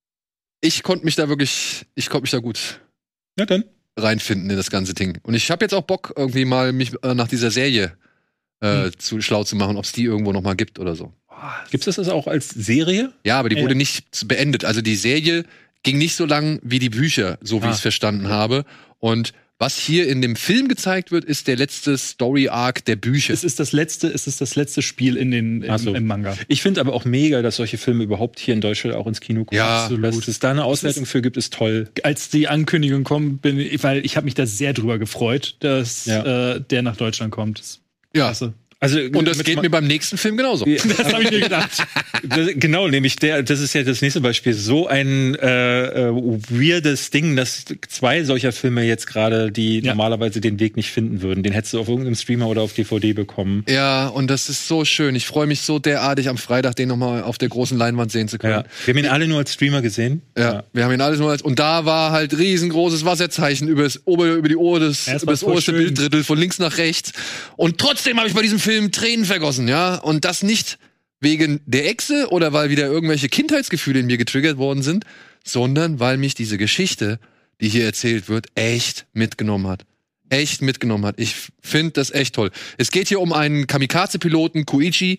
ich konnte mich da wirklich, ich konnte mich da gut ja, dann. reinfinden in das ganze Ding. Und ich habe jetzt auch Bock, irgendwie mal mich äh, nach dieser Serie äh, hm. zu schlau zu machen, ob es die irgendwo noch mal gibt oder so. Gibt es das auch als Serie? Ja, aber die ja. wurde nicht beendet. Also die Serie ging nicht so lang wie die Bücher, so wie ah. ich es verstanden habe. Und was hier in dem Film gezeigt wird, ist der letzte Story-Arc der Bücher. Es ist das letzte, es ist das letzte Spiel in den, im, so. im Manga. Ich finde aber auch mega, dass solche Filme überhaupt hier in Deutschland auch ins Kino kommen. Ja, absolut. Dass es da eine Auswertung für gibt, ist toll. Als die Ankündigung kommt, bin ich, weil ich habe mich da sehr drüber gefreut, dass ja. äh, der nach Deutschland kommt. Ja. Klasse. Also, und das geht mir beim nächsten Film genauso. Das habe ich mir gedacht. Genau, nämlich der, das ist ja das nächste Beispiel. So ein äh, äh, weirdes Ding, dass zwei solcher Filme jetzt gerade, die ja. normalerweise den Weg nicht finden würden. Den hättest du auf irgendeinem Streamer oder auf D V D bekommen. Ja, und das ist so schön. Ich freue mich so derartig, am Freitag den nochmal auf der großen Leinwand sehen zu können. Ja. Wir haben ihn alle nur als Streamer gesehen. Ja, ja. wir haben ihn alle nur als, und da war halt riesengroßes Wasserzeichen über das, über, über die Ohr des, über das oberste Bilddrittel von links nach rechts. Und trotzdem habe ich bei diesem Film Tränen vergossen, ja. Und das nicht wegen der Echse oder weil wieder irgendwelche Kindheitsgefühle in mir getriggert worden sind, sondern weil mich diese Geschichte, die hier erzählt wird, echt mitgenommen hat. Echt mitgenommen hat. Ich finde das echt toll. Es geht hier um einen Kamikaze-Piloten, Koichi,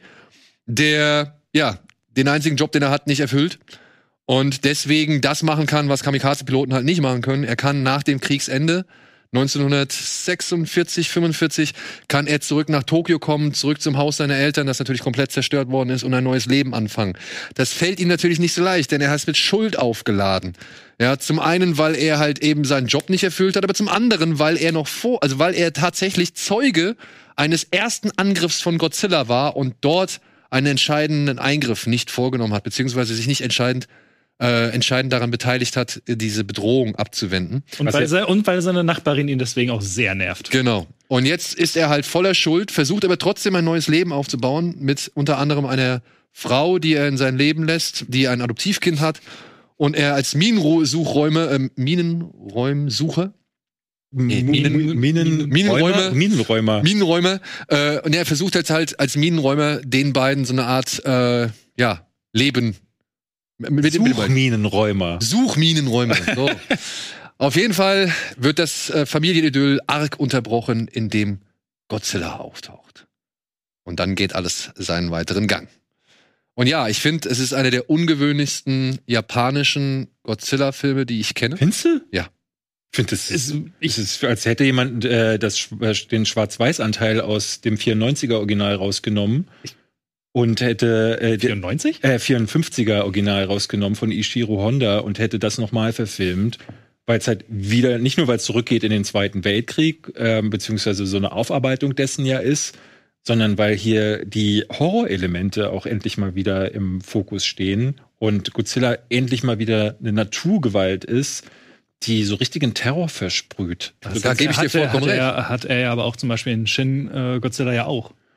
der, ja, den einzigen Job, den er hat, nicht erfüllt. Und deswegen das machen kann, was Kamikaze-Piloten halt nicht machen können. Er kann nach dem Kriegsende neunzehnhundertsechsundvierzig, fünfundvierzig kann er zurück nach Tokio kommen, zurück zum Haus seiner Eltern, das natürlich komplett zerstört worden ist, und ein neues Leben anfangen. Das fällt ihm natürlich nicht so leicht, denn er ist mit Schuld aufgeladen. Ja, zum einen, weil er halt eben seinen Job nicht erfüllt hat, aber zum anderen, weil er noch vor, also weil er tatsächlich Zeuge eines ersten Angriffs von Godzilla war und dort einen entscheidenden Eingriff nicht vorgenommen hat, beziehungsweise sich nicht entscheidend Äh, entscheidend daran beteiligt hat, diese Bedrohung abzuwenden. Und weil, se- und weil seine Nachbarin ihn deswegen auch sehr nervt. Genau. Und jetzt ist er halt voller Schuld, versucht aber trotzdem ein neues Leben aufzubauen, mit unter anderem einer Frau, die er in sein Leben lässt, die ein Adoptivkind hat. Und er als Minensuchräume, äh, Minenräumsucher, Nee, Minen, Minen, Minenräumer, Minenräumer. Minenräumer. Äh, und er versucht jetzt halt als Minenräumer den beiden so eine Art, äh, ja, Leben. Mit Suchminenräumer. Suchminenräumer. So. Auf jeden Fall wird das äh, Familienidyll arg unterbrochen, indem Godzilla auftaucht. Und dann geht alles seinen weiteren Gang. Und ja, ich finde, es ist einer der ungewöhnlichsten japanischen Godzilla-Filme, die ich kenne. Findest du? Ja. Ich finde, das ist, es ist, als hätte jemand äh, das, den Schwarz-Weiß-Anteil aus dem vierundneunziger-Original rausgenommen. Ich Und hätte äh, vierundneunzig? Äh, vierundfünfziger Original rausgenommen von Ishiro Honda und hätte das nochmal verfilmt, weil es halt wieder, nicht nur weil es zurückgeht in den Zweiten Weltkrieg, äh, beziehungsweise so eine Aufarbeitung dessen ja ist, sondern weil hier die Horrorelemente auch endlich mal wieder im Fokus stehen und Godzilla endlich mal wieder eine Naturgewalt ist, die so richtigen Terror versprüht. Also da gebe ich dir vollkommen hat recht. Er, hat er ja aber auch zum Beispiel in Shin äh, Godzilla ja auch.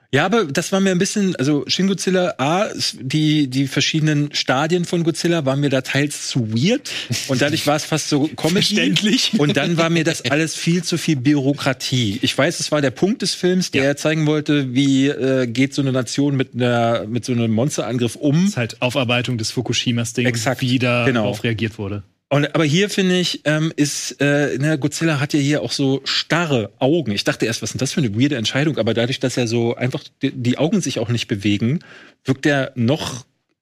Ja, aber das war mir ein bisschen, also Shin Godzilla, A, die, die verschiedenen Stadien von Godzilla waren mir da teils zu weird und dadurch war es fast so Comedy. Verständlich. Und dann war mir das alles viel zu viel Bürokratie. Ich weiß, es war der Punkt des Films, der Ja. zeigen wollte, wie äh, geht so eine Nation mit einer mit so einem Monsterangriff um. Das ist halt Aufarbeitung des Fukushimas-Ding, Exakt, wie da genau. darauf reagiert wurde. Und, aber hier finde ich, ähm, ist, äh, ne, Godzilla hat ja hier auch so starre Augen. Ich dachte erst, was ist denn das für eine weirde Entscheidung? Aber dadurch, dass er so einfach die, die Augen sich auch nicht bewegen, wirkt er noch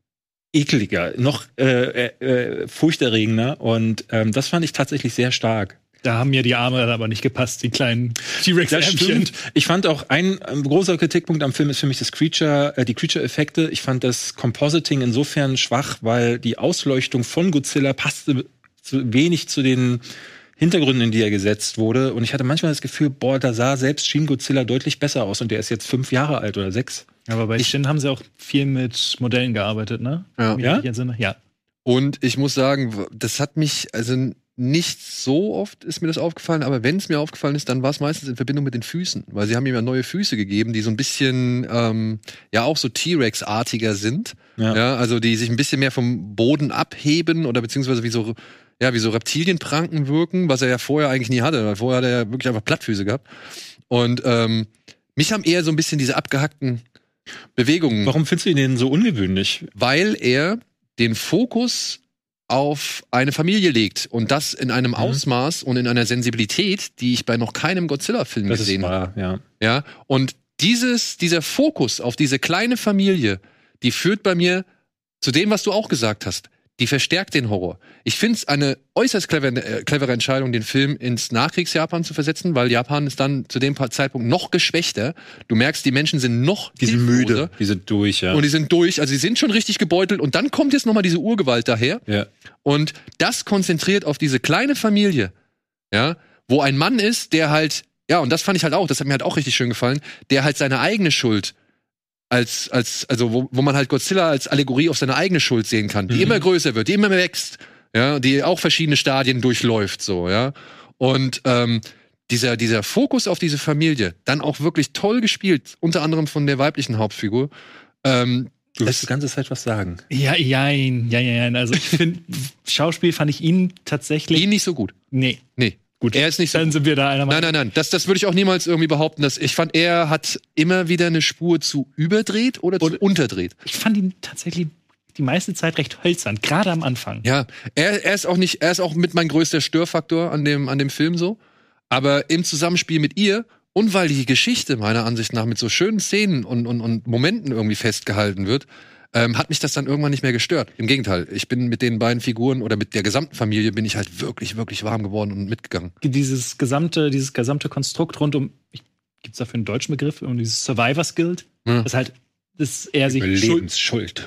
ekliger, noch äh, äh, furchterregender. Und ähm, das fand ich tatsächlich sehr stark. Da haben mir die Arme dann aber nicht gepasst, die kleinen T-Rex-Ärmchen. Ich fand auch ein, ein großer Kritikpunkt am Film ist für mich das Creature, äh, die Creature-Effekte. Ich fand das Compositing insofern schwach, weil die Ausleuchtung von Godzilla passte zu wenig zu den Hintergründen, in die er gesetzt wurde. Und ich hatte manchmal das Gefühl, boah, da sah selbst Shin Godzilla deutlich besser aus. Und der ist jetzt fünf Jahre alt oder sechs. Aber bei Shin haben sie auch viel mit Modellen gearbeitet, ne? Ja. Mich Ja? nicht entsinne. Ja. Und ich muss sagen, das hat mich, also nicht so oft ist mir das aufgefallen, aber wenn es mir aufgefallen ist, dann war es meistens in Verbindung mit den Füßen, weil sie haben ihm ja neue Füße gegeben, die so ein bisschen, ähm, ja auch so T-Rex-artiger sind, Ja. ja, also die sich ein bisschen mehr vom Boden abheben oder beziehungsweise wie so, ja, wie so Reptilienpranken wirken, was er ja vorher eigentlich nie hatte, weil vorher hat er ja wirklich einfach Plattfüße gehabt. Und ähm, mich haben eher so ein bisschen diese abgehackten Bewegungen, Warum findest du ihn denn so ungewöhnlich? weil er den Fokus auf eine Familie legt und das in einem Mhm. Ausmaß und in einer Sensibilität, die ich bei noch keinem Godzilla-Film Das ist gesehen habe. wahr, ja. Ja, und dieses, dieser Fokus auf diese kleine Familie, die führt bei mir zu dem, was du auch gesagt hast. Die verstärkt den Horror. Ich finde es eine äußerst clevere, äh, clevere Entscheidung, den Film ins Nachkriegsjapan zu versetzen, weil Japan ist dann zu dem Zeitpunkt noch geschwächter. Du merkst, die Menschen sind noch Die sind hilfloser. müde, die sind durch, ja. Und die sind durch, also sie sind schon richtig gebeutelt. Und dann kommt jetzt nochmal diese Urgewalt daher. ja. Und das konzentriert auf diese kleine Familie, ja, wo ein Mann ist, der halt, ja, und das fand ich halt auch, das hat mir halt auch richtig schön gefallen, der halt seine eigene Schuld als, als, also wo, wo man halt Godzilla als Allegorie auf seine eigene Schuld sehen kann, die Mhm. immer größer wird, die immer mehr wächst, ja, die auch verschiedene Stadien durchläuft, so, ja. Und ähm, dieser, dieser Fokus auf diese Familie, dann auch wirklich toll gespielt, unter anderem von der weiblichen Hauptfigur, ähm, Du willst die ganze Zeit was sagen. Ja, jein, ja, ja, ja. Also ich finde, Schauspiel fand ich ihn tatsächlich. ihn nicht so gut. Nee. Nee. Gut. Er ist nicht so Dann sind wir da einer Nein, nein, nein. Das, das würde ich auch niemals irgendwie behaupten. Dass ich fand, er hat immer wieder eine Spur zu überdreht oder zu Und- unterdreht. Ich fand ihn tatsächlich die meiste Zeit recht hölzern, gerade am Anfang. Ja, er, er ist auch nicht, er ist auch mit mein größter Störfaktor an dem, an dem Film so. Aber im Zusammenspiel mit ihr und weil die Geschichte meiner Ansicht nach mit so schönen Szenen und, und, und Momenten irgendwie festgehalten wird, ähm, hat mich das dann irgendwann nicht mehr gestört. Im Gegenteil, ich bin mit den beiden Figuren oder mit der gesamten Familie bin ich halt wirklich, wirklich warm geworden und mitgegangen. Dieses gesamte, dieses gesamte Konstrukt rund um, gibt es dafür einen deutschen Begriff, um dieses Survivors Guild, Ja. das halt, dass er sich schuld, Überlebensschuld.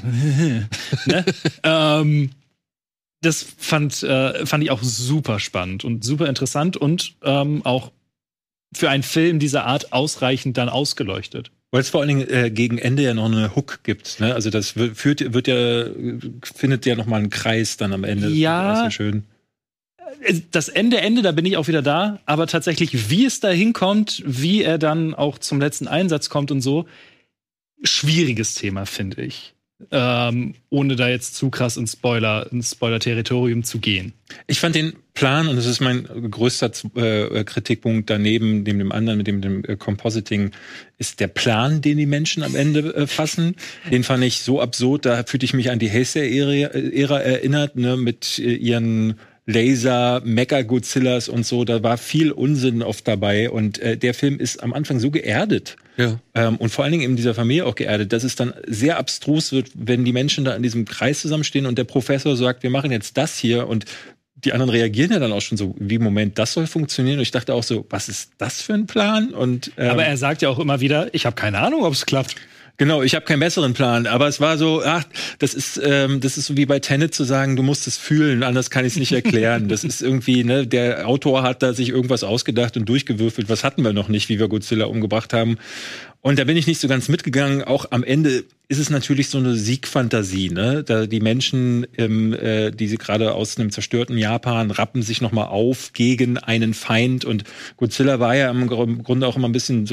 ne? ähm, das fand, äh, fand ich auch super spannend und super interessant und ähm, auch für einen Film dieser Art ausreichend dann ausgeleuchtet. Weil es vor allen Dingen äh, gegen Ende ja noch eine Hook gibt. Ne? Also das wird, führt, wird ja, findet ja noch mal einen Kreis dann am Ende. Ja. Das ist ja schön. Das Ende, Ende, da bin ich auch wieder da, aber tatsächlich, wie es da hinkommt, wie er dann auch zum letzten Einsatz kommt und so, schwieriges Thema, finde ich. Ähm, ohne da jetzt zu krass ins Spoiler, ins Spoiler-Territorium zu gehen. Ich fand den Plan, und das ist mein größter äh, Kritikpunkt daneben, neben dem anderen, mit dem, dem äh, Compositing, ist der Plan, den die Menschen am Ende äh, fassen. Den fand ich so absurd, da fühlte ich mich an die Heisei-Ära erinnert, ne, mit äh, ihren Laser, Mecha-Godzillas und so, da war viel Unsinn oft dabei und äh, der Film ist am Anfang so geerdet. Ja. Ähm, und vor allen Dingen in dieser Familie auch geerdet, dass es dann sehr abstrus wird, wenn die Menschen da in diesem Kreis zusammenstehen und der Professor sagt, wir machen jetzt das hier und die anderen reagieren ja dann auch schon so, wie Moment, das soll funktionieren. Und ich dachte auch so, was ist das für ein Plan? Und ähm, Aber er sagt ja auch immer wieder, ich habe keine Ahnung, ob es klappt. Genau, ich habe keinen besseren Plan, aber es war so, ach, das ist ähm, das ist so wie bei Tenet zu sagen, du musst es fühlen, anders kann ich es nicht erklären. Das ist irgendwie, ne, der Autor hat da sich irgendwas ausgedacht und durchgewürfelt, was hatten wir noch nicht, wie wir Godzilla umgebracht haben. Und da bin ich nicht so ganz mitgegangen. Auch am Ende ist es natürlich so eine Siegfantasie, ne? Da die Menschen, ähm, äh, die sie gerade aus einem zerstörten Japan rappen sich noch mal auf gegen einen Feind. Und Godzilla war ja im Grunde auch immer ein bisschen so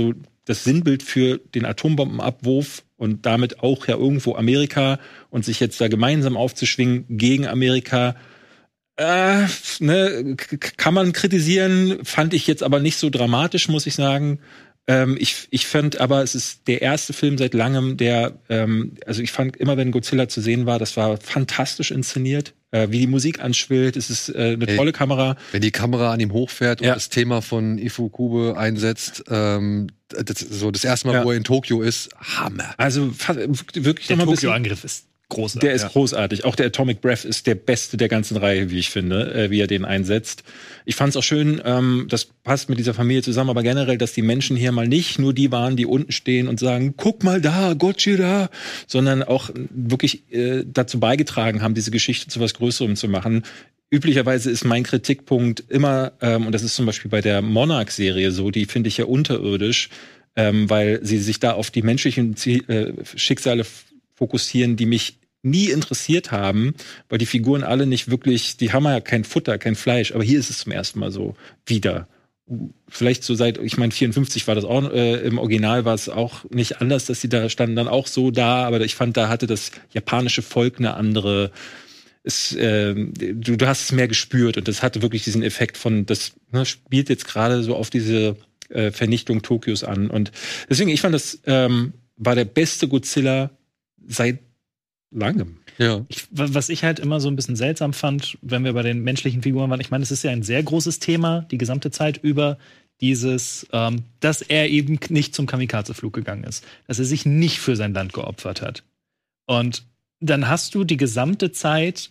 das Sinnbild für den Atombombenabwurf und damit auch ja irgendwo Amerika und sich jetzt da gemeinsam aufzuschwingen gegen Amerika, äh, ne, k- kann man kritisieren, fand ich jetzt aber nicht so dramatisch, muss ich sagen. Ähm, ich, ich fand aber, es ist der erste Film seit langem, der, ähm, also ich fand immer, wenn Godzilla zu sehen war, das war fantastisch inszeniert. Äh, wie die Musik anschwillt, es ist äh, eine Ey, tolle Kamera. Wenn die Kamera an ihm hochfährt Ja. und das Thema von Ifukube einsetzt, ähm, das, so das erste Mal, Ja. wo er in Tokio ist, Hammer. Also fa- wirklich Der noch mal ein bisschen. Tokio-Angriff ist großartig. Der ist ja. großartig. Auch der Atomic Breath ist der beste der ganzen Reihe, wie ich finde, äh, wie er den einsetzt. Ich fand es auch schön, ähm, das passt mit dieser Familie zusammen, aber generell, dass die Menschen hier mal nicht nur die waren, die unten stehen und sagen, guck mal da, Godzilla, sondern auch wirklich äh, dazu beigetragen haben, diese Geschichte zu was Größerem zu machen. Üblicherweise ist mein Kritikpunkt immer, ähm, und das ist zum Beispiel bei der Monarch-Serie so, die finde ich ja unterirdisch, ähm, weil sie sich da auf die menschlichen Ziel, äh, Schicksale f- fokussieren, die mich nie interessiert haben, weil die Figuren alle nicht wirklich, die haben ja kein Futter, kein Fleisch, aber hier ist es zum ersten Mal so wieder. Vielleicht so seit, ich meine, vierundfünfzig war das auch, äh, im Original war es auch nicht anders, dass sie da standen dann auch so da, aber ich fand, da hatte das japanische Volk eine andere, es, äh, du, du hast es mehr gespürt und das hatte wirklich diesen Effekt von, das ne, spielt jetzt gerade so auf diese äh, Vernichtung Tokios an und deswegen, ich fand, das ähm, war der beste Godzilla seit langem. Ja. Ich, wa- was ich halt immer so ein bisschen seltsam fand, wenn wir bei den menschlichen Figuren waren, ich meine, es ist ja ein sehr großes Thema, die gesamte Zeit über, dieses, ähm, dass er eben nicht zum Kamikaze-Flug gegangen ist, dass er sich nicht für sein Land geopfert hat. Und dann hast du die gesamte Zeit,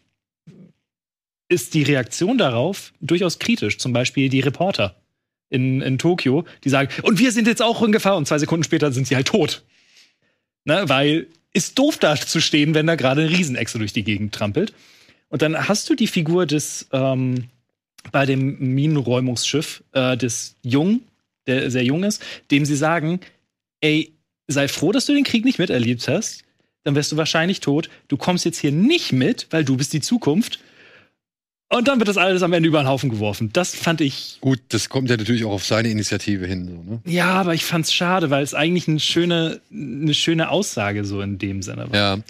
ist die Reaktion darauf durchaus kritisch. Zum Beispiel die Reporter in, in Tokio, die sagen, und wir sind jetzt auch in Gefahr, und zwei Sekunden später sind sie halt tot. Ne, weil ist doof da zu stehen, wenn da gerade eine Riesenechse durch die Gegend trampelt. Und dann hast du die Figur des ähm, bei dem Minenräumungsschiff äh, des Jungen, der sehr jung ist, dem sie sagen, ey, sei froh, dass du den Krieg nicht miterlebt hast, dann wärst du wahrscheinlich tot. Du kommst jetzt hier nicht mit, weil du bist die Zukunft. Und dann wird das alles am Ende über den Haufen geworfen. Das fand ich. Gut, das kommt ja natürlich auch auf seine Initiative hin. So, ne? Ja, aber ich fand's schade, weil es eigentlich eine schöne, eine schöne Aussage so in dem Sinne war. Ja.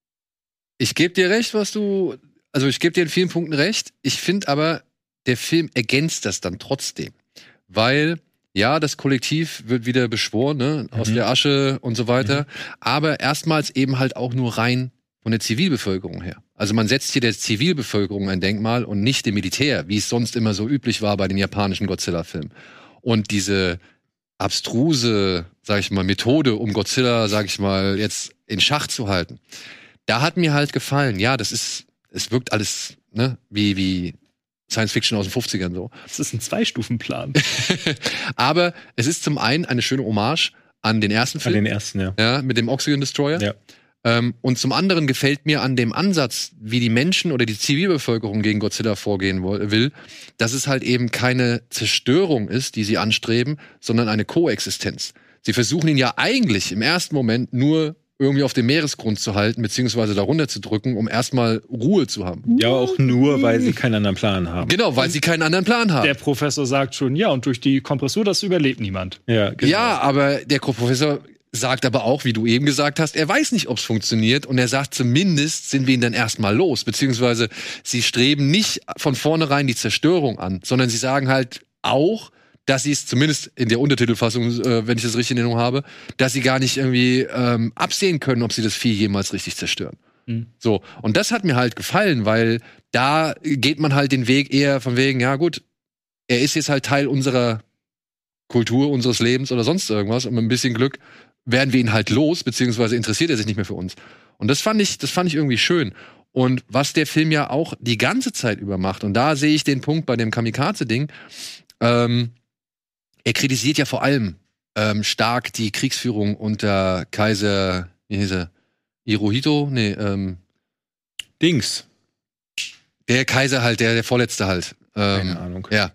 Ich gebe dir recht, was du. Also, ich gebe dir in vielen Punkten recht. Ich finde aber, der Film ergänzt das dann trotzdem. Weil, ja, das Kollektiv wird wieder beschworen, ne? Aus Mhm. der Asche und so weiter. Aber erstmals eben halt auch nur rein von der Zivilbevölkerung her. Also man setzt hier der Zivilbevölkerung ein Denkmal und nicht dem Militär, wie es sonst immer so üblich war bei den japanischen Godzilla-Filmen. Und diese abstruse, sag ich mal, Methode, um Godzilla, sag ich mal, jetzt in Schach zu halten, da hat mir halt gefallen. Ja, das ist, es wirkt alles, ne, wie, wie Science-Fiction aus den fünfzigern so. Das ist ein Zwei-Stufen-Plan. Aber es ist zum einen eine schöne Hommage an den ersten An Film. den ersten, ja. Ja, mit dem Oxygen Destroyer. Ja. Ähm, und zum anderen gefällt mir an dem Ansatz, wie die Menschen oder die Zivilbevölkerung gegen Godzilla vorgehen wo- will, dass es halt eben keine Zerstörung ist, die sie anstreben, sondern eine Koexistenz. Sie versuchen ihn ja eigentlich im ersten Moment nur irgendwie auf dem Meeresgrund zu halten, beziehungsweise darunter zu drücken, um erstmal Ruhe zu haben. Ja, aber auch nur, weil sie keinen anderen Plan haben. Genau, weil sie keinen anderen Plan haben. Der Professor sagt schon, ja, und durch die Kompressur, das überlebt niemand. Ja, genau. Ja, aber der Professor sagt aber auch, wie du eben gesagt hast, er weiß nicht, ob es funktioniert und er sagt, zumindest sind wir ihn dann erstmal los, beziehungsweise sie streben nicht von vornherein die Zerstörung an, sondern sie sagen halt auch, dass sie es zumindest in der Untertitelfassung, äh, wenn ich das richtig in Erinnerung habe, dass sie gar nicht irgendwie ähm, absehen können, ob sie das Vieh jemals richtig zerstören. Mhm. So, und das hat mir halt gefallen, weil da geht man halt den Weg eher von wegen, ja gut, er ist jetzt halt Teil unserer Kultur, unseres Lebens oder sonst irgendwas und mit ein bisschen Glück werden wir ihn halt los, beziehungsweise interessiert er sich nicht mehr für uns. Und das fand ich, das fand ich irgendwie schön. Und was der Film ja auch die ganze Zeit über macht, und da sehe ich den Punkt bei dem Kamikaze-Ding, ähm, er kritisiert ja vor allem ähm, stark die Kriegsführung unter Kaiser, wie hieß er? Hirohito? Nee, ähm, Dings. der Kaiser halt, der, der Vorletzte halt. Ähm, Keine Ahnung. Ja.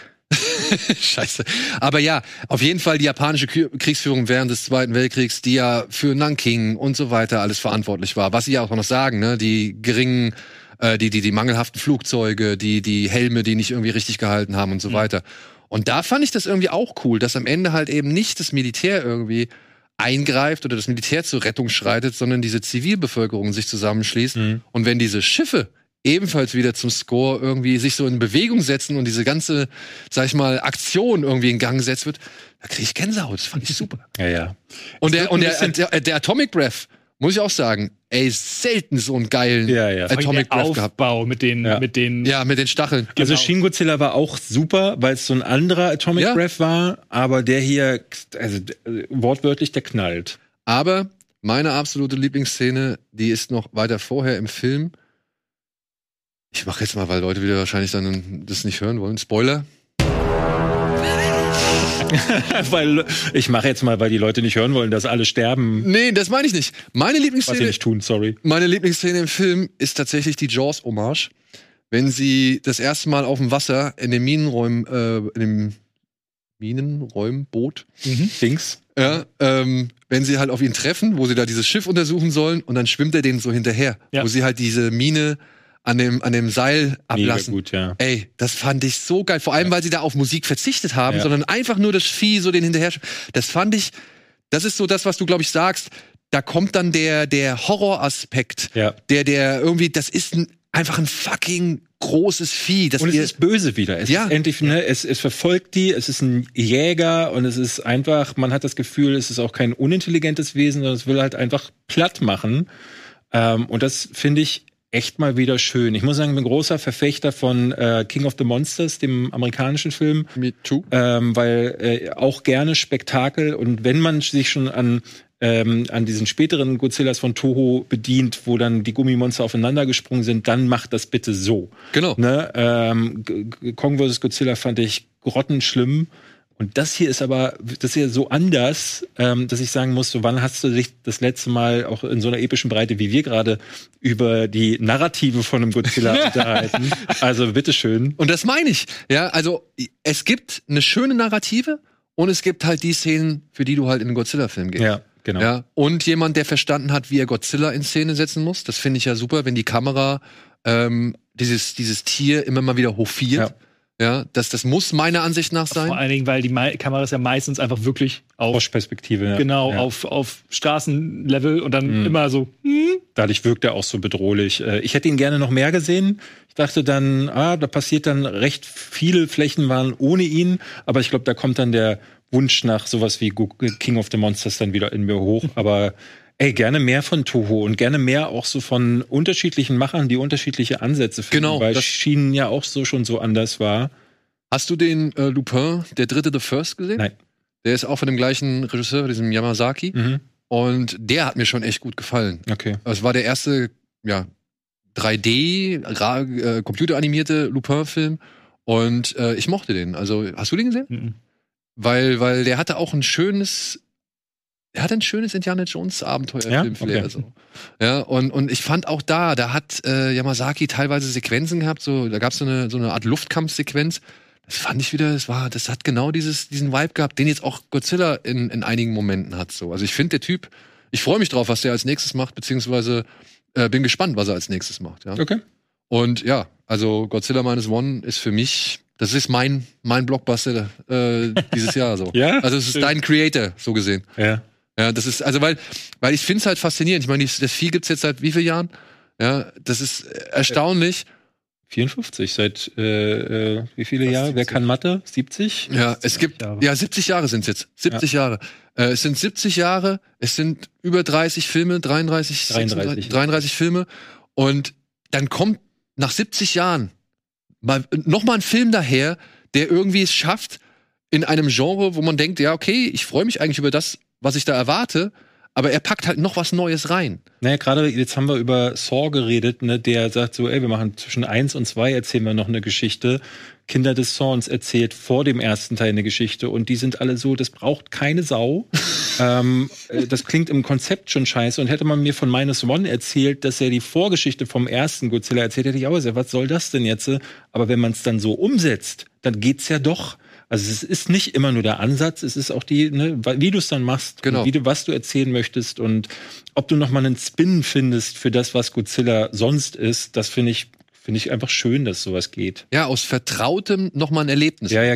Scheiße. Aber ja, auf jeden Fall die japanische Kü- Kriegsführung während des Zweiten Weltkriegs, die ja für Nanking und so weiter alles verantwortlich war. Was sie ja auch noch sagen, ne, die geringen, äh, die, die, die mangelhaften Flugzeuge, die, die Helme, die nicht irgendwie richtig gehalten haben und so weiter. Und da fand ich das irgendwie auch cool, dass am Ende halt eben nicht das Militär irgendwie eingreift oder das Militär zur Rettung schreitet, sondern diese Zivilbevölkerung sich zusammenschließt. Mhm. Und wenn diese Schiffe ebenfalls wieder zum Score irgendwie sich so in Bewegung setzen und diese ganze, sag ich mal, Aktion irgendwie in Gang gesetzt wird, da kriege ich Gänsehaut. Das fand ich super. Ja, ja. Und der, wird und ein der, bisschen- der, der Atomic Breath, muss ich auch sagen, ey, selten so einen geilen Ja, ja. Atomic der Breath gehabt. Aufbau mit den, Ja. mit den Ja, mit den Stacheln. Also Genau. Shin Godzilla war auch super, weil es so ein anderer Atomic Ja. Breath war, aber der hier, also äh, wortwörtlich, der knallt. Aber meine absolute Lieblingsszene, die ist noch weiter vorher im Film. Ich mache jetzt mal, weil Leute wieder wahrscheinlich dann das nicht hören wollen. Spoiler. weil ich mache jetzt mal, weil die Leute nicht hören wollen, dass alle sterben, Nee, das meine ich nicht. Meine was sie Lieblingsszene, nicht tun, sorry. meine Lieblingsszene im Film ist tatsächlich die Jaws-Hommage. Wenn sie das erste Mal auf dem Wasser in den Minenräumen, äh, in dem Minenräumboot, Dings. ja, ähm, wenn sie halt auf ihn treffen, wo sie da dieses Schiff untersuchen sollen und dann schwimmt er denen so hinterher, Ja. wo sie halt diese Mine an dem, an dem Seil Mega ablassen. gut, ja. Ey, das fand ich so geil. Vor allem, weil sie da auf Musik verzichtet haben, Ja. sondern einfach nur das Vieh so den hinterher. Das fand ich, das ist so das, was du, glaube ich, sagst. Da kommt dann der, der Horroraspekt. Ja. Der, der irgendwie, das ist ein, einfach ein fucking großes Vieh. Das Und es wir- ist böse wieder. Es Ja. ist endlich, ne, es, es verfolgt die, es ist ein Jäger und es ist einfach, man hat das Gefühl, es ist auch kein unintelligentes Wesen, sondern es will halt einfach platt machen. Ähm, und das finde ich echt mal wieder schön. Ich muss sagen, ich bin großer Verfechter von äh, King of the Monsters, dem amerikanischen Film. Me too. ähm, weil äh, auch gerne Spektakel und wenn man sich schon an ähm, an diesen späteren Godzillas von Toho bedient, wo dann die Gummimonster aufeinander gesprungen sind, dann macht das bitte so. Genau. Ne? Ähm, G- G- Kong versus. Godzilla fand ich grottenschlimm. Und das hier ist aber, das ist ja so anders, ähm, dass ich sagen muss, so wann hast du dich das letzte Mal auch in so einer epischen Breite wie wir gerade über die Narrative von einem Godzilla unterhalten? Also bitteschön. Und das meine ich. Ja, also es gibt eine schöne Narrative und es gibt halt die Szenen, für die du halt in einen Godzilla-Film gehst. Ja, genau. Ja, und jemand, der verstanden hat, wie er Godzilla in Szene setzen muss. Das finde ich ja super, wenn die Kamera ähm, dieses, dieses Tier immer mal wieder hofiert. Ja. Ja, das, das muss meiner Ansicht nach Vor sein. allen Dingen, weil die Mei- Kamera ist ja meistens einfach wirklich auf, Froschperspektive. Ja. genau, ja. auf, auf Straßenlevel und dann Mhm. immer so, hm, Dadurch wirkt er auch so bedrohlich. Äh, Ich hätte ihn gerne noch mehr gesehen. Ich dachte dann, ah, da passiert dann recht viele Flächen waren ohne ihn, aber ich glaube, da kommt dann der Wunsch nach sowas wie Go- King of the Monsters dann wieder in mir hoch. Aber ey, gerne mehr von Toho und gerne mehr auch so von unterschiedlichen Machern, die unterschiedliche Ansätze finden, Genau, weil das- Schienen ja auch so schon so anders war. Hast du den äh, Lupin, der dritte The First, gesehen? Nein. Der ist auch von dem gleichen Regisseur, diesem Yamazaki. Mhm. Und der hat mir schon echt gut gefallen. Okay. Es war der erste, ja, drei D, ra- äh, computeranimierte Lupin-Film. Und äh, ich mochte den. Also, hast du den gesehen? mhm. Weil, weil der hatte auch ein schönes, er hatte ein schönes Indiana Jones Abenteuerfilm-Flair. Ja? Okay. So. Ja, und, und ich fand auch da, da hat äh, Yamazaki teilweise Sequenzen gehabt, so, da gab es so eine, so eine Art Luftkampfsequenz. Das fand ich wieder, das war, das hat genau dieses, diesen Vibe gehabt, den jetzt auch Godzilla in, in einigen Momenten hat. So. Also ich finde, der Typ, ich freue mich drauf, was der als nächstes macht, beziehungsweise äh, bin gespannt, was er als nächstes macht. Ja. Okay. Und ja, also Godzilla Minus One ist für mich, das ist mein, mein Blockbuster äh, dieses Jahr so. Ja? Also es ist Schön. dein Creator, so gesehen. Ja. Ja, das ist, also weil, weil ich finde es halt faszinierend. Ich meine, das das Vieh gibt's jetzt seit wie vielen Jahren? Ja, das ist erstaunlich. vierundfünfzig seit äh, äh, wie viele Fast Jahre? Wer siebzig. kann Mathe? siebzig? Ja, es gibt, Jahre. ja, siebzig Jahre sind's jetzt. siebzig Jahre. Äh, es sind siebzig Jahre, es sind über dreißig Filme, dreiunddreißig, dreiunddreißig. sechsunddreißig, dreiunddreißig Filme. Und dann kommt nach siebzig Jahren mal, noch mal ein Film daher, der irgendwie es schafft, in einem Genre, wo man denkt, ja, okay, ich freue mich eigentlich über das, was ich da erwarte, aber er packt halt noch was Neues rein. Naja, gerade jetzt haben wir über Saw geredet, ne, der sagt so, ey, wir machen zwischen eins und zwei erzählen wir noch eine Geschichte. Kinder des Zorns erzählt vor dem ersten Teil eine Geschichte und die sind alle so, das braucht keine Sau. ähm, äh, das klingt im Konzept schon scheiße und hätte man mir von Minus One erzählt, dass er die Vorgeschichte vom ersten Godzilla erzählt, hätte ich auch gesagt, was soll das denn jetzt? Aber wenn man es dann so umsetzt, dann geht's ja doch. Also es ist nicht immer nur der Ansatz, es ist auch die, ne, wie du es dann machst, Genau. und wie du, was du erzählen möchtest und ob du noch mal einen Spin findest für das, was Godzilla sonst ist, das finde ich, finde ich einfach schön, dass sowas geht. Ja, aus Vertrautem noch mal ein Erlebnis. Ja, ja, genau.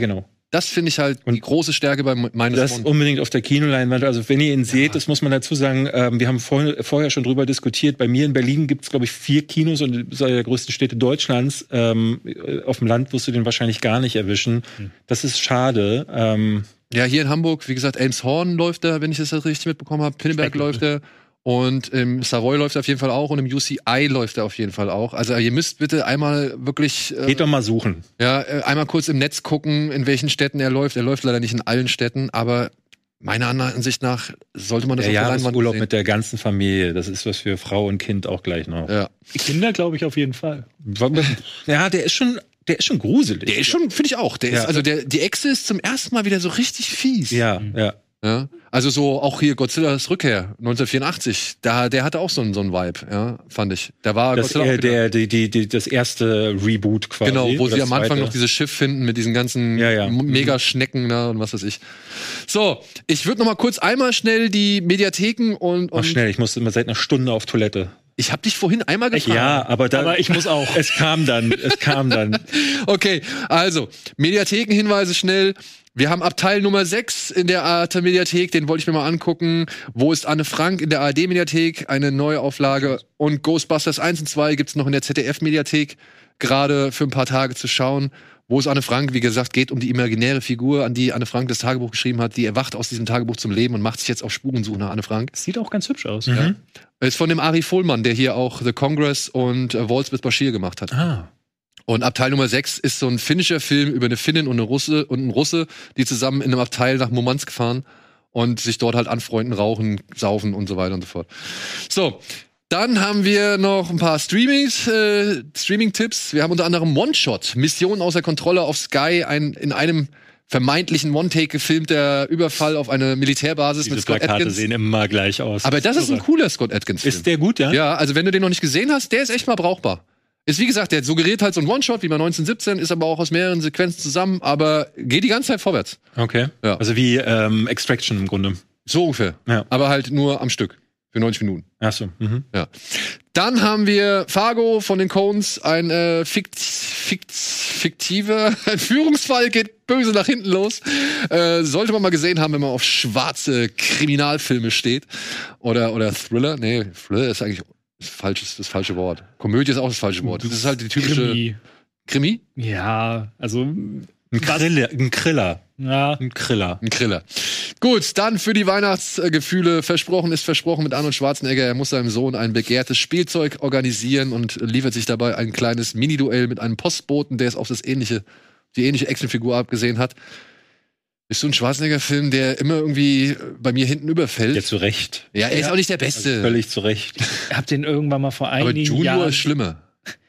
Das finde ich halt die große Stärke bei meines Das Bond. unbedingt auf der Kinoleinwand. Also wenn ihr ihn seht, das muss man dazu sagen, ähm, wir haben vor, vorher schon drüber diskutiert. Bei mir in Berlin gibt es, glaube ich, vier Kinos und das ist eine der größten Städte Deutschlands. Ähm, auf dem Land wirst du den wahrscheinlich gar nicht erwischen. Hm. Das ist schade. Ähm, Ja, hier in Hamburg, wie gesagt, Elmshorn läuft da, wenn ich das richtig mitbekommen habe. Pinneberg läuft da. Und im Savoy läuft er auf jeden Fall auch und im U C I läuft er auf jeden Fall auch. Also ihr müsst bitte einmal wirklich äh, Geht doch mal suchen. Ja, äh, einmal kurz im Netz gucken, in welchen Städten er läuft. Er läuft leider nicht in allen Städten, aber meiner Ansicht nach sollte man das Der auf der Leinwand Jahresurlaub sehen. mit der ganzen Familie, das ist was für Frau und Kind auch gleich noch. Ja. Kinder, glaube ich, auf jeden Fall. Ja, der ist schon, der ist schon gruselig. Der ist schon, finde ich auch. Der Ja. ist, also der, die Echse ist zum ersten Mal wieder so richtig fies. Ja, ja. Ja? Also so auch hier Godzillas Rückkehr neunzehnhundertvierundachtzig, da, der hatte auch so einen, so einen Vibe, ja, fand ich. Da war Das, Godzilla auch äh, wieder- der, die, die, die, das erste Reboot quasi. Genau, wo oder sie das am Anfang zweite. noch dieses Schiff finden mit diesen ganzen Ja, ja. M- Megaschnecken da und was weiß ich. So, ich würde noch mal kurz einmal schnell die Mediatheken und, Mach und schnell, ich musste immer seit einer Stunde auf Toilette. ich habe dich vorhin einmal gefragt. Ja, aber da, Aber ich muss auch. Es kam dann, es kam dann. Okay, also, Mediathekenhinweise schnell. Wir haben Abteil Nummer sechs in der Arte-Mediathek, den wollte ich mir mal angucken. Wo ist Anne Frank in der A R D-Mediathek? Eine neue Auflage. Und Ghostbusters eins und zwei gibt's noch in der Z D F-Mediathek, gerade für ein paar Tage zu schauen. Wo ist Anne Frank? Wie gesagt, geht um die imaginäre Figur, an die Anne Frank das Tagebuch geschrieben hat. Die erwacht aus diesem Tagebuch zum Leben und macht sich jetzt auf Spurensuche nach Anne Frank. Sieht auch ganz hübsch aus. Ja. Ist von dem Ari Vollmann, der hier auch The Congress und äh, Waltz with Bashir gemacht hat. Ah. Und Abteil Nummer sechs ist so ein finnischer Film über eine Finnin und eine Russe und einen Russe, die zusammen in einem Abteil nach Murmansk fahren und sich dort halt anfreunden, rauchen, saufen und so weiter und so fort. So, dann haben wir noch ein paar Streamings, äh, Streaming-Tipps. Wir haben unter anderem One-Shot, Mission außer Kontrolle auf Sky, ein in einem vermeintlichen One-Take gefilmter Überfall auf eine Militärbasis Diese mit Scott Plakate Adkins. sehen immer gleich aus. Aber das ist ein cooler Scott Adkins-Film. Ist der gut, ja? Ja, also wenn du den noch nicht gesehen hast, der ist echt mal brauchbar. Ist wie gesagt, der suggeriert halt so ein One-Shot wie bei neunzehnhundertsiebzehn, ist aber auch aus mehreren Sequenzen zusammen, aber geht die ganze Zeit vorwärts. Okay. Ja. Also wie ähm, Extraction im Grunde. So ungefähr. Ja. Aber halt nur am Stück. Für neunzig Minuten. Ach so. Mhm. Ja. Dann haben wir Fargo von den Coens, ein äh, fikt, fikt, fiktiver Entführungsfall, geht böse nach hinten los. Äh, sollte man mal gesehen haben, wenn man auf schwarze Kriminalfilme steht. Oder, oder Thriller. Nee, Thriller ist eigentlich das, falsches, das falsche Wort. Komödie ist auch das falsche Wort. Das ist halt die typische Krimi. Krimi? Ja, also. Ein Kriller. Ein Kriller. Ja. Ein Kriller. Ein Kriller. Gut, dann für die Weihnachtsgefühle. Versprochen ist versprochen mit Arnold Schwarzenegger. Er muss seinem Sohn ein begehrtes Spielzeug organisieren und liefert sich dabei ein kleines Mini-Duell mit einem Postboten, der es auf das ähnliche, die ähnliche Actionfigur abgesehen hat. Ist so ein Schwarzenegger-Film, der immer irgendwie bei mir hinten überfällt. Ja, zu Recht. Ja, er ist Ja. auch nicht der Beste. Völlig zu Recht. Ich hab den irgendwann mal vor aber einigen Junior Jahren. ist schlimmer.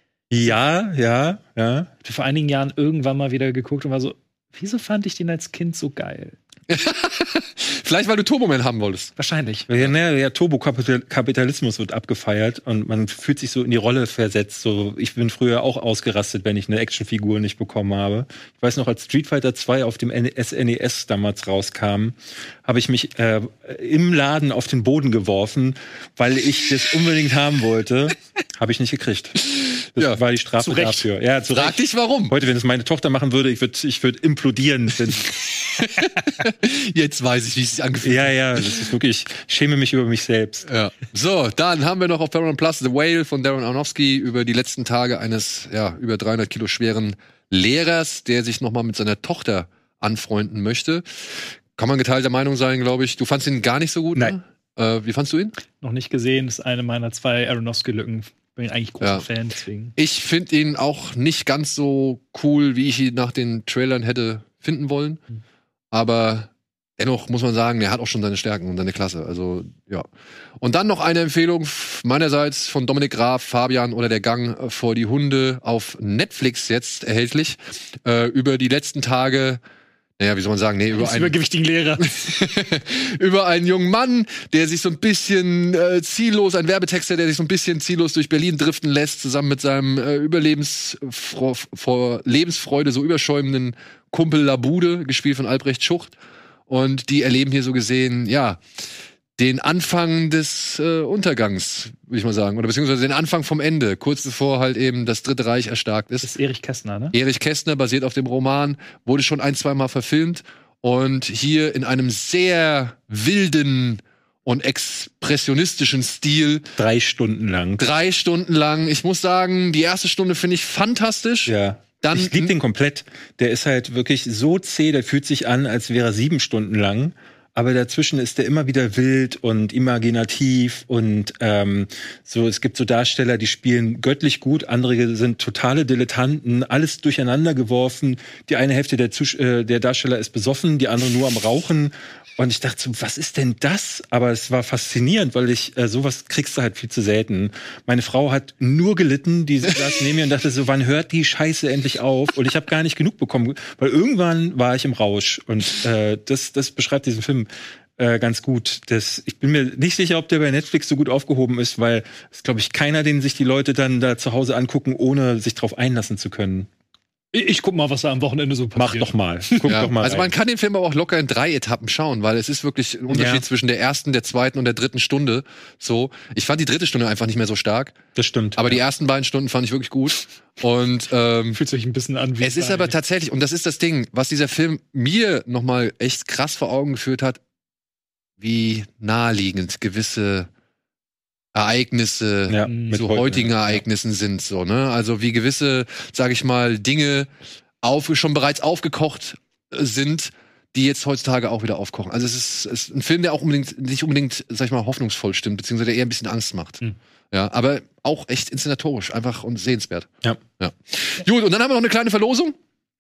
Ja, ja, ja. vor einigen Jahren irgendwann mal wieder geguckt und war so, wieso fand ich den als Kind so geil? Vielleicht, weil du Turboman haben wolltest. Wahrscheinlich. Ja, ne, der Turbokapitalismus wird abgefeiert und man fühlt sich so in die Rolle versetzt. So, ich bin früher auch ausgerastet, wenn ich eine Actionfigur nicht bekommen habe. Ich weiß noch, als Street Fighter zwei auf dem S N E S damals rauskam, habe ich mich äh, im Laden auf den Boden geworfen, weil ich das unbedingt haben wollte. Habe ich nicht gekriegt. Das Ja, war die Strafe zu Recht. dafür. Ja, zu Frag Recht. dich, warum. Heute, wenn es meine Tochter machen würde, ich würde ich würd implodieren. Denn, Jetzt weiß ich, wie es sich angefühlt hat. ja, ja, das ist wirklich, ich schäme mich über mich selbst. Ja. So, dann haben wir noch auf Paramount Plus The Whale von Darren Aronofsky über die letzten Tage eines ja über dreihundert Kilo schweren Lehrers, der sich nochmal mit seiner Tochter anfreunden möchte. Kann man geteilter Meinung sein, glaube ich. Du fandst ihn gar nicht so gut, Nein. ne? Äh, wie fandst du ihn? Noch nicht gesehen, ist eine meiner zwei Aronofsky-Lücken. Bin eigentlich großer Ja. Fan, deswegen. Ich finde ihn auch nicht ganz so cool, wie ich ihn nach den Trailern hätte finden wollen. Hm. Aber dennoch muss man sagen, er hat auch schon seine Stärken und seine Klasse. Also, ja. Und dann noch eine Empfehlung f- meinerseits von Dominik Graf, Fabian oder der Gang vor die Hunde auf Netflix jetzt erhältlich. Äh, über die letzten Tage, naja, wie soll man sagen, nee, über Über einen, übergewichtigen Lehrer. über einen jungen Mann, der sich so ein bisschen äh, ziellos, ein Werbetexter, der sich so ein bisschen ziellos durch Berlin driften lässt, zusammen mit seinem äh, Überlebens vor, vor Lebensfreude so überschäumenden Kumpel Labude, gespielt von Albrecht Schucht. Und die erleben hier so gesehen, ja, den Anfang des äh, Untergangs, würde ich mal sagen. Oder beziehungsweise den Anfang vom Ende, kurz bevor halt eben das Dritte Reich erstarkt ist. Das ist Erich Kästner, ne? Erich Kästner, basiert auf dem Roman, wurde schon ein, zwei Mal verfilmt. Und hier in einem sehr wilden und expressionistischen Stil. Drei Stunden lang. Drei Stunden lang. Ich muss sagen, die erste Stunde finde ich fantastisch. Ja. Dann, ich liebe den komplett. Der ist halt wirklich so zäh, der fühlt sich an, als wäre er sieben Stunden lang. Aber dazwischen ist der immer wieder wild und imaginativ und ähm, so. Es gibt so Darsteller, die spielen göttlich gut, andere sind totale Dilettanten, alles durcheinander geworfen. Die eine Hälfte der, Zus- äh, der Darsteller ist besoffen, die andere nur am Rauchen. Und ich dachte so, was ist denn das? Aber es war faszinierend, weil ich äh, sowas kriegst du halt viel zu selten. Meine Frau hat nur gelitten, die saß neben mir und dachte so, wann hört die Scheiße endlich auf? Und ich habe gar nicht genug bekommen, weil irgendwann war ich im Rausch. Und äh, das, das beschreibt diesen Film äh, ganz gut. Das, ich bin mir nicht sicher, ob der bei Netflix so gut aufgehoben ist, weil es, glaube ich, keiner, den sich die Leute dann da zu Hause angucken, ohne sich drauf einlassen zu können. Ich, ich guck mal, was da am Wochenende so passiert. Mach doch mal. Guck ja. doch mal Also rein. man kann den Film aber auch locker in drei Etappen schauen, weil es ist wirklich ein Unterschied Ja. zwischen der ersten, der zweiten und der dritten Stunde. So, ich fand die dritte Stunde einfach nicht mehr so stark, Das stimmt. aber die ersten beiden Stunden fand ich wirklich gut. Und ähm, Fühlt sich ein bisschen an wie es ist bei- aber tatsächlich, und das ist das Ding, was dieser Film mir nochmal echt krass vor Augen geführt hat, wie naheliegend gewisse Ereignisse ja, Mhm. mit zu heute, heutigen ja. Ereignissen sind, so, ne? Also wie gewisse, sag ich mal, Dinge auf, schon bereits aufgekocht äh, sind, die jetzt heutzutage auch wieder aufkochen. Also es ist, es ist ein Film, der auch unbedingt, nicht unbedingt, sag ich mal, hoffnungsvoll stimmt, beziehungsweise der eher ein bisschen Angst macht. Mhm. Ja, aber auch echt inszenatorisch, einfach und sehenswert. Ja. ja. Gut, und dann haben wir noch eine kleine Verlosung.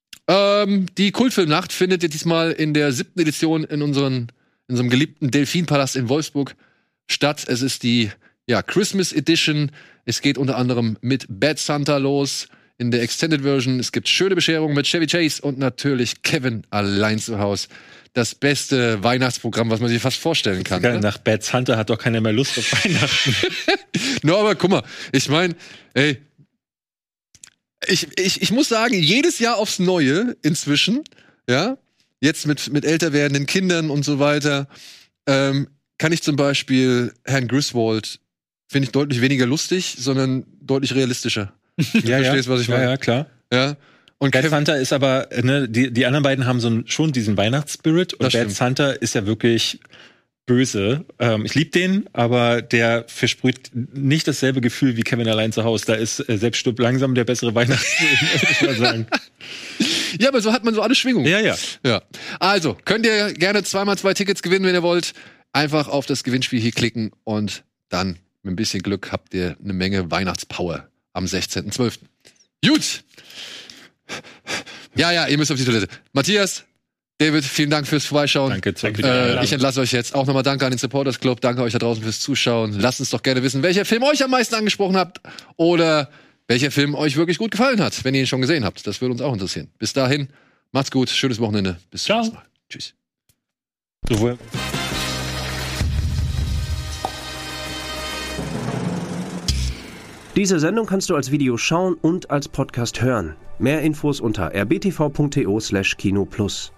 Ähm, die Kultfilmnacht findet ihr diesmal in der siebten Edition in unseren, in unserem geliebten Delfinpalast in Wolfsburg statt. Es ist die ja, Christmas Edition. Es geht unter anderem mit Bad Santa los in der Extended Version. Es gibt schöne Bescherungen mit Chevy Chase und natürlich Kevin allein zu Hause. Das beste Weihnachtsprogramm, was man sich fast vorstellen kann. Sogar Ne? nach Bad Hunter hat doch keiner mehr Lust auf Weihnachten. No, aber guck mal, ich meine, ey, ich, ich, ich muss sagen, jedes Jahr aufs Neue inzwischen, ja, jetzt mit, mit älter werdenden Kindern und so weiter, ähm, kann ich zum Beispiel Herrn Griswold, finde ich deutlich weniger lustig, sondern deutlich realistischer. ja, verstehst, was ich meine? Ja, ja, klar. Ja. Und Bad Kevin, Hunter ist aber, ne, die, die anderen beiden haben so einen, schon diesen Weihnachtsspirit und Das Bad stimmt. Hunter ist ja wirklich böse. Ähm, ich liebe den, aber der versprüht nicht dasselbe Gefühl wie Kevin allein zu Hause. Da ist äh, selbst stirbt langsam der bessere Weihnachtsfilm, würde ich mal sagen. ja, aber so hat man so alle Schwingungen. Ja, ja. Ja. Also, könnt ihr gerne zweimal zwei Tickets gewinnen, wenn ihr wollt. Einfach auf das Gewinnspiel hier klicken und dann mit ein bisschen Glück habt ihr eine Menge Weihnachtspower am sechzehnten zwölften Gut. Ja, ja, ihr müsst auf die Toilette. Matthias, David, vielen Dank fürs Vorbeischauen. Danke. Zur Äh, ich entlasse euch jetzt. Auch nochmal danke an den Supporters Club. Danke euch da draußen fürs Zuschauen. Lasst uns doch gerne wissen, welcher Film euch am meisten angesprochen hat oder welcher Film euch wirklich gut gefallen hat, wenn ihr ihn schon gesehen habt. Das würde uns auch interessieren. Bis dahin, macht's gut. Schönes Wochenende. Bis zum Ciao. nächsten Mal. Tschüss. Sowohl Diese Sendung kannst du als Video schauen und als Podcast hören. Mehr Infos unter r b t v punkt t o slash kino plus.